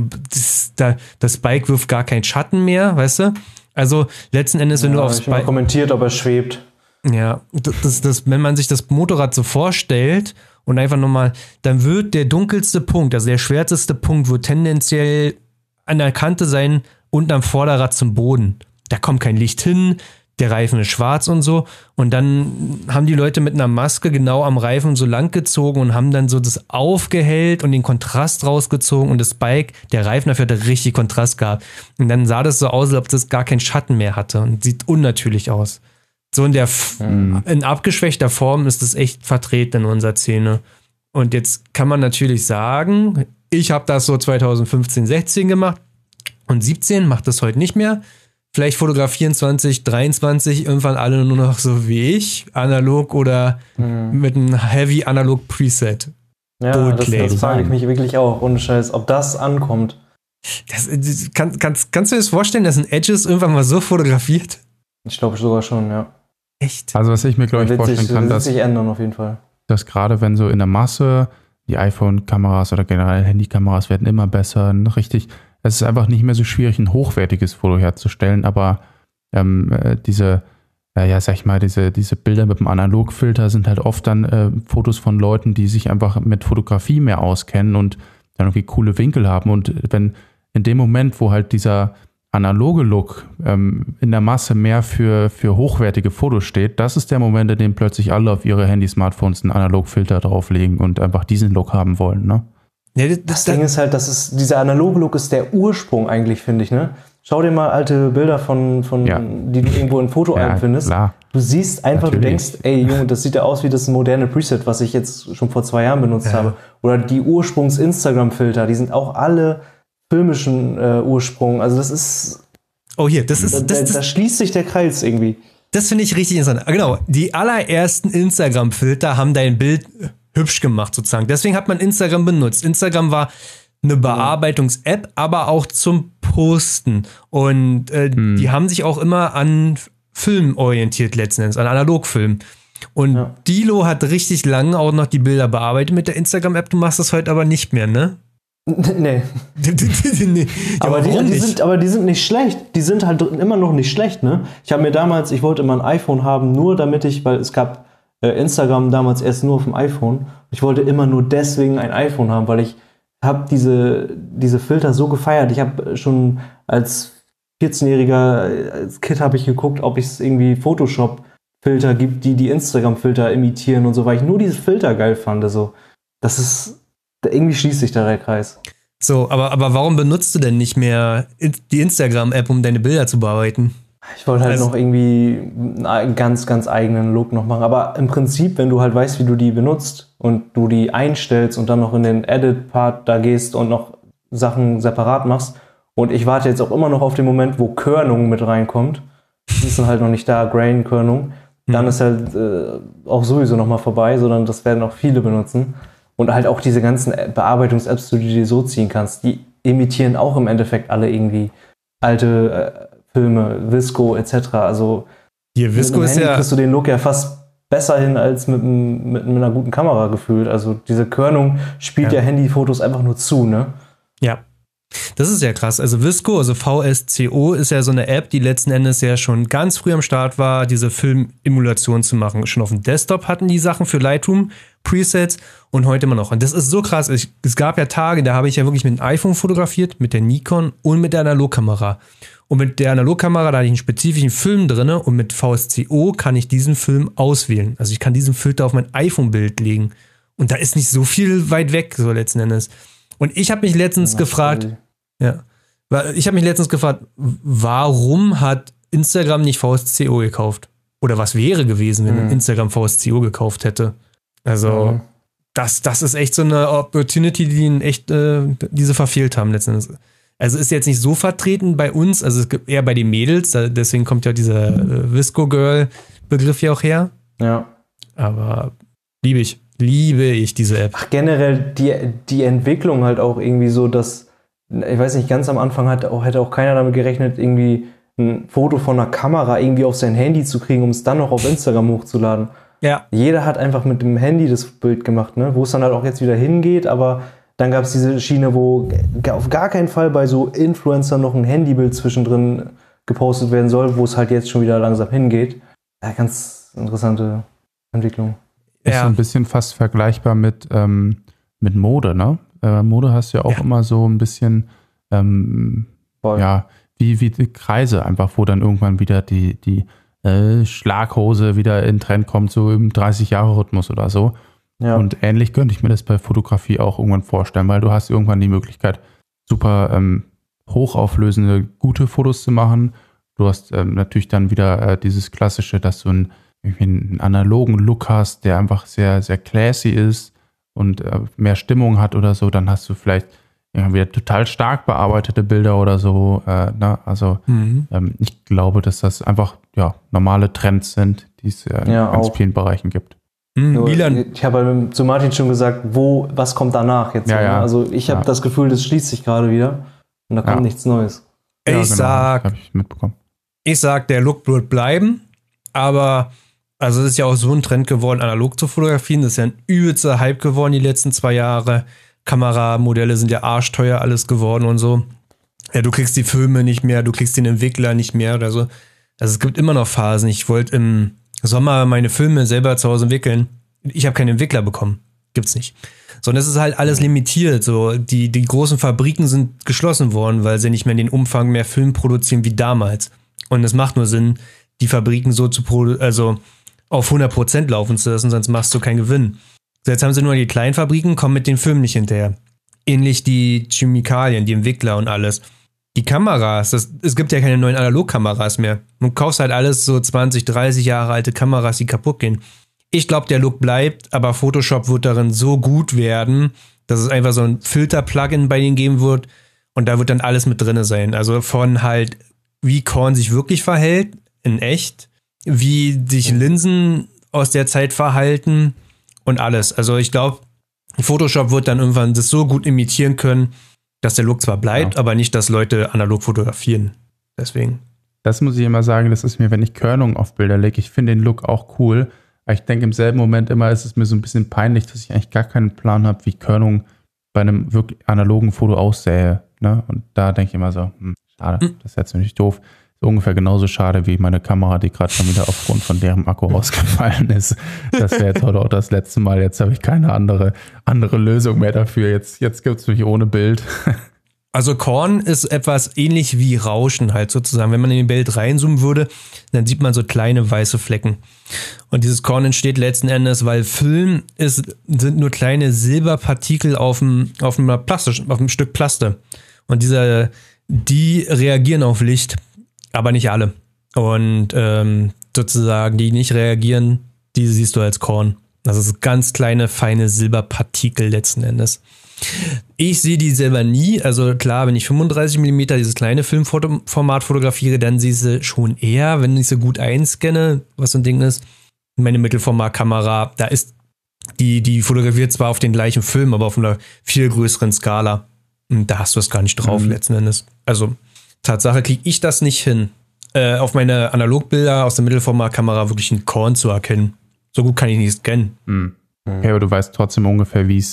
das Bike wirft gar keinen Schatten mehr, weißt du? Also letzten Endes, wenn du aufs Bike kommentiert, ob er schwebt. Ja, wenn man sich das Motorrad so vorstellt und einfach nochmal, dann wird der dunkelste Punkt, also der schwärzeste Punkt, wird tendenziell an der Kante sein, unten am Vorderrad zum Boden. Da kommt kein Licht hin, der Reifen ist schwarz und so. Und dann haben die Leute mit einer Maske genau am Reifen so lang gezogen und haben dann so das aufgehellt und den Kontrast rausgezogen und das Bike, der Reifen dafür hat richtig Kontrast gehabt. Und dann sah das so aus, als ob das gar keinen Schatten mehr hatte und sieht unnatürlich aus. So in abgeschwächter Form ist das echt vertreten in unserer Szene. Und jetzt kann man natürlich sagen, ich habe das so 2015, 16 gemacht und 17 macht das heute nicht mehr. Vielleicht fotografieren 2023 irgendwann alle nur noch so wie ich, analog oder mit einem Heavy Analog Preset. Ja, das frage ich mich wirklich auch, ohne Scheiß, ob das ankommt. Kannst du dir das vorstellen, dass ein Edges irgendwann mal so fotografiert? Ich glaube sogar schon, ja. Echt? Also was ich mir, glaube ich, vorstellen kann, dass sich ändern auf jeden Fall. Dass gerade wenn so in der Masse die iPhone-Kameras oder generell Handykameras werden immer besser, es ist einfach nicht mehr so schwierig, ein hochwertiges Foto herzustellen, aber diese Bilder mit dem Analogfilter sind halt oft dann Fotos von Leuten, die sich einfach mit Fotografie mehr auskennen und dann irgendwie coole Winkel haben. Und wenn in dem Moment, wo halt dieser analoge Look in der Masse mehr für hochwertige Fotos steht, das ist der Moment, in dem plötzlich alle auf ihre Handy-Smartphones einen Analogfilter drauflegen und einfach diesen Look haben wollen, ne? Ja, das Ding ist halt, dieser analoge Look ist der Ursprung eigentlich, finde ich, ne? Schau dir mal alte Bilder die du irgendwo in Fotoalben findest. Klar. Du siehst einfach, Du denkst, ey Junge, das sieht ja aus wie das moderne Preset, was ich jetzt schon vor 2 Jahren benutzt habe. Oder die Ursprungs-Instagram-Filter, die sind auch alle filmischen Ursprung. Also das ist... Oh hier, da schließt sich der Kreis irgendwie. Das finde ich richtig interessant. Genau, die allerersten Instagram-Filter haben dein Bild hübsch gemacht sozusagen. Deswegen hat man Instagram benutzt. Instagram war eine Bearbeitungs-App, aber auch zum Posten. Und die haben sich auch immer an Film orientiert letzten Endes, an Analogfilm. Und Dilo hat richtig lange auch noch die Bilder bearbeitet mit der Instagram-App. Du machst das heute aber nicht mehr, ne? Nee. Nee. Aber die sind nicht schlecht. Die sind halt immer noch nicht schlecht, ne? Ich wollte immer ein iPhone haben, nur damit weil es gab Instagram damals erst nur auf dem iPhone. Ich wollte immer nur deswegen ein iPhone haben, weil ich habe diese Filter so gefeiert. Ich habe schon als 14-Jähriger, als Kid habe ich geguckt, ob es irgendwie Photoshop-Filter gibt, die Instagram-Filter imitieren und so, weil ich nur diese Filter geil fand. Also, das ist... Irgendwie schließt sich da der Kreis. So, aber warum benutzt du denn nicht mehr die Instagram-App, um deine Bilder zu bearbeiten? Ich wollte halt noch irgendwie einen ganz, ganz eigenen Look noch machen. Aber im Prinzip, wenn du halt weißt, wie du die benutzt und du die einstellst und dann noch in den Edit-Part da gehst und noch Sachen separat machst. Und ich warte jetzt auch immer noch auf den Moment, wo Körnung mit reinkommt. Die ist dann halt noch nicht da, Grain-Körnung. Dann ist halt auch sowieso nochmal vorbei, sondern das werden auch viele benutzen. Und halt auch diese ganzen Bearbeitungs-Apps, die du dir so ziehen kannst, die imitieren auch im Endeffekt alle irgendwie alte Filme, Visco etc. Also hier, Visco mit dem Handy ist kriegst du den Look ja fast besser hin als mit einer guten Kamera gefühlt. Also diese Körnung spielt ja Handyfotos einfach nur zu, ne? Ja. Das ist ja krass. Also Visco, also VSCO, ist ja so eine App, die letzten Endes ja schon ganz früh am Start war, diese Filmemulation zu machen. Schon auf dem Desktop hatten die Sachen für Lightroom, Presets und heute immer noch. Und das ist so krass. Es gab ja Tage, da habe ich ja wirklich mit dem iPhone fotografiert, mit der Nikon und mit der Analogkamera. Und mit der Analogkamera, da hatte ich einen spezifischen Film drin und mit VSCO kann ich diesen Film auswählen. Also ich kann diesen Filter auf mein iPhone-Bild legen. Und da ist nicht so viel weit weg, so letzten Endes. Und ich habe mich letztens gefragt, warum hat Instagram nicht VSCO gekauft? Oder was wäre gewesen, wenn Instagram VSCO gekauft hätte? Also, das ist echt so eine Opportunity, die ihnen echt diese verfehlt haben letzten Endes. Also ist jetzt nicht so vertreten bei uns, also es gibt eher bei den Mädels, deswegen kommt ja dieser Visco-Girl-Begriff hier auch her. Ja. Aber liebe ich diese App. Ach, generell die Entwicklung halt auch irgendwie so, dass, ich weiß nicht, ganz am Anfang hätte auch keiner damit gerechnet, irgendwie ein Foto von einer Kamera irgendwie auf sein Handy zu kriegen, um es dann noch auf Instagram hochzuladen. Ja. Jeder hat einfach mit dem Handy das Bild gemacht, ne? Wo es dann halt auch jetzt wieder hingeht, aber dann gab es diese Schiene, wo auf gar keinen Fall bei so Influencern noch ein Handybild zwischendrin gepostet werden soll, wo es halt jetzt schon wieder langsam hingeht. Ja, ganz interessante Entwicklung. Ist so ein bisschen fast vergleichbar mit Mode, ne? Mode hast du ja auch immer so ein bisschen, wie wie die Kreise einfach, wo dann irgendwann wieder die Schlaghose wieder in Trend kommt, so im 30-Jahre-Rhythmus oder so. Ja. Und ähnlich könnte ich mir das bei Fotografie auch irgendwann vorstellen, weil du hast irgendwann die Möglichkeit, super hochauflösende, gute Fotos zu machen. Du hast natürlich dann wieder dieses Klassische, dass du einen analogen Look hast, der einfach sehr, sehr classy ist und mehr Stimmung hat oder so. Dann hast du vielleicht wieder total stark bearbeitete Bilder oder so. Also ich glaube, dass das einfach normale Trends sind, die es in ganz vielen Bereichen gibt. Ich habe zu Martin schon gesagt, was kommt danach jetzt? Ja. Also ich habe das Gefühl, das schließt sich gerade wieder und da kommt nichts Neues. Ich sag, der Look wird bleiben, aber also es ist ja auch so ein Trend geworden, analog zu fotografieren. Das ist ja ein übelster Hype geworden die letzten 2 Jahre. Kameramodelle sind ja arschteuer alles geworden und so. Ja, du kriegst die Filme nicht mehr, du kriegst den Entwickler nicht mehr oder so. Also es gibt immer noch Phasen. Ich wollte im Sommer meine Filme selber zu Hause entwickeln. Ich habe keinen Entwickler bekommen. Gibt's nicht. Sondern es ist halt alles limitiert. So, die großen Fabriken sind geschlossen worden, weil sie nicht mehr in den Umfang mehr Film produzieren wie damals. Und es macht nur Sinn, die Fabriken so also auf 100% laufen zu lassen, sonst machst du keinen Gewinn. So, jetzt haben sie nur die kleinen Fabriken, kommen mit den Filmen nicht hinterher. Ähnlich die Chemikalien, die Entwickler und alles. Die Kameras, es gibt ja keine neuen Analogkameras mehr. Du kaufst halt alles so 20, 30 Jahre alte Kameras, die kaputt gehen. Ich glaube, der Look bleibt, aber Photoshop wird darin so gut werden, dass es einfach so ein Filter-Plugin bei denen geben wird und da wird dann alles mit drin sein. Also von halt, wie Korn sich wirklich verhält, in echt, wie sich Linsen aus der Zeit verhalten und alles. Also ich glaube, Photoshop wird dann irgendwann das so gut imitieren können, dass der Look zwar bleibt, aber nicht, dass Leute analog fotografieren. Deswegen. Das muss ich immer sagen, das ist mir, wenn ich Körnung auf Bilder lege, ich finde den Look auch cool, aber ich denke im selben Moment immer, ist es mir so ein bisschen peinlich, dass ich eigentlich gar keinen Plan habe, wie Körnung bei einem wirklich analogen Foto aussähe. Ne? Und da denke ich immer so, schade, das ist jetzt natürlich doof. Ist ungefähr genauso schade wie meine Kamera, die gerade schon wieder aufgrund von deren Akku rausgefallen ist. Das wäre jetzt heute auch das letzte Mal. Jetzt habe ich keine andere Lösung mehr dafür. Jetzt gibt es mich ohne Bild. Also Korn ist etwas ähnlich wie Rauschen halt sozusagen. Wenn man in den Bild reinzoomen würde, dann sieht man so kleine weiße Flecken. Und dieses Korn entsteht letzten Endes, weil Film sind nur kleine Silberpartikel auf einem Stück Plaste. Und die reagieren auf Licht, aber nicht alle. Und sozusagen, die nicht reagieren, die siehst du als Korn. Das ist ganz kleine, feine Silberpartikel letzten Endes. Ich sehe die selber nie. Also klar, wenn ich 35mm dieses kleine Filmformat fotografiere, dann siehst du schon eher, wenn ich so gut einscanne, was so ein Ding ist. Meine Mittelformatkamera, da ist die fotografiert zwar auf den gleichen Film, aber auf einer viel größeren Skala. Und da hast du es gar nicht drauf letzten Endes. Also Tatsache kriege ich das nicht hin, auf meine Analogbilder aus der Mittelformatkamera wirklich einen Korn zu erkennen. So gut kann ich nicht scannen. Okay, aber du weißt trotzdem ungefähr, wie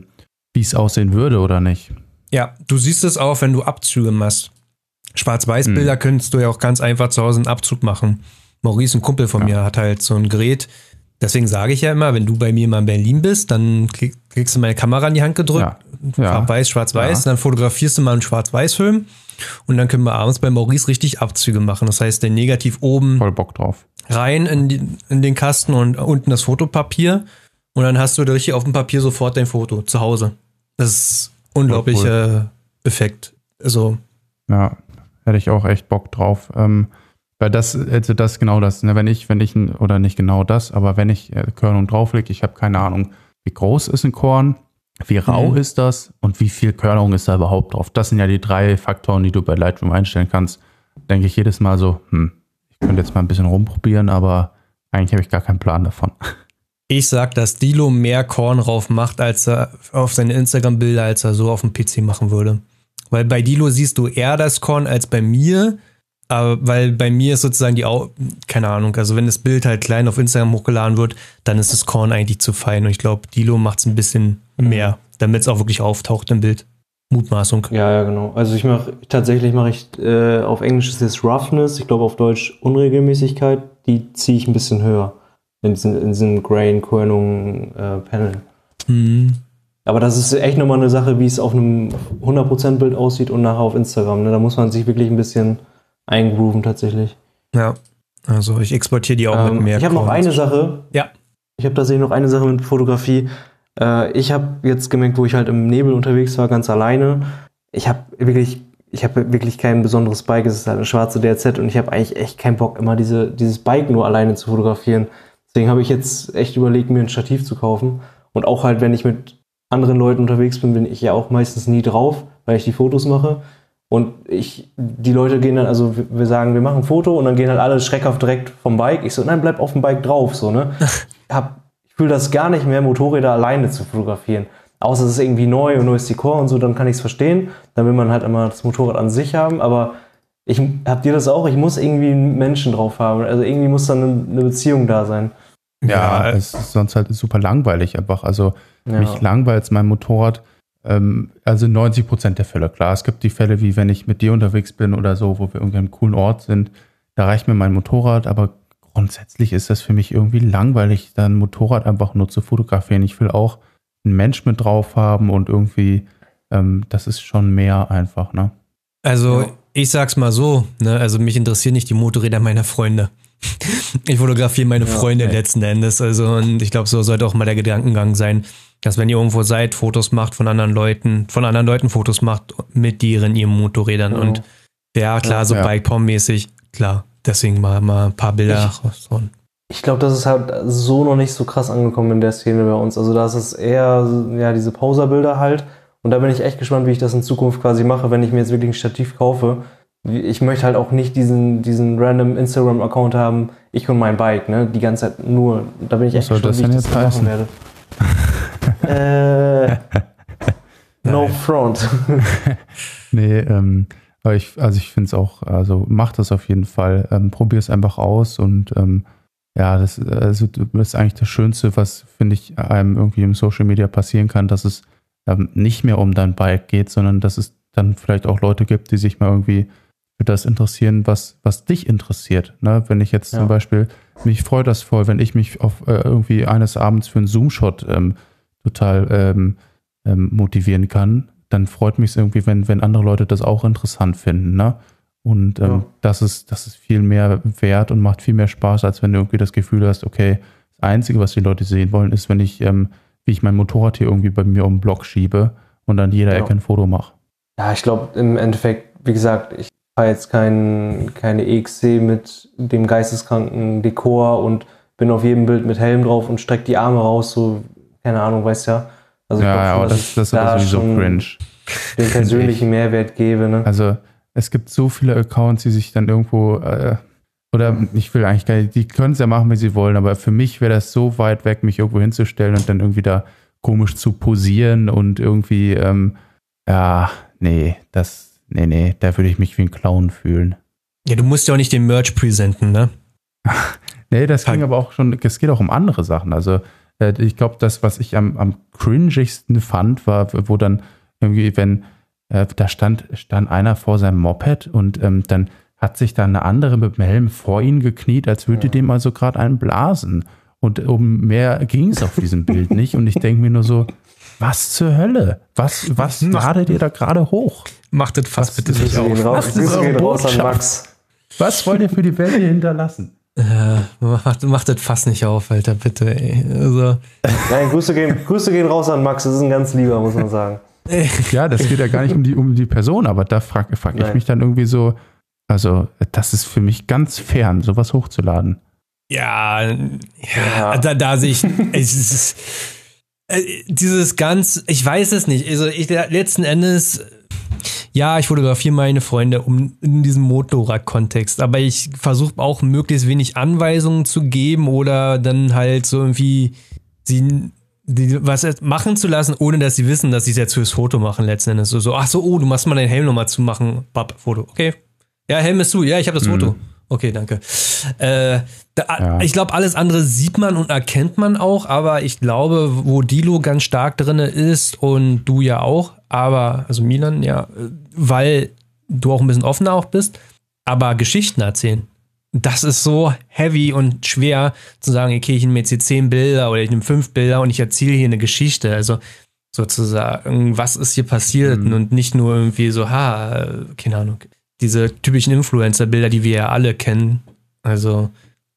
es aussehen würde, oder nicht? Ja, du siehst es auch, wenn du Abzüge machst. Schwarz-Weiß-Bilder könntest du ja auch ganz einfach zu Hause einen Abzug machen. Maurice, ein Kumpel von mir, hat halt so ein Gerät. Deswegen sage ich ja immer, wenn du bei mir mal in Berlin bist, dann kriegst du meine Kamera in die Hand gedrückt, Weiß, Schwarz-Weiß, dann fotografierst du mal einen Schwarz-Weiß-Film und dann können wir abends bei Maurice richtig Abzüge machen. Das heißt, der Negativ oben voll Bock drauf. Rein in den Kasten und unten das Fotopapier und dann hast du richtig auf dem Papier sofort dein Foto zu Hause. Das ist unglaublicher Effekt. Also ja, hätte ich auch echt Bock drauf. Weil das genau das, ne? Wenn ich, oder nicht genau das, aber wenn ich Körnung drauflege, ich habe keine Ahnung, wie groß ist ein Korn, wie rau ist das und wie viel Körnung ist da überhaupt drauf. Das sind ja die 3 Faktoren, die du bei Lightroom einstellen kannst. Denke ich jedes Mal so, ich könnte jetzt mal ein bisschen rumprobieren, aber eigentlich habe ich gar keinen Plan davon. Ich sag, dass Dilo mehr Korn drauf macht, als er auf seine Instagram-Bilder, als er so auf dem PC machen würde. Weil bei Dilo siehst du eher das Korn als bei mir. Aber weil bei mir ist sozusagen keine Ahnung, also wenn das Bild halt klein auf Instagram hochgeladen wird, dann ist das Korn eigentlich zu fein. Und ich glaube, Dilo macht es ein bisschen mehr, damit es auch wirklich auftaucht im Bild. Mutmaßung. Ja, genau. Also tatsächlich mache ich auf Englisch ist das Roughness, ich glaube auf Deutsch Unregelmäßigkeit, die ziehe ich ein bisschen höher in diesem Grain, Körnung, Panel. Aber das ist echt nochmal eine Sache, wie es auf einem 100% Bild aussieht und nachher auf Instagram. Ne? Da muss man sich wirklich ein bisschen eingrooven tatsächlich. Ja, also ich exportiere die auch mit mehr. Ich habe noch eine Sache. Ja. Ich habe tatsächlich noch eine Sache mit Fotografie. Ich habe jetzt gemerkt, wo ich halt im Nebel unterwegs war, ganz alleine. Ich habe wirklich kein besonderes Bike. Es ist halt eine schwarze DRZ und ich habe eigentlich echt keinen Bock, immer dieses Bike nur alleine zu fotografieren. Deswegen habe ich jetzt echt überlegt, mir ein Stativ zu kaufen. Und auch halt, wenn ich mit anderen Leuten unterwegs bin ich ja auch meistens nie drauf, weil ich die Fotos mache. Und die Leute gehen dann, also wir sagen, wir machen ein Foto und dann gehen halt alle schreckhaft direkt vom Bike. Ich so, nein, bleib auf dem Bike drauf, so, ne? Ich fühle das gar nicht mehr, Motorräder alleine zu fotografieren. Außer es ist irgendwie neu und neues Dekor und so, dann kann ich es verstehen. Dann will man halt immer das Motorrad an sich haben, aber habt ihr das auch? Ich muss irgendwie einen Menschen drauf haben. Also irgendwie muss dann eine Beziehung da sein. Ja, es ist sonst halt super langweilig einfach. Also mich langweilt mein Motorrad. Also 90% der Fälle, klar. Es gibt die Fälle, wie wenn ich mit dir unterwegs bin oder so, wo wir irgendwie an einem coolen Ort sind. Da reicht mir mein Motorrad, aber grundsätzlich ist das für mich irgendwie langweilig, da ein Motorrad einfach nur zu fotografieren. Ich will auch einen Mensch mit drauf haben und irgendwie, das ist schon mehr einfach, ne? Also ich sag's mal so, ne? Also mich interessieren nicht die Motorräder meiner Freunde. Ich fotografiere meine Freunde letzten Endes. Also, und ich glaube, so sollte auch mal der Gedankengang sein, dass wenn ihr irgendwo seid, Fotos macht von anderen Leuten Fotos macht mit ihren Motorrädern. Und ja, klar, so Bike-Pom-mäßig, klar. Deswegen mal ein paar Bilder raushauen. Ich glaube, das ist halt so noch nicht so krass angekommen in der Szene bei uns. Also da ist es eher diese Poser-Bilder halt. Und da bin ich echt gespannt, wie ich das in Zukunft quasi mache, wenn ich mir jetzt wirklich ein Stativ kaufe. Ich möchte halt auch nicht diesen random Instagram-Account haben, ich und mein Bike, ne? Die ganze Zeit nur. Da bin ich echt gespannt, wie ich das machen werde. No front. Nee, aber ich finde es auch, also mach das auf jeden Fall. Probier es einfach aus und das ist eigentlich das Schönste, was, finde ich, einem irgendwie im Social Media passieren kann, dass es nicht mehr um dein Bike geht, sondern dass es dann vielleicht auch Leute gibt, die sich mal irgendwie für das interessieren, was dich interessiert. Ne? Wenn ich jetzt zum Beispiel, mich freut das voll, wenn ich mich auf irgendwie eines Abends für einen Zoom-Shot total motivieren kann, dann freut mich es irgendwie, wenn andere Leute das auch interessant finden. Ne? Und das ist viel mehr wert und macht viel mehr Spaß, als wenn du irgendwie das Gefühl hast, okay, das Einzige, was die Leute sehen wollen, ist, wenn ich, wie ich mein Motorrad hier irgendwie bei mir um den Block schiebe und an jeder Ecke ein Foto mache. Ja, ich glaube, im Endeffekt, wie gesagt, ich fahre jetzt keine EXC mit dem geisteskranken Dekor und bin auf jedem Bild mit Helm drauf und strecke die Arme raus, so, keine Ahnung, weißt ja. Also aber das ist aber sowieso cringe. Den persönlichen Mehrwert gebe, ne? Also es gibt so viele Accounts, die sich dann irgendwo, oder ich will eigentlich gar nicht, die können es ja machen, wie sie wollen, aber für mich wäre das so weit weg, mich irgendwo hinzustellen und dann irgendwie da komisch zu posieren und irgendwie, da würde ich mich wie ein Clown fühlen. Ja, du musst ja auch nicht den Merch präsenten, ne? Nee, das ging aber auch schon, es geht auch um andere Sachen. Also ich glaube, das, was ich am cringigsten fand, war, wo dann irgendwie, wenn da stand einer vor seinem Moped und dann hat sich da eine andere mit dem Helm vor ihn gekniet, als würde dem also gerade einen blasen. Und um mehr ging es auf diesem Bild nicht. Und ich denke mir nur so, was zur Hölle? Was ladet ihr da gerade hoch? Macht das Fass bitte nicht auf. Raus an Max. Was wollt ihr für die Welt hier hinterlassen? Macht das Fass nicht auf, Alter, bitte. Ey. Also. Nein, Grüße gehen raus an Max. Das ist ein ganz lieber, muss man sagen. Ja, das geht ja gar nicht um die Person, aber da frag ich mich dann irgendwie so, also das ist für mich ganz fern, sowas hochzuladen. Ja. Da sehe ich, dieses ganz, ich weiß es nicht, also letzten Endes, ja, ich fotografiere meine Freunde in diesem Motorrad-Kontext, aber ich versuche auch möglichst wenig Anweisungen zu geben oder dann halt so irgendwie was machen zu lassen, ohne dass sie wissen, dass sie es jetzt fürs Foto machen letzten Endes. So, du machst mal deinen Helm nochmal zumachen, Foto, okay. Ja, Helm ist zu, ja, ich habe das Foto. Okay, danke. Ich glaube, alles andere sieht man und erkennt man auch, aber ich glaube, wo Dilo ganz stark drin ist und du ja auch, also Milan, ja, weil du auch ein bisschen offener auch bist, aber Geschichten erzählen. Das ist so heavy und schwer zu sagen, okay, ich nehme jetzt hier 10 Bilder oder ich nehme 5 Bilder und ich erzähle hier eine Geschichte. Also sozusagen, was ist hier passiert und nicht nur irgendwie so, keine Ahnung, diese typischen Influencer-Bilder, die wir ja alle kennen. Also,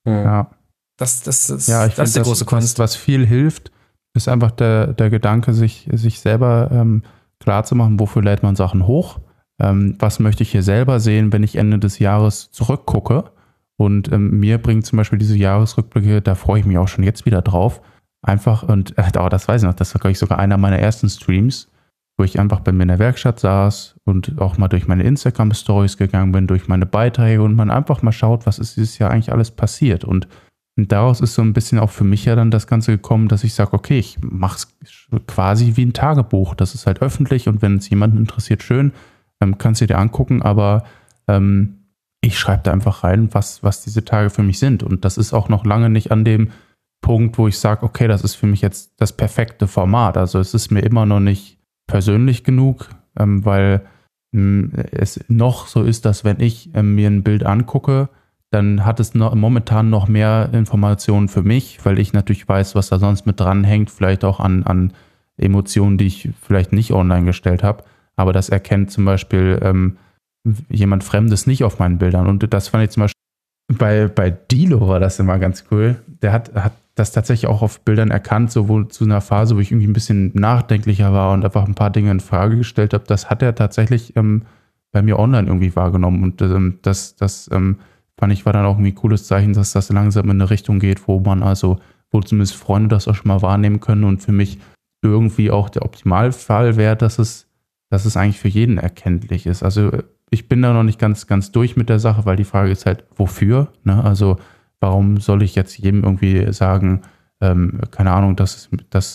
das ist, ja, ich das ist die große Kunst. Was viel hilft, ist einfach der Gedanke, sich selber klar zu machen, wofür lädt man Sachen hoch, was möchte ich hier selber sehen, wenn ich Ende des Jahres zurückgucke. Und mir bringt zum Beispiel diese Jahresrückblicke, da freue ich mich auch schon jetzt wieder drauf, einfach, und das weiß ich noch, das war, glaube ich, sogar einer meiner ersten Streams, wo ich einfach bei mir in der Werkstatt saß und auch mal durch meine Instagram-Stories gegangen bin, durch meine Beiträge und man einfach mal schaut, was ist dieses Jahr eigentlich alles passiert. Und daraus ist so ein bisschen auch für mich ja dann das Ganze gekommen, dass ich sage, okay, ich mache es quasi wie ein Tagebuch. Das ist halt öffentlich und wenn es jemanden interessiert, schön, kannst du dir angucken, aber ich schreibe da einfach rein, was diese Tage für mich sind. Und das ist auch noch lange nicht an dem Punkt, wo ich sage, okay, das ist für mich jetzt das perfekte Format. Also es ist mir immer noch nicht persönlich genug, weil es noch so ist, dass wenn ich mir ein Bild angucke, dann hat es momentan noch mehr Informationen für mich, weil ich natürlich weiß, was da sonst mit dranhängt, vielleicht auch an Emotionen, die ich vielleicht nicht online gestellt habe. Aber das erkennt zum Beispiel jemand Fremdes nicht auf meinen Bildern. Und das fand ich zum Beispiel bei Dilo war das immer ganz cool. Der hat das tatsächlich auch auf Bildern erkannt, so zu einer Phase, wo ich irgendwie ein bisschen nachdenklicher war und einfach ein paar Dinge in Frage gestellt habe. Das hat er tatsächlich bei mir online irgendwie wahrgenommen. Und das fand ich, war dann auch irgendwie ein cooles Zeichen, dass das langsam in eine Richtung geht, wo zumindest Freunde das auch schon mal wahrnehmen können. Und für mich irgendwie auch der Optimalfall wäre, dass es eigentlich für jeden erkenntlich ist. Also ich bin da noch nicht ganz durch mit der Sache, weil die Frage ist halt, wofür? Ne? Also warum soll ich jetzt jedem irgendwie sagen, keine Ahnung, dass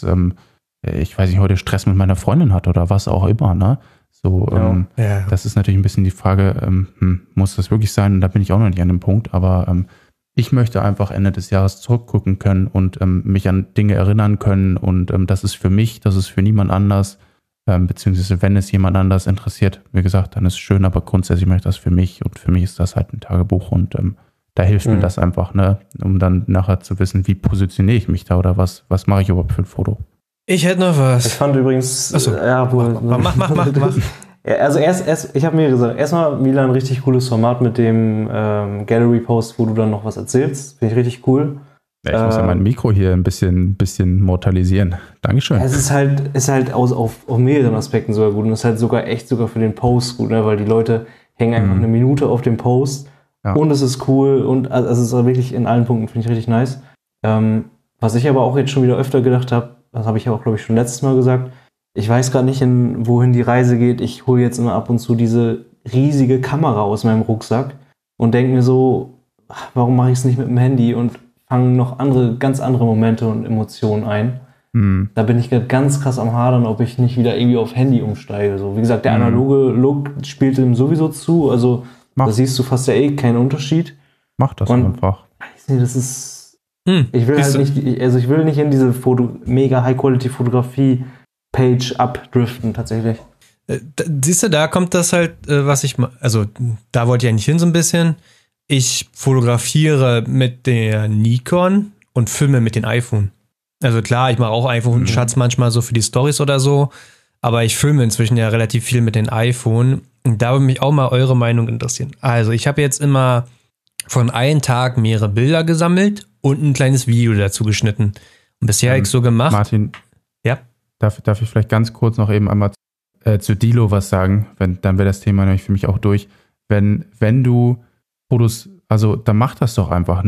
ich weiß nicht, heute Stress mit meiner Freundin hat oder was auch immer, ne? So, das ist natürlich ein bisschen die Frage, muss das wirklich sein? Und da bin ich auch noch nicht an dem Punkt, aber ich möchte einfach Ende des Jahres zurückgucken können und mich an Dinge erinnern können und das ist für mich, das ist für niemand anders, beziehungsweise wenn es jemand anders interessiert, wie gesagt, dann ist es schön, aber grundsätzlich möchte ich das für mich und für mich ist das halt ein Tagebuch und da hilft mir das einfach, ne, um dann nachher zu wissen, wie positioniere ich mich da oder was mache ich überhaupt für ein Foto. Ich hätte noch was. Ich fand übrigens, mach. Ja, also ich habe mir gesagt, erstmal Milan, richtig cooles Format mit dem Gallery-Post, wo du dann noch was erzählst. Finde ich richtig cool. Ja, ich muss ja mein Mikro hier ein bisschen mortalisieren. Dankeschön. Es ist halt auf mehreren Aspekten sogar gut und es ist halt sogar für den Post gut, ne? Weil die Leute hängen einfach eine Minute auf dem Post und es ist cool und also es ist wirklich in allen Punkten, finde ich richtig nice. Was ich aber auch jetzt schon wieder öfter gedacht habe, das habe ich ja auch, glaube ich, schon letztes Mal gesagt, ich weiß gerade nicht, wohin die Reise geht. Ich hole jetzt immer ab und zu diese riesige Kamera aus meinem Rucksack und denke mir so, warum mache ich es nicht mit dem Handy und fange noch ganz andere Momente und Emotionen ein. Da bin ich gerade ganz krass am Hadern, ob ich nicht wieder irgendwie auf Handy umsteige. So, wie gesagt, der analoge Look spielt dem sowieso zu, also da siehst du fast ja keinen Unterschied. Mach das einfach. Weiß nicht, das ist... Ich will halt nicht, ich will nicht in diese mega High-Quality-Fotografie Page abdriften, tatsächlich. Siehst du, da kommt das halt, da wollte ich eigentlich hin so ein bisschen. Ich fotografiere mit der Nikon und filme mit dem iPhone. Also klar, ich mache auch iPhone-Shots manchmal so für die Stories oder so, aber ich filme inzwischen ja relativ viel mit dem iPhone und da würde mich auch mal eure Meinung interessieren. Also ich habe jetzt immer von einem Tag mehrere Bilder gesammelt und ein kleines Video dazu geschnitten. Und bisher habe ich so gemacht. Martin, ja? Darf ich vielleicht ganz kurz noch eben einmal zu Dilo was sagen? Dann wäre das Thema nämlich für mich auch durch. Wenn du Fotos, also dann mach das doch einfach.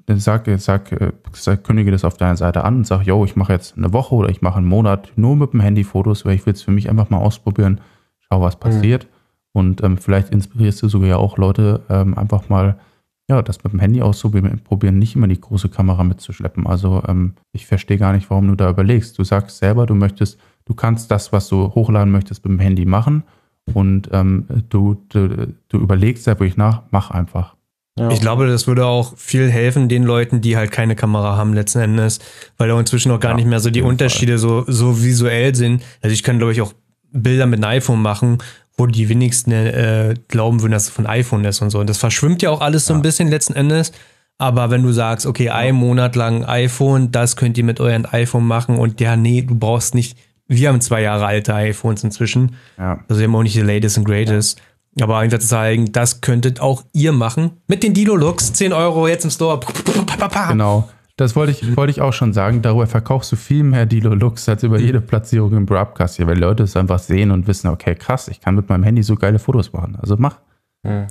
Kündige das auf deiner Seite an und sag, yo, ich mache jetzt eine Woche oder ich mache einen Monat nur mit dem Handy Fotos, weil ich will es für mich einfach mal ausprobieren. Schau, was passiert. Und vielleicht inspirierst du sogar ja auch Leute, einfach mal das mit dem Handy auszuprobieren, nicht immer die große Kamera mitzuschleppen. Also ich verstehe gar nicht, warum du da überlegst. Du sagst selber, du kannst das, was du hochladen möchtest, mit dem Handy machen und du überlegst da wirklich nach, mach einfach. Ja. Ich glaube, das würde auch viel helfen den Leuten, die halt keine Kamera haben letzten Endes, weil da inzwischen auch gar nicht mehr so die Unterschiede so visuell sind. Also ich kann, glaube ich, auch Bilder mit einem iPhone machen, wo die wenigsten glauben würden, dass es von iPhone ist und so. Und das verschwimmt ja auch alles so ein bisschen letzten Endes. Aber wenn du sagst, okay, einen Monat lang iPhone, das könnt ihr mit eurem iPhone machen und du brauchst nicht Wir haben 2 Jahre alte iPhones inzwischen. Ja. Also wir haben auch nicht die latest and greatest. Aber einfach zu sagen, das könntet auch ihr machen. Mit den Dilo-Looks, 10 € jetzt im Store. Genau. Das wollte ich auch schon sagen. Darüber verkaufst du viel mehr Dilo-Looks als über jede Platzierung im Broadcast hier, weil Leute es einfach sehen und wissen, okay, krass, ich kann mit meinem Handy so geile Fotos machen. Also mach. Ja.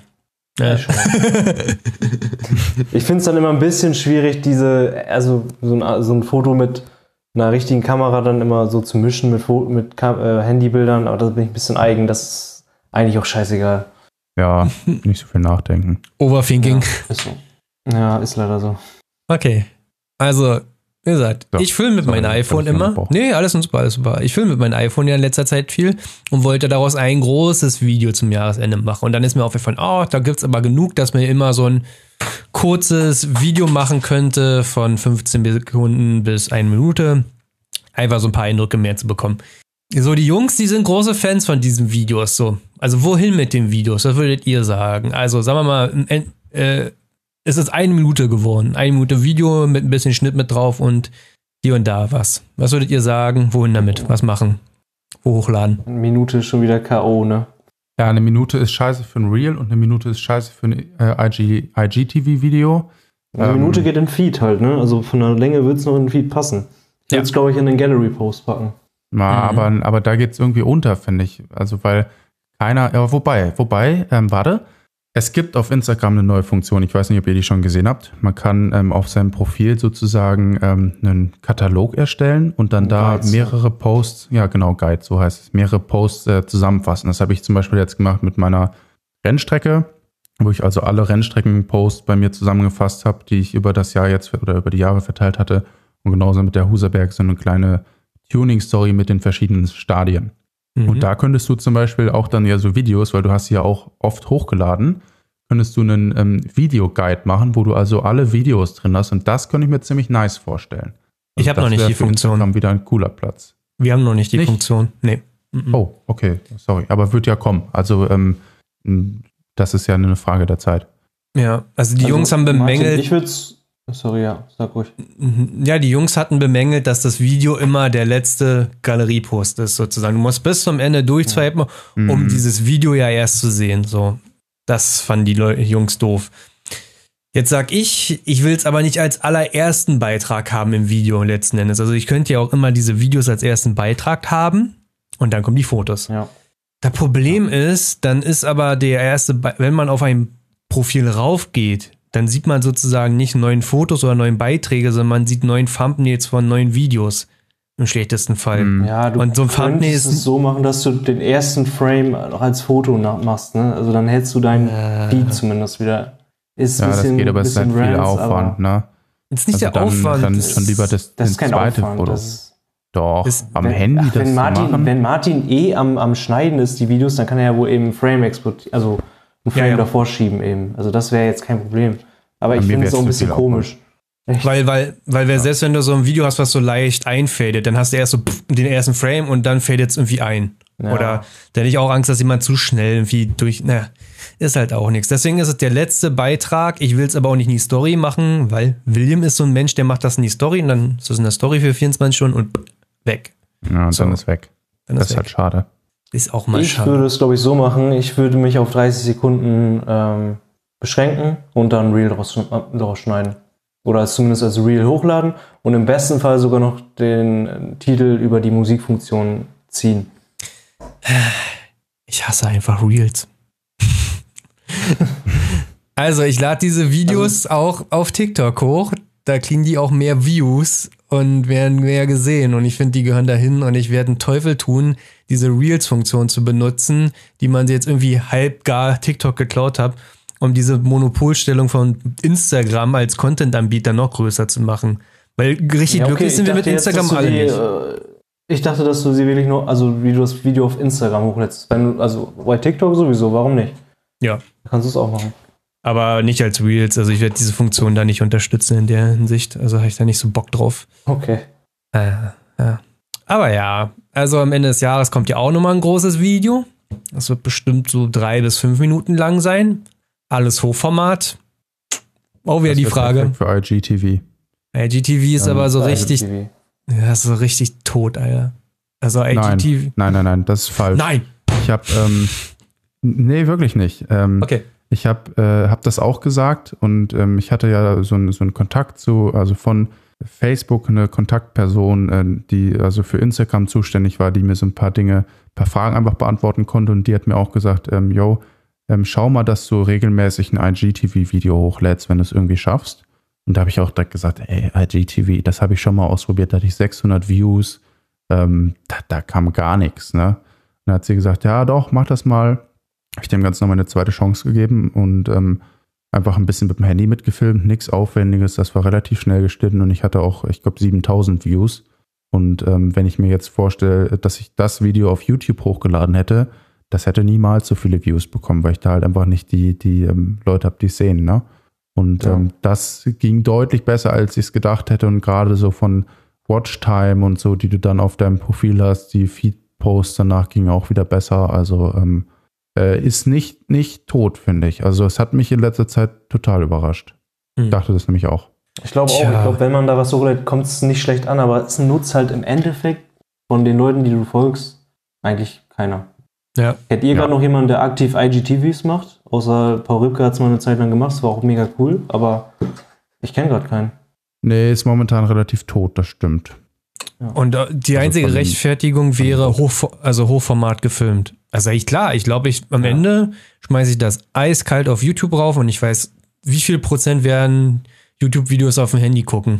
Ich finde es dann immer ein bisschen schwierig, so ein Foto mit einer richtigen Kamera dann immer so zu mischen mit Handybildern, aber da bin ich ein bisschen eigen, das ist eigentlich auch scheißegal. Ja, nicht so viel nachdenken. Overthinking. Ja, ist so. Ja, ist leider so. Okay. Also, wie gesagt, So, ich filme mit meinem iPhone immer. Nee, alles super, alles super. Ich filme mit meinem iPhone ja in letzter Zeit viel und wollte daraus ein großes Video zum Jahresende machen. Und dann ist mir aufgefallen, da gibt's aber genug, dass man immer so ein kurzes Video machen könnte von 15 Sekunden bis 1 Minute. Einfach so ein paar Eindrücke mehr zu bekommen. So, die Jungs, die sind große Fans von diesen Videos, so. Also, wohin mit den Videos? Was würdet ihr sagen? Also, sagen wir mal, es ist 1 Minute geworden. 1 Minute Video mit ein bisschen Schnitt mit drauf und hier und da was. Was würdet ihr sagen? Wohin damit? Was machen? Wo hochladen? Eine Minute ist schon wieder K.O., ne? Ja, 1 Minute ist scheiße für ein Reel und 1 Minute ist scheiße für ein IGTV-Video. Eine Minute geht in Feed halt, ne? Also von der Länge wird es noch in den Feed passen. Ich würde es, glaube ich, in den Gallery-Post packen. Ja, aber da geht es irgendwie unter, finde ich. Also, weil keiner, ja, wobei, warte. Es gibt auf Instagram eine neue Funktion, ich weiß nicht, ob ihr die schon gesehen habt. Man kann auf seinem Profil sozusagen einen Katalog erstellen und dann Guides, mehrere Posts, ja genau, Guide, so heißt es, mehrere Posts zusammenfassen. Das habe ich zum Beispiel jetzt gemacht mit meiner Rennstrecke, wo ich also alle Rennstrecken-Posts bei mir zusammengefasst habe, die ich über das Jahr jetzt oder über die Jahre verteilt hatte. Und genauso mit der Huserberg so eine kleine Tuning-Story mit den verschiedenen Stadien. Und da könntest du zum Beispiel auch dann ja so Videos, weil du hast sie ja auch oft hochgeladen, könntest du einen Videoguide machen, wo du also alle Videos drin hast und das könnte ich mir ziemlich nice vorstellen. Also ich habe noch nicht die Funktion. Dann wieder ein cooler Platz. Wir haben noch nicht die Funktion. Nee. Oh, okay, sorry. Aber wird ja kommen. Also das ist ja eine Frage der Zeit. Ja, also die Jungs haben bemängelt. Martin, sorry, ja, sag ruhig. Ja, die Jungs hatten bemängelt, dass das Video immer der letzte Galeriepost ist, sozusagen. Du musst bis zum Ende durchswipen, um dieses Video ja erst zu sehen. So, das fanden die Jungs doof. Jetzt sag ich will es aber nicht als allerersten Beitrag haben im Video letzten Endes. Also ich könnte ja auch immer diese Videos als ersten Beitrag haben und dann kommen die Fotos. Ja. Das Problem ist, dann ist aber der erste, wenn man auf ein Profil raufgeht, dann sieht man sozusagen nicht 9 Fotos oder 9 Beiträge, sondern man sieht 9 Thumbnails von 9 Videos. Im schlechtesten Fall. Ja, du und so ein Thumbnail könntest es so machen, dass du den ersten Frame noch als Foto machst, ne? Also dann hältst du deinen Feed zumindest wieder. Ist ja, bisschen, das geht aber, es ist halt viel Aufwand, ne? Ist nicht also der Aufwand. Dann schon lieber das kein zweite Aufwand, Foto. Doch, am Handy das wenn Martin, zu machen. Wenn Martin am Schneiden ist, die Videos, dann kann er ja wohl eben Frame exportieren, also ein Frame davor schieben eben. Also das wäre jetzt kein Problem. Aber ich finde es auch ein bisschen komisch. Weil selbst wenn du so ein Video hast, was so leicht einfadet, dann hast du erst so den ersten Frame und dann fadet es irgendwie ein. Ja. Oder da hätte ich auch Angst, dass jemand zu schnell irgendwie ist halt auch nichts. Deswegen ist es der letzte Beitrag. Ich will es aber auch nicht in die Story machen, weil William ist so ein Mensch, der macht das in die Story und dann ist es in der Story für 24 Stunden und weg. Ja, und dann ist weg. Das ist halt schade. Ist auch mal schade. Ich würde es, glaube ich, so machen. Ich würde mich auf 30 Sekunden beschränken und dann Reel daraus schneiden. Oder zumindest als Reel hochladen und im besten Fall sogar noch den Titel über die Musikfunktion ziehen. Ich hasse einfach Reels. Also ich lade diese Videos auch auf TikTok hoch. Da kriegen die auch mehr Views und werden mehr gesehen. Und ich finde, die gehören dahin und ich werde einen Teufel tun, diese Reels-Funktion zu benutzen, die man jetzt irgendwie halb gar TikTok geklaut hat, um diese Monopolstellung von Instagram als Content-Anbieter noch größer zu machen. Weil richtig glücklich sind wir mit Instagram alle nicht. Ich dachte, dass du sie wirklich nur, also wie du das Video auf Instagram hochlädst. Also bei TikTok sowieso, warum nicht? Ja. Da kannst du es auch machen. Aber nicht als Reels, also ich werde diese Funktion da nicht unterstützen in der Hinsicht. Also habe ich da nicht so Bock drauf. Okay. Ja. Aber ja, also am Ende des Jahres kommt ja auch nochmal ein großes Video. Das wird bestimmt so 3 bis 5 Minuten lang sein. Alles Hochformat. Auch wieder die Frage. Für IGTV. IGTV ist aber so richtig. Ja, so richtig tot, Alter. Also IGTV. Nein, das ist falsch. Nein! Ich habe, nee, wirklich nicht. Okay. Ich hab das auch gesagt und ich hatte ja so einen Kontakt also von Facebook eine Kontaktperson, die also für Instagram zuständig war, die mir so ein paar Fragen einfach beantworten konnte und die hat mir auch gesagt, schau mal, dass du regelmäßig ein IGTV-Video hochlädst, wenn du es irgendwie schaffst. Und da habe ich auch direkt gesagt, ey, IGTV, das habe ich schon mal ausprobiert, da hatte ich 600 Views, da kam gar nichts, ne? Und dann hat sie gesagt, ja doch, mach das mal. Habe ich dem Ganzen nochmal eine zweite Chance gegeben und einfach ein bisschen mit dem Handy mitgefilmt, nichts Aufwendiges, das war relativ schnell geschnitten und ich hatte auch, ich glaube, 7000 Views. Und wenn ich mir jetzt vorstelle, dass ich das Video auf YouTube hochgeladen hätte, das hätte niemals so viele Views bekommen, weil ich da halt einfach nicht die Leute habe, die es sehen, ne? Und das ging deutlich besser, als ich es gedacht hätte. Und gerade so von Watchtime und so, die du dann auf deinem Profil hast, die Feed-Posts danach gingen auch wieder besser. Also ist nicht tot, finde ich. Also es hat mich in letzter Zeit total überrascht. Ich dachte das nämlich auch. Ich glaube auch, wenn man da was so hochlädt, kommt es nicht schlecht an, aber es nutzt halt im Endeffekt von den Leuten, die du folgst, eigentlich keiner. Ja. Kennt ihr gerade noch jemanden, der aktiv IGTVs macht? Außer Paul Ripke hat es mal eine Zeit lang gemacht, das war auch mega cool, aber ich kenne gerade keinen. Nee, ist momentan relativ tot, das stimmt. Ja. Und die einzige Rechtfertigung wäre Hochformat gefilmt. Also ich glaube, am Ende schmeiße ich das eiskalt auf YouTube rauf und ich weiß, wie viel Prozent werden YouTube-Videos auf dem Handy gucken?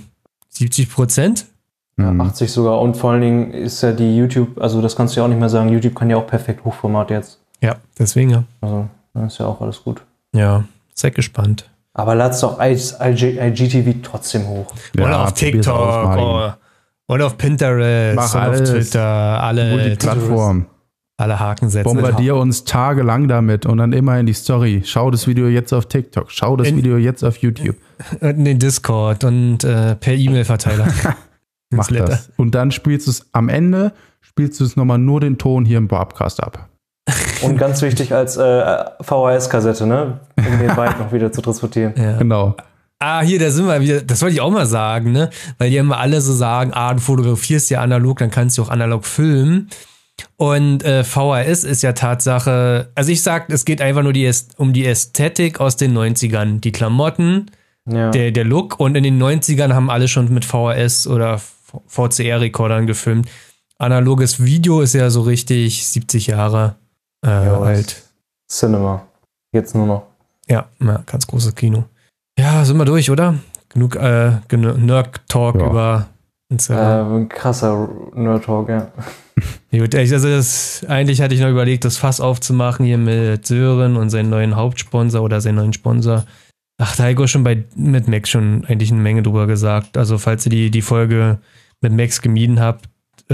70%? Ja, 80 sogar. Und vor allen Dingen ist ja die YouTube, also das kannst du ja auch nicht mehr sagen, YouTube kann ja auch perfekt Hochformat jetzt. Ja, deswegen ja. Also dann ist ja auch alles gut. Ja, seid gespannt. Aber lad's doch IGTV trotzdem hoch. Ja, oder auf TikTok oder auf Pinterest und auf Twitter. Alle Plattformen. Alle Haken setzen. Bombardier uns tagelang damit und dann immer in die Story. Schau das Video jetzt auf TikTok. Schau das Video jetzt auf YouTube. In den Discord und per E-Mail-Verteiler. Mach das. Und dann spielst du es am Ende, nochmal nur den Ton hier im Broadcast ab. Und ganz wichtig als VHS-Kassette, ne? Um den Byte noch wieder zu transportieren. Ja. Genau. Hier, da sind wir wieder. Das wollte ich auch mal sagen, ne? Weil die immer alle so sagen, du fotografierst ja analog, dann kannst du auch analog filmen. Und VHS ist ja Tatsache, also ich sag, es geht einfach nur um die Ästhetik aus den 90ern. Die Klamotten, der Look. Und in den 90ern haben alle schon mit VHS oder VCR-Rekordern gefilmt. Analoges Video ist ja so richtig 70 Jahre alt. Cinema. Jetzt nur noch. Ja, ganz großes Kino. Ja, sind wir durch, oder? Genug Nerd-Talk über ein krasser Nerd-Talk, ja. Gut, also eigentlich hatte ich noch überlegt, das Fass aufzumachen hier mit Sören und seinen neuen Hauptsponsor oder seinen neuen Sponsor. Ach, da habe ich auch schon mit Max schon eigentlich eine Menge drüber gesagt. Also falls ihr die Folge mit Max gemieden habt,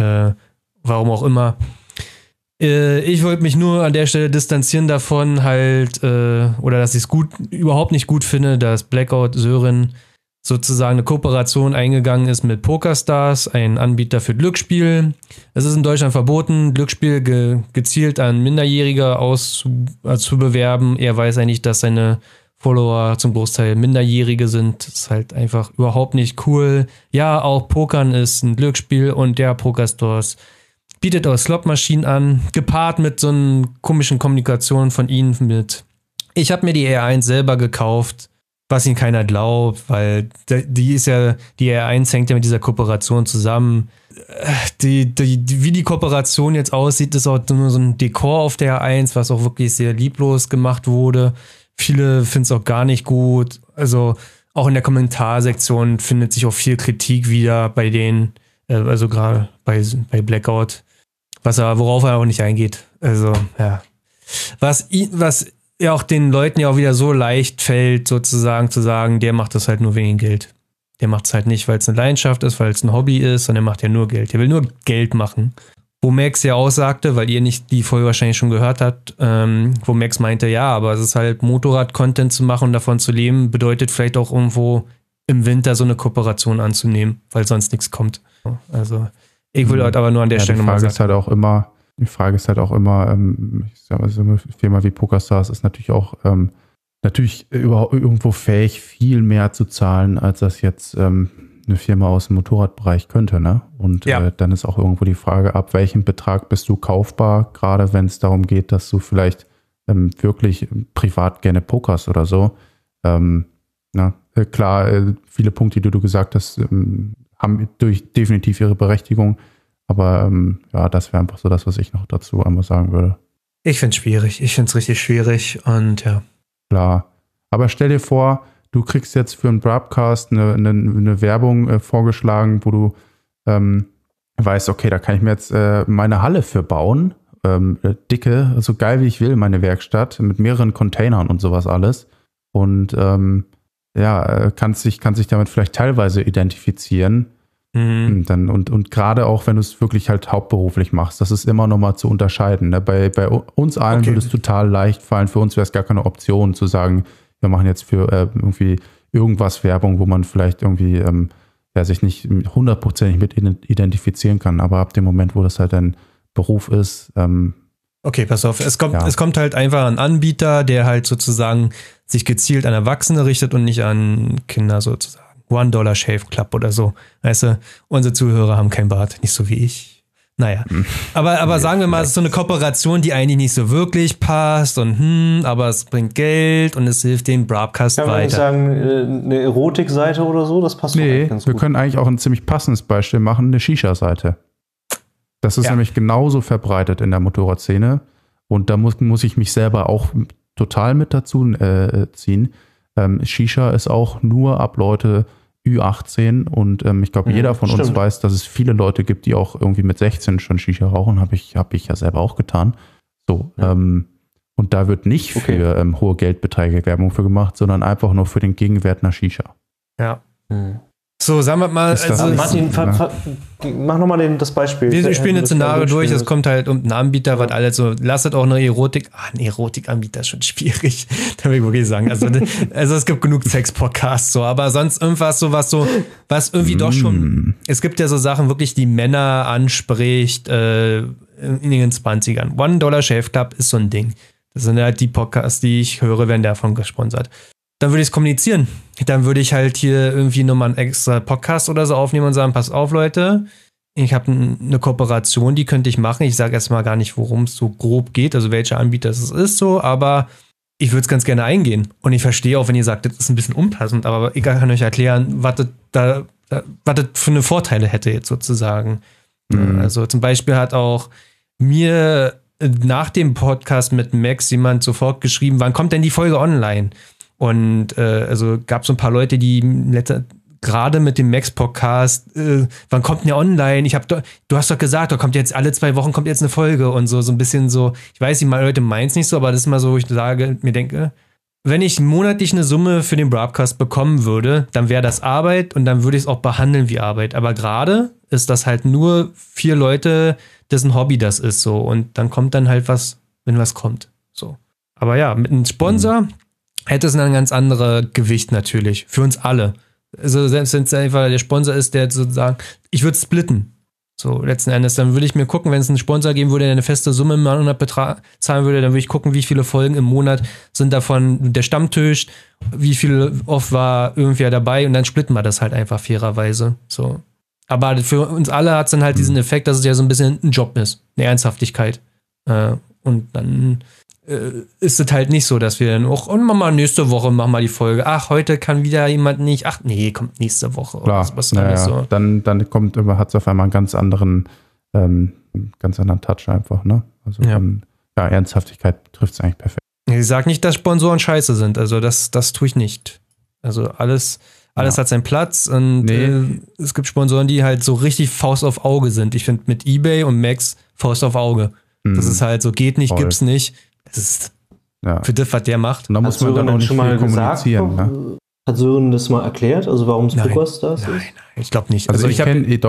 warum auch immer. Ich wollte mich nur an der Stelle distanzieren davon halt, oder dass ich es überhaupt nicht gut finde, dass Blackout Sören sozusagen eine Kooperation eingegangen ist mit PokerStars, ein Anbieter für Glücksspiel. Es ist in Deutschland verboten, Glücksspiel gezielt an Minderjährige zu bewerben. Er weiß eigentlich, dass seine Follower zum Großteil Minderjährige sind. Das ist halt einfach überhaupt nicht cool. Ja, auch Pokern ist ein Glücksspiel und der PokerStars bietet auch Slotmaschinen an, gepaart mit so einer komischen Kommunikation von ihnen mit. Ich habe mir die R1 selber gekauft, was ihnen keiner glaubt, weil die R1 hängt ja mit dieser Kooperation zusammen. Wie die Kooperation jetzt aussieht, ist auch nur so ein Dekor auf der R1, was auch wirklich sehr lieblos gemacht wurde. Viele finden es auch gar nicht gut. Also auch in der Kommentarsektion findet sich auch viel Kritik wieder bei denen, also gerade bei Blackout, worauf er auch nicht eingeht. Also, ja. Was ja auch den Leuten ja auch wieder so leicht fällt, sozusagen zu sagen, der macht das halt nur wegen Geld. Der macht es halt nicht, weil es eine Leidenschaft ist, weil es ein Hobby ist, sondern er macht ja nur Geld. Er will nur Geld machen. Wo Max ja aussagte, weil ihr nicht die Folge wahrscheinlich schon gehört habt, wo Max meinte, ja, aber es ist halt Motorrad-Content zu machen und davon zu leben, bedeutet vielleicht auch irgendwo im Winter so eine Kooperation anzunehmen, weil sonst nichts kommt. Also ich will halt aber nur an der Stelle nochmal sagen. Die Frage ist halt auch immer, ich sag mal, so eine Firma wie PokerStars ist natürlich auch irgendwo fähig, viel mehr zu zahlen, als das jetzt eine Firma aus dem Motorradbereich könnte, ne? Und dann ist auch irgendwo die Frage, ab welchem Betrag bist du kaufbar, gerade wenn es darum geht, dass du vielleicht wirklich privat gerne pokerst oder so. Klar, viele Punkte, die du gesagt hast, haben definitiv ihre Berechtigung, aber das wäre einfach so das, was ich noch dazu einmal sagen würde. Ich finde es schwierig. Ich finde es richtig schwierig und ja. Klar. Aber stell dir vor, du kriegst jetzt für einen Broadcast eine Werbung vorgeschlagen, wo du weißt, okay, da kann ich mir jetzt meine Halle für bauen. Dicke, so geil wie ich will, meine Werkstatt, mit mehreren Containern und sowas alles. Und kannst dich damit vielleicht teilweise identifizieren. Und gerade auch, wenn du es wirklich halt hauptberuflich machst, das ist immer nochmal zu unterscheiden. Ne? Bei uns allen würde es total leicht fallen. Für uns wäre es gar keine Option zu sagen, wir machen jetzt für irgendwie irgendwas Werbung, wo man vielleicht irgendwie sich nicht 100% mit identifizieren kann. Aber ab dem Moment, wo das halt ein Beruf ist. Okay, pass auf. Es kommt halt einfach ein Anbieter, der halt sozusagen sich gezielt an Erwachsene richtet und nicht an Kinder sozusagen. $1 Shave Club oder so. Weißt du, unsere Zuhörer haben kein Bart, nicht so wie ich. Naja. Aber sagen wir mal, es ist so eine Kooperation, die eigentlich nicht so wirklich passt und aber es bringt Geld und es hilft dem Broadcast weiter. Kann man nicht sagen, eine Erotikseite oder so? Das passt doch ganz gut. Wir können eigentlich auch ein ziemlich passendes Beispiel machen, eine Shisha-Seite. Das ist nämlich genauso verbreitet in der Motorradszene und da muss ich mich selber auch total mit dazu ziehen. Shisha ist auch nur ab Leute Ü18 und ich glaube, jeder von uns weiß, dass es viele Leute gibt, die auch irgendwie mit 16 schon Shisha rauchen. Hab ich ja selber auch getan. So, und da wird nicht für hohe Geldbeträge Werbung für gemacht, sondern einfach nur für den Gegenwert einer Shisha. Ja. So, sagen wir mal, Martin, mach nochmal das Beispiel. Wir spielen ein Szenario durch, es kommt halt um einen Anbieter, was alles so, lasst auch eine Erotik, ein Erotikanbieter ist schon schwierig, da will ich wirklich sagen, also es gibt genug Sex-Podcasts, so, aber sonst irgendwas so, was irgendwie doch schon, es gibt ja so Sachen wirklich, die Männer anspricht, in den 20ern. $1 Shave Club ist so ein Ding. Das sind halt die Podcasts, die ich höre, werden davon gesponsert. Dann würde ich es kommunizieren. Dann würde ich halt hier irgendwie nochmal einen extra Podcast oder so aufnehmen und sagen, pass auf, Leute, ich habe eine Kooperation, die könnte ich machen. Ich sage erstmal gar nicht, worum es so grob geht, also welcher Anbieter es ist so, aber ich würde es ganz gerne eingehen. Und ich verstehe auch, wenn ihr sagt, das ist ein bisschen unpassend, aber ich kann euch erklären, was das für eine Vorteile hätte jetzt sozusagen. Also zum Beispiel hat auch mir nach dem Podcast mit Max jemand sofort geschrieben, wann kommt denn die Folge online? Und also gab es so ein paar Leute, die gerade mit dem Max-Podcast, wann kommt denn der online? Du hast doch gesagt, da kommt jetzt alle 2 Wochen kommt jetzt eine Folge und so ein bisschen so, ich weiß nicht, Leute meinen es nicht so, aber das ist mal so, wo ich mir denke, wenn ich monatlich eine Summe für den Broadcast bekommen würde, dann wäre das Arbeit und dann würde ich es auch behandeln wie Arbeit. Aber gerade ist das halt nur 4 Leute, dessen Hobby das ist so und dann kommt dann halt was, wenn was kommt. So. Aber ja, mit einem Sponsor hätte es ein ganz anderes Gewicht natürlich. Für uns alle. Also selbst wenn es einfach der Sponsor ist, der sozusagen, ich würde splitten. So, letzten Endes, dann würde ich mir gucken, wenn es einen Sponsor geben würde, der eine feste Summe im Monat zahlen würde, dann würde ich gucken, wie viele Folgen im Monat sind davon der Stammtisch, wie viel oft war irgendwer dabei und dann splitten wir das halt einfach fairerweise. So. Aber für uns alle hat es dann halt diesen Effekt, dass es ja so ein bisschen ein Job ist, eine Ernsthaftigkeit. Und dann ist es halt nicht so, dass wir dann auch, und mal nächste Woche machen wir die Folge. Ach, heute kann wieder jemand nicht. Ach nee, kommt nächste Woche. Klar, so. Dann hat es auf einmal einen ganz anderen Touch einfach, ne? Also Ernsthaftigkeit trifft es eigentlich perfekt. Ich sage nicht, dass Sponsoren scheiße sind, also das tue ich nicht. Also alles hat seinen Platz und es gibt Sponsoren, die halt so richtig Faust auf Auge sind. Ich finde mit eBay und Max Faust auf Auge. Das ist halt so, geht nicht, gibt's nicht. Das ist für das, was der macht. Und da muss man dann auch nicht viel kommunizieren. Ne? Hat Sören das mal erklärt? Also warum Spookers das ist? Nein, ich glaube nicht. Also ich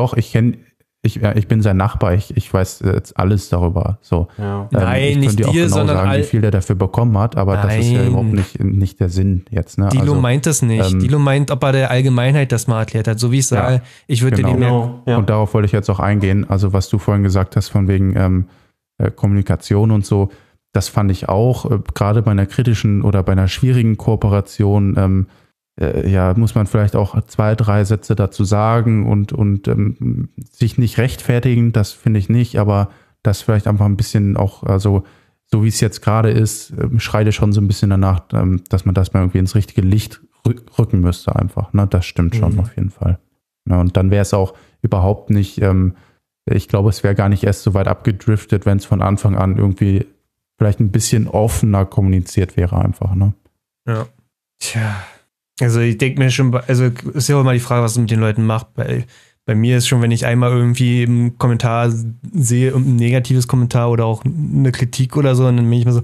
bin sein Nachbar, ich weiß jetzt alles darüber. So. Ja. Nein, nicht dir, genau sondern sagen, wie viel der dafür bekommen hat, aber das ist ja überhaupt nicht der Sinn jetzt. Ne? Dilo meint es nicht. Dilo meint, ob er der Allgemeinheit das mal erklärt hat. So wie ich sage, ich würde den Und darauf wollte ich jetzt auch eingehen. Also was du vorhin gesagt hast von wegen Kommunikation und so, das fand ich auch, gerade bei einer kritischen oder bei einer schwierigen Kooperation, muss man vielleicht auch 2, 3 Sätze dazu sagen und sich nicht rechtfertigen, das finde ich nicht, aber das vielleicht einfach ein bisschen auch, also so wie es jetzt gerade ist, schreite schon so ein bisschen danach, dass man das mal irgendwie ins richtige Licht rücken müsste einfach. Ne? Das stimmt schon auf jeden Fall. Ja, und dann wäre es auch überhaupt nicht, ich glaube, es wäre gar nicht erst so weit abgedriftet, wenn es von Anfang an irgendwie vielleicht ein bisschen offener kommuniziert wäre einfach. Ne? Ja. Tja. Also ich denke mir schon, also ist ja auch immer die Frage, was es mit den Leuten macht. Bei mir ist schon, wenn ich einmal irgendwie im Kommentar sehe, ein negatives Kommentar oder auch eine Kritik oder so, und dann bin ich mir so,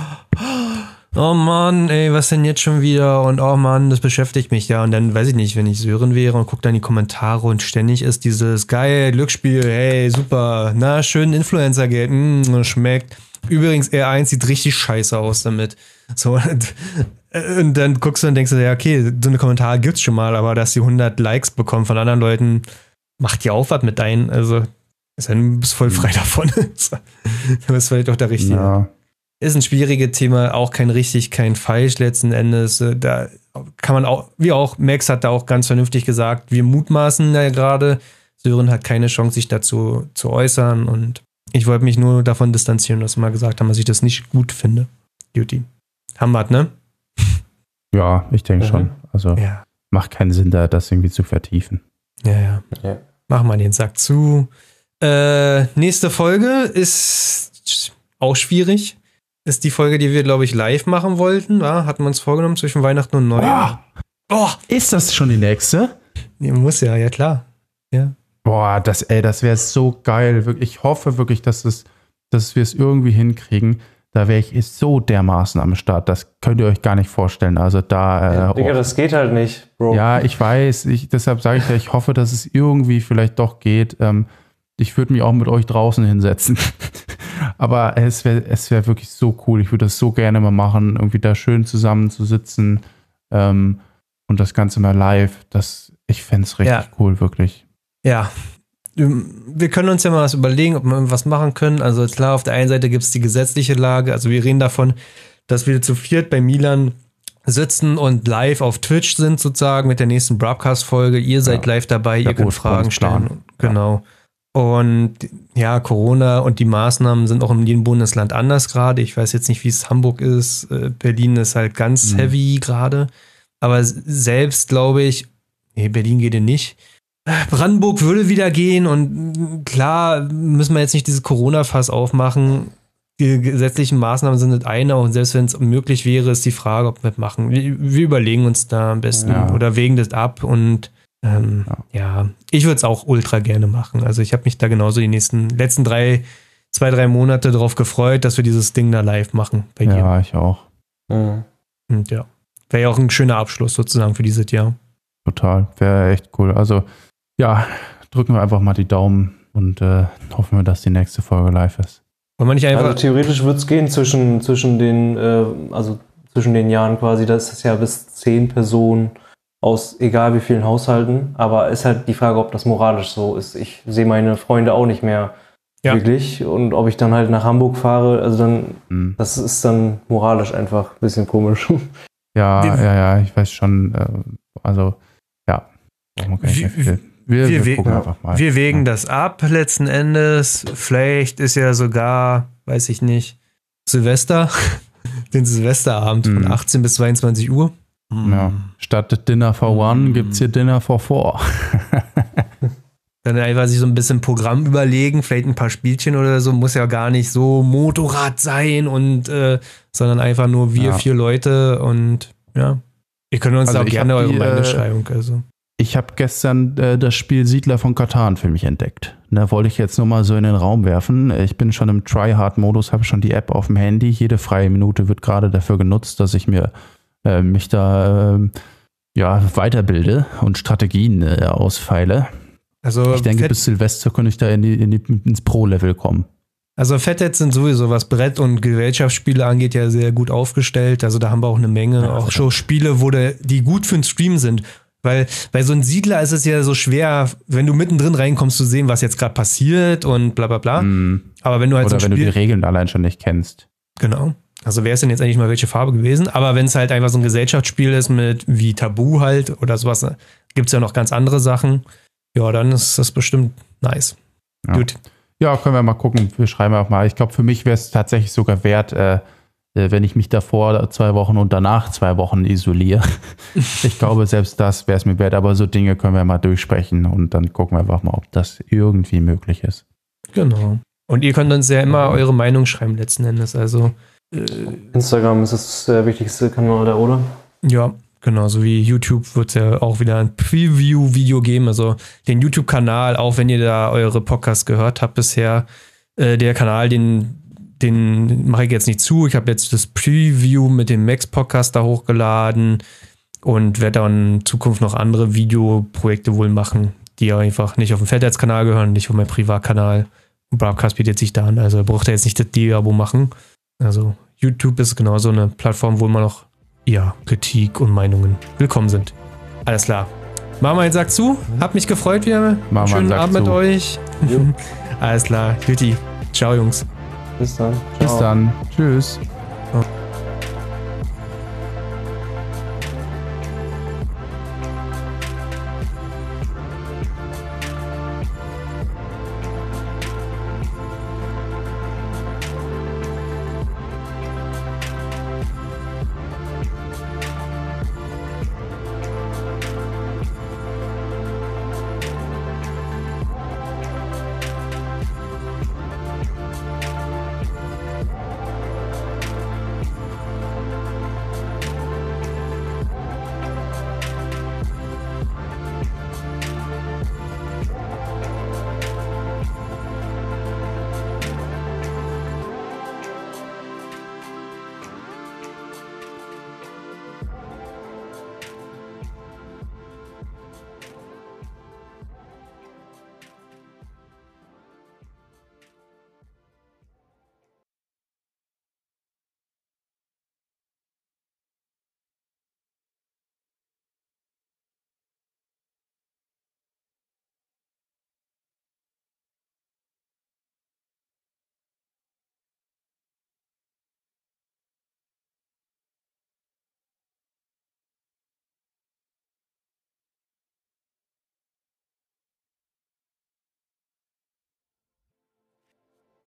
oh Mann, ey, was denn jetzt schon wieder? Und oh Mann, das beschäftigt mich ja. Und dann weiß ich nicht, wenn ich Sören wäre und gucke dann die Kommentare und ständig ist dieses geil, Glücksspiel, hey, super, na, schön Influencer-Geld, schmeckt. Übrigens, R1 sieht richtig scheiße aus damit. So, und dann guckst du und denkst du, ja, okay, so eine Kommentare gibt's schon mal, aber dass die 100 Likes bekommen von anderen Leuten, macht ja auch was mit deinen, also, du bist voll frei davon. Du bist vielleicht auch der Richtige. Ja. Ist ein schwieriges Thema, auch kein richtig, kein falsch letzten Endes. Da kann man auch, wie auch, Max hat da auch ganz vernünftig gesagt, wir mutmaßen ja gerade, Sören hat keine Chance, sich dazu zu äußern, und ich wollte mich nur davon distanzieren, dass wir mal gesagt haben, dass ich das nicht gut finde. Duty. Haben wir, ne? Ja, ich denke schon. Also macht keinen Sinn, da das irgendwie zu vertiefen. Ja. Machen wir den Sack zu. Nächste Folge ist auch schwierig. Ist die Folge, die wir, glaube ich, live machen wollten. Hatten wir uns vorgenommen zwischen Weihnachten und Neujahr. Ist das schon die nächste? Ja, muss ja klar. Ja. Boah, das wäre so geil. Ich hoffe wirklich, dass wir es irgendwie hinkriegen. Da wäre ich so dermaßen am Start. Das könnt ihr euch gar nicht vorstellen. Also da. Digga, das geht halt nicht, Bro. Ja, ich weiß. Deshalb sage ich ja, ich hoffe, dass es irgendwie vielleicht doch geht. Ich würde mich auch mit euch draußen hinsetzen. Aber es wär wirklich so cool. Ich würde das so gerne mal machen, irgendwie da schön zusammen zu sitzen und das Ganze mal live. Ich fände es richtig cool, wirklich. Ja. Wir können uns ja mal was überlegen, ob wir irgendwas machen können. Also klar, auf der einen Seite gibt es die gesetzliche Lage. Also wir reden davon, dass wir zu viert bei Milan sitzen und live auf Twitch sind sozusagen mit der nächsten Broadcast-Folge. Ihr seid live dabei, ihr könnt Fragen stellen. Genau. Und ja, Corona und die Maßnahmen sind auch in jedem Bundesland anders gerade. Ich weiß jetzt nicht, wie es Hamburg ist. Berlin ist halt ganz heavy gerade. Aber selbst glaube ich, Berlin geht ja nicht. Brandenburg würde wieder gehen, und klar müssen wir jetzt nicht dieses Corona-Fass aufmachen. Die gesetzlichen Maßnahmen sind das eine, und selbst wenn es möglich wäre, ist die Frage, ob wir das machen. Wir überlegen uns da am besten oder wägen das ab, und ich würde es auch ultra gerne machen. Also ich habe mich da genauso die letzten 2-3 Monate drauf gefreut, dass wir dieses Ding da live machen bei dir. Ja, ich auch. Und wäre ja auch ein schöner Abschluss sozusagen für dieses Jahr. Total, wäre echt cool. Also ja, drücken wir einfach mal die Daumen und hoffen wir, dass die nächste Folge live ist. Also theoretisch wird es gehen zwischen den Jahren quasi, das ist ja bis 10 Personen aus egal wie vielen Haushalten, aber ist halt die Frage, ob das moralisch so ist. Ich sehe meine Freunde auch nicht mehr wirklich, und ob ich dann halt nach Hamburg fahre, also dann, das ist dann moralisch einfach ein bisschen komisch. Ja, ich weiß schon, Wir gucken einfach mal. Wir wägen das ab letzten Endes. Vielleicht ist ja sogar, weiß ich nicht, Silvester, den Silvesterabend von 18 bis 22 Uhr. Ja. Statt Dinner for One gibt es hier Dinner for Four. Dann einfach sich so ein bisschen Programm überlegen, vielleicht ein paar Spielchen oder so, muss ja gar nicht so Motorrad sein, und sondern einfach nur 4 Leute, und ja. Ihr könnt uns auch gerne eure Meinung schreiben. Also. Ich habe gestern das Spiel Siedler von Catan für mich entdeckt. Da wollte ich jetzt nur mal so in den Raum werfen. Ich bin schon im Tryhard-Modus, habe schon die App auf dem Handy. Jede freie Minute wird gerade dafür genutzt, dass ich mich da weiterbilde und Strategien ausfeile. Also ich denke, bis Silvester könnte ich da ins Pro-Level kommen. Also Fatheads sind sowieso, was Brett- und Gesellschaftsspiele angeht, ja sehr gut aufgestellt. Also da haben wir auch eine Menge, auch schon Spiele, die gut für den Stream sind. Weil bei so einem Siedler ist es ja so schwer, wenn du mittendrin reinkommst, zu sehen, was jetzt gerade passiert und bla bla bla. Aber wenn du halt oder wenn du die Regeln allein schon nicht kennst. Genau. Also wäre es denn jetzt eigentlich mal welche Farbe gewesen? Aber wenn es halt einfach so ein Gesellschaftsspiel ist mit wie Tabu halt oder sowas, gibt es ja noch ganz andere Sachen. Ja, dann ist das bestimmt nice. Ja. Gut. Ja, können wir mal gucken. Wir schreiben auch mal. Ich glaube, für mich wäre es tatsächlich sogar wert, wenn ich mich davor 2 Wochen und danach 2 Wochen isoliere. Ich glaube, selbst das wäre es mir wert. Aber so Dinge können wir mal durchsprechen und dann gucken wir einfach mal, ob das irgendwie möglich ist. Genau. Und ihr könnt uns ja immer eure Meinung schreiben letzten Endes. Also Instagram ist das der wichtigste Kanal da, oder? ja, genau. So wie YouTube wird es ja auch wieder ein Preview-Video geben. Also den YouTube-Kanal, auch wenn ihr da eure Podcasts gehört habt bisher, der Kanal, den mache ich jetzt nicht zu. Ich habe jetzt das Preview mit dem Max-Podcast da hochgeladen und werde dann in Zukunft noch andere Videoprojekte wohl machen, die einfach nicht auf dem Fetheads-Kanal gehören, nicht auf meinem Privatkanal. Broadcast bietet sich da an, also braucht ihr jetzt nicht das D-Abo machen. Also YouTube ist genauso eine Plattform, wo immer noch Kritik und Meinungen willkommen sind. Alles klar. Machen wir einen Sack zu. Hab mich gefreut wieder. Schönen Abend mit euch. Alles klar. Juti. Ciao, Jungs. Bis dann. Bis dann. Tschüss.